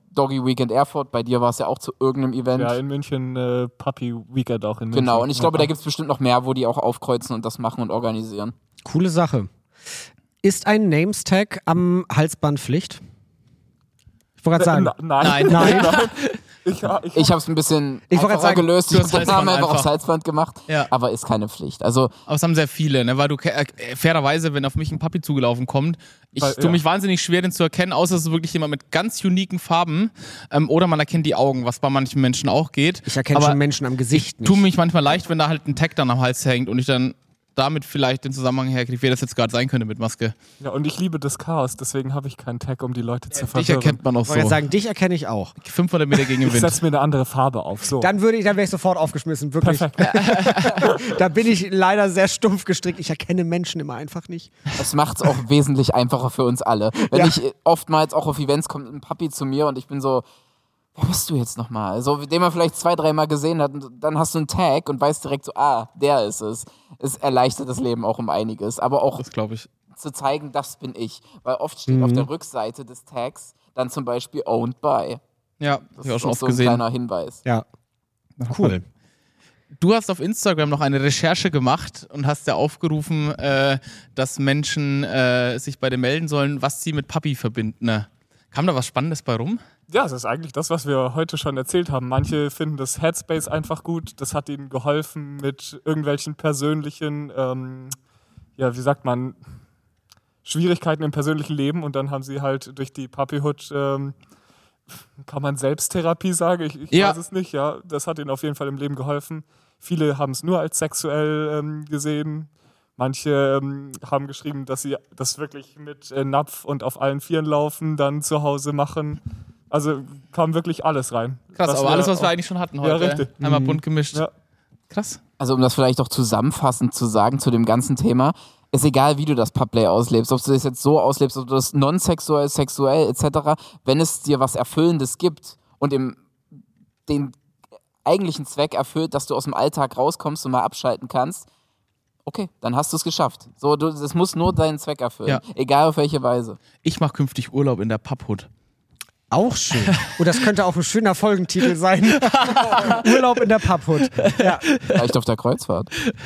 Doggy Weekend Erfurt, bei dir war es ja auch zu irgendeinem Event. Ja, in München Puppy Weekend auch in München. Genau, und ich glaube, da gibt es bestimmt noch mehr, wo die auch aufkreuzen und das machen und organisieren. Coole Sache. Ist ein Names-Tag am Halsband Pflicht? Ich wollte gerade sagen. Nein. Ich habe es ein bisschen einfacher gelöst. Ich habe den Namen einfach aufs Halsband gemacht, aber ist keine Pflicht. Also, aber es haben sehr viele, ne? Weil du fairerweise, wenn auf mich ein Papi zugelaufen kommt, ich tue mich wahnsinnig schwer, den zu erkennen, außer es ist wirklich jemand mit ganz uniken Farben oder man erkennt die Augen, was bei manchen Menschen auch geht. Ich erkenne schon Menschen am Gesicht nicht. Tue mich manchmal leicht, wenn da halt ein Tag dann am Hals hängt und ich dann damit vielleicht den Zusammenhang herkriege, wer das jetzt gerade sein könnte mit Maske. Ja, und ich liebe das Chaos, deswegen habe ich keinen Tag, um die Leute zu verwirren. Dich erkennt man auch so. Ich wollte sagen, dich erkenne ich auch. 500 Meter gegen den Ich Wind. setze mir eine andere Farbe auf. So. Dann wäre ich sofort aufgeschmissen, wirklich. Da bin ich leider sehr stumpf gestrickt. Ich erkenne Menschen immer einfach nicht. Das macht es auch wesentlich einfacher für uns alle. Wenn ich oftmals auch auf Events kommt ein Papi zu mir und ich bin so, wer bist du jetzt nochmal? Also, den man vielleicht 2-3 Mal gesehen hat und dann hast du einen Tag und weißt direkt so, der ist es. Es erleichtert das Leben auch um einiges. Aber auch das glaube ich. Zu zeigen, das bin ich. Weil oft steht auf der Rückseite des Tags dann zum Beispiel owned by. Ja, das ich auch ist schon oft so gesehen. Ein kleiner Hinweis. Ja, cool. Du hast auf Instagram noch eine Recherche gemacht und hast ja aufgerufen, dass Menschen sich bei dir melden sollen, was sie mit Papi verbinden. Ne? Kam da was Spannendes bei rum? Ja, das ist eigentlich das, was wir heute schon erzählt haben. Manche finden das Headspace einfach gut. Das hat ihnen geholfen mit irgendwelchen persönlichen, Schwierigkeiten im persönlichen Leben. Und dann haben sie halt durch die Puppyhood, kann man Selbsttherapie sagen? Ich weiß es nicht, ja. Das hat ihnen auf jeden Fall im Leben geholfen. Viele haben es nur als sexuell gesehen. Manche haben geschrieben, dass sie das wirklich mit Napf und auf allen Vieren laufen, dann zu Hause machen. Also kam wirklich alles rein. Krass, aber alles, was wir eigentlich schon hatten heute. Ja, richtig. Einmal bunt gemischt. Ja. Krass. Also um das vielleicht auch zusammenfassend zu sagen zu dem ganzen Thema, ist egal, wie du das Pubplay auslebst, ob du das jetzt so auslebst, ob du das non-sexuell, sexuell etc., wenn es dir was Erfüllendes gibt und den eigentlichen Zweck erfüllt, dass du aus dem Alltag rauskommst und mal abschalten kannst, okay, dann hast du es geschafft. So, das muss nur deinen Zweck erfüllen, egal auf welche Weise. Ich mache künftig Urlaub in der Pupphood. Auch schön. Und das könnte auch ein schöner Folgentitel sein. Urlaub in der Pupphood. Ja. Vielleicht auf der Kreuzfahrt.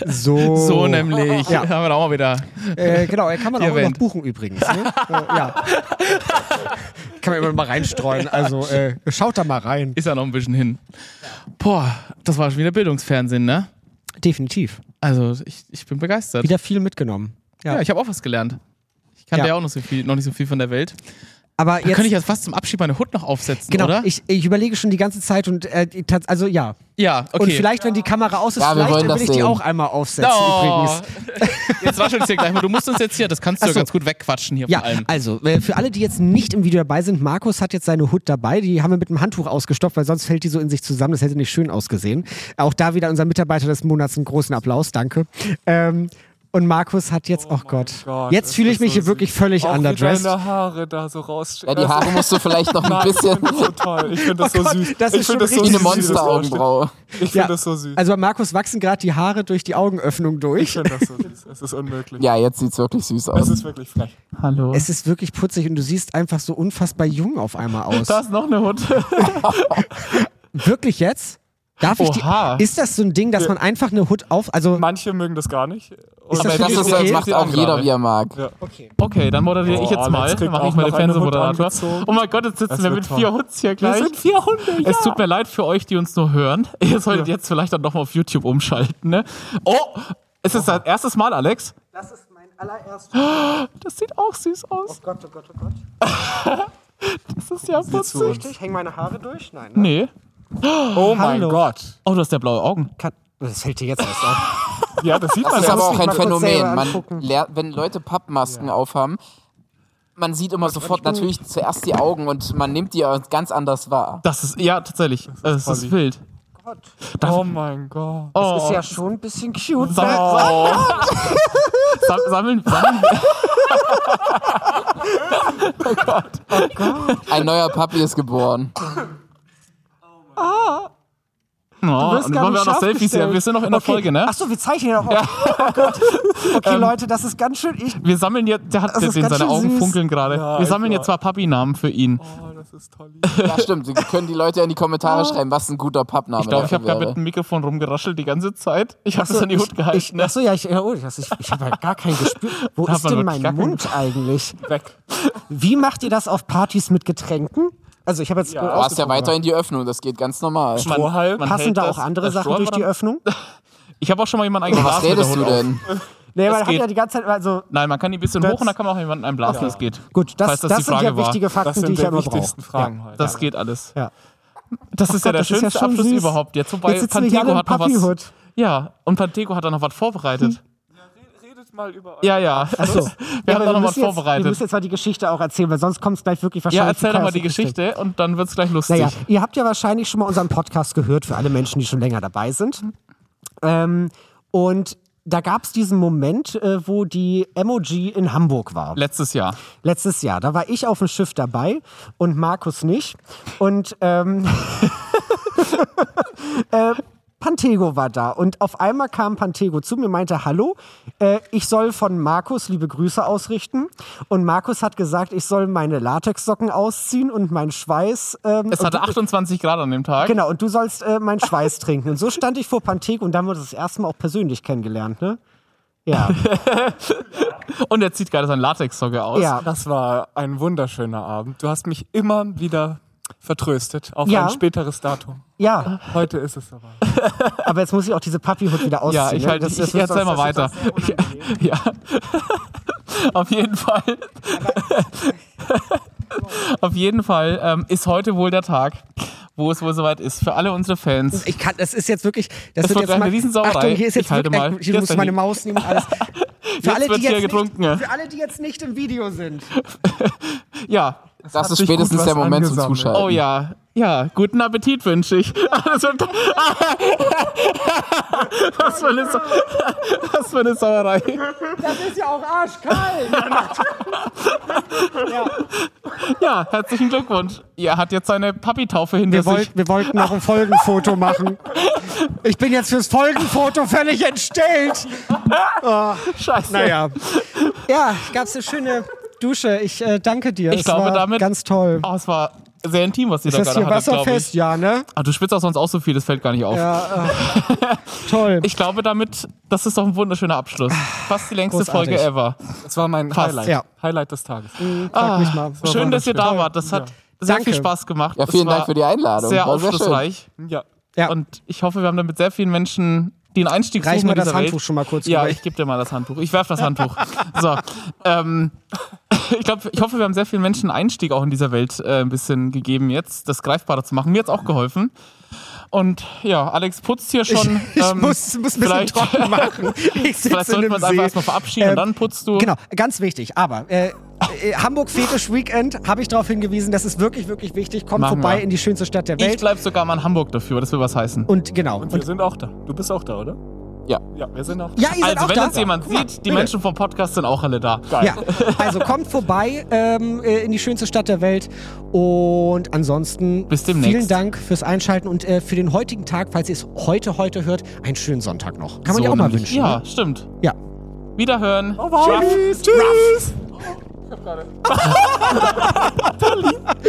So nämlich. Ja. Haben wir da auch mal wieder. Genau, kann man auch noch buchen übrigens. Ne? Ja. Kann man immer mal reinstreuen. Also schaut da mal rein. Ist ja noch ein bisschen hin. Boah, das war schon wieder Bildungsfernsehen, ne? Definitiv. Also ich bin begeistert. Wieder viel mitgenommen. Ja, ich habe auch was gelernt. Ich kannte ja auch noch nicht so viel von der Welt. Aber da könnte ich jetzt fast zum Abschied meine Hood noch aufsetzen, genau, oder? Ich überlege schon die ganze Zeit und also ja. Ja, okay. Und vielleicht, wenn die Kamera aus ist, vielleicht will ich die auch einmal aufsetzen übrigens. Jetzt rascheln uns hier gleich mal. Du musst uns jetzt hier, das kannst du ja ganz gut wegquatschen hier von allem. Also, für alle, die jetzt nicht im Video dabei sind, Markus hat jetzt seine Hood dabei. Die haben wir mit einem Handtuch ausgestopft, weil sonst fällt die so in sich zusammen. Das hätte nicht schön ausgesehen. Auch da wieder unser Mitarbeiter des Monats einen großen Applaus. Danke. Und Markus hat jetzt, oh Gott, jetzt fühle ich mich hier wirklich völlig underdressed. Wie deine Haare da so raus. Ja, die Haare musst du vielleicht noch ein bisschen. Ich finde das so toll. Ich finde das so süß. Ich finde das so wie eine Monsteraugenbraue. Ich finde das so süß. Also bei Markus wachsen gerade die Haare durch die Augenöffnung durch. Ich finde das so süß. Es ist unmöglich. Ja, jetzt sieht es wirklich süß aus. Es ist wirklich frech. Hallo. Es ist wirklich putzig und du siehst einfach so unfassbar jung auf einmal aus. Da ist noch eine Hood. Wirklich jetzt? Darf ich ist das so ein Ding, dass man einfach eine Hood also manche mögen das gar nicht. Aber das macht auch jeder, wie er mag. Ja. Okay, dann moderiere ich jetzt mal. Dann mache ich mal den Fernsehmoderator. Oh mein Gott, jetzt sitzen wir mit 4 Hoods hier gleich. Wir sind 4 Hunde, ja. Es tut mir leid für euch, die uns nur hören. Ihr solltet jetzt vielleicht dann nochmal auf YouTube umschalten. Ne? Oh, ist es dein erstes Mal, Alex? Das ist mein allererstes. Das sieht auch süß aus. Oh Gott, oh Gott, oh Gott. Das ist ja putzig. Ich hänge meine Haare durch? Nein, ne? Nee. Oh mein Gott. Oh, du hast ja blaue Augen. Das fällt dir jetzt erst auf. Ja, das sieht man. Das ist ja. aber auch ein mal kurz selber Phänomen. Wenn Leute Pappmasken aufhaben, man sieht immer sofort natürlich zuerst die Augen und man nimmt die ganz anders wahr. Das ist, ja, tatsächlich. Das ist wild. Oh mein Gott. Das ist ja schon ein bisschen cute. Sammeln. Oh Gott. Ein neuer Papi ist geboren. Und dann wollen wir auch noch Selfies hier. Wir sind noch in der Folge, ne? Achso, wir zeichnen ja noch. Oh Gott. Okay, Leute, das ist ganz schön. Wir sammeln jetzt, der hat jetzt seine Augen süß. funkeln gerade. Ja, wir sammeln jetzt zwar Papi-Namen für ihn. das ist toll. Ja, stimmt. Sie können die Leute in die Kommentare schreiben, was ein guter Pappname Ich glaube, ich habe wäre. gerade mit dem Mikrofon rumgeraschelt die ganze Zeit. Ich habe das an die Hut gehalten. Achso, ja, ich habe halt gar kein Gespür. Wo Hat ist man denn wirklich mein gar Mund eigentlich? Weg. Wie macht ihr das auf Partys mit Getränken? Also ich habe jetzt Du hast ja weiter in die Öffnung, das geht ganz normal. Strohhalm. Man Passen hält da das- auch andere das Sachen durch Strohhalm die dran. Öffnung? Ich habe auch schon mal jemanden eingeblasen. Was redest du mit der Hut denn? Nee, man Das hat geht. ja die ganze Zeit, also Nein, man kann die ein bisschen Das- hoch und dann kann man auch jemanden einblasen, das geht. gut, Falls das das die sind ja Frage war. wichtige Das Fakten, die sind ich ja die immer wichtigsten brauche. Fragen heute. Das geht alles. Ja. Das ist ja Gott, der das ist ja schönste schon Abschluss süß. überhaupt jetzt. Wobei Jetzt sitzen wir hier Pantego alle hat noch im was. Papi-Hut. Ja, und Pantego hat da noch was vorbereitet. Redet mal über Ja, ja. Achso. Wir haben da noch was müssen wir vorbereitet. müssen jetzt mal die Geschichte auch erzählen, weil sonst kommt es gleich wirklich wahrscheinlich Ja, erzähl zu doch mal die Chaos und Geschichte und dann wird es gleich lustig. Naja, ihr habt ja wahrscheinlich schon mal unseren Podcast gehört, für alle Menschen, die schon länger dabei sind. Und da gab es diesen Moment, wo die MOG in Hamburg war. Letztes Jahr. Letztes Jahr. Da war ich auf dem Schiff dabei und Markus nicht. Und Pantego war da. Und auf einmal kam Pantego zu mir und meinte, hallo, ich soll von Markus liebe Grüße ausrichten. Und Markus hat gesagt, ich soll meine Latexsocken ausziehen und meinen Schweiß... Es hatte 28 Grad an dem Tag. Genau, und du sollst meinen Schweiß trinken. Und so stand ich vor Pantego und da haben wir das erste Mal auch persönlich kennengelernt, ne? Ja. Und er zieht gerade seine Latexsocke aus. Ja. Das war ein wunderschöner Abend. Du hast mich immer wieder vertröstet auf Ja. ein späteres Datum. Ja, Heute ist es soweit. aber jetzt muss ich auch diese Papi-Hut wieder ausziehen. Ja, ich ne? halt, Das- das- ich erzähl das- mal das- weiter. Ja. Auf jeden Fall. Auf jeden Fall ist heute wohl der Tag, wo es wohl soweit ist. Für alle unsere Fans. Ich kann, das ist jetzt wirklich. Das wird wird jetzt eine mal, Riesensauerei. Achtung, hier ist jetzt Ich halte wirklich, mal. ich Hier muss ist meine der- Maus nehmen und alles. Jetzt wird hier getrunken. Nicht, für alle, die jetzt nicht im Video sind. Ja. Das ist sich spätestens gut der was Moment zum angesammelt. Zuschalten. Oh ja. Ja, guten Appetit wünsche ich. Also, was für eine Sauerei. Das ist ja auch arschkalt. Ja, herzlichen Glückwunsch. Er hat jetzt seine Papi-Taufe hinter sich. Wir wollten noch ein Folgenfoto machen. Ich bin jetzt fürs Folgenfoto völlig entstellt. Scheiße. Naja. Ja, gab's eine schöne Dusche. Ich danke dir. Ich Es glaube, war damit- ganz toll. Oh, es war sehr intim, was ihr Ist da das gerade hier hattet, glaube wasserfest? ich. Ja, ne? Ah, du schwitzt auch sonst auch so viel, das fällt gar nicht auf. Ja, toll. Ich glaube damit, das ist doch ein wunderschöner Abschluss. Fast die längste Großartig. Folge ever. Das war mein Fast, Highlight. ja. Highlight des Tages. Frag mich mal. Schön, dass ihr da wunderschön. wart. Das hat sehr Danke. viel Spaß gemacht. Ja, Es vielen war Dank für die Einladung. Sehr War sehr schön. aufschlussreich. Ja. Ja. Und ich hoffe, wir haben damit sehr vielen Menschen, die einen Einstieg Reich suchen mir in das dieser Handtuch Welt. schon mal kurz Ja, rüber. ich gebe dir mal das Handtuch. Ich werfe das Handtuch. So. Ich hoffe, wir haben sehr vielen Menschen einen Einstieg auch in dieser Welt ein bisschen gegeben jetzt, das greifbarer zu machen. Mir hat es auch geholfen. Und ja, Alex putzt hier schon. Ich muss ein bisschen vielleicht- trocken machen. Ich sitze Vielleicht sollten wir uns einfach erstmal verabschieden und dann putzt du. Genau, ganz wichtig. Aber Hamburg Fetisch Weekend habe ich darauf hingewiesen, das ist wirklich, wirklich wichtig. Kommt Machen vorbei wir. in die schönste Stadt der Ich Welt. bleib sogar mal in Hamburg dafür, das will was heißen. Und genau. Und wir sind auch da. Du bist auch da, oder? Ja. Ja, wir sind auch da. ja, ihr seid Also auch wenn da. uns jemand sieht, die Menschen vom Podcast sind auch alle da. Ja, also kommt vorbei in die schönste Stadt der Welt und ansonsten Bis demnächst. vielen Dank fürs Einschalten und für den heutigen Tag, falls ihr es heute hört, einen schönen Sonntag noch. Kann man So ja auch mal nämlich. wünschen. Ja, Ne? stimmt. Ja. Wiederhören. Tschüss. Tschüss.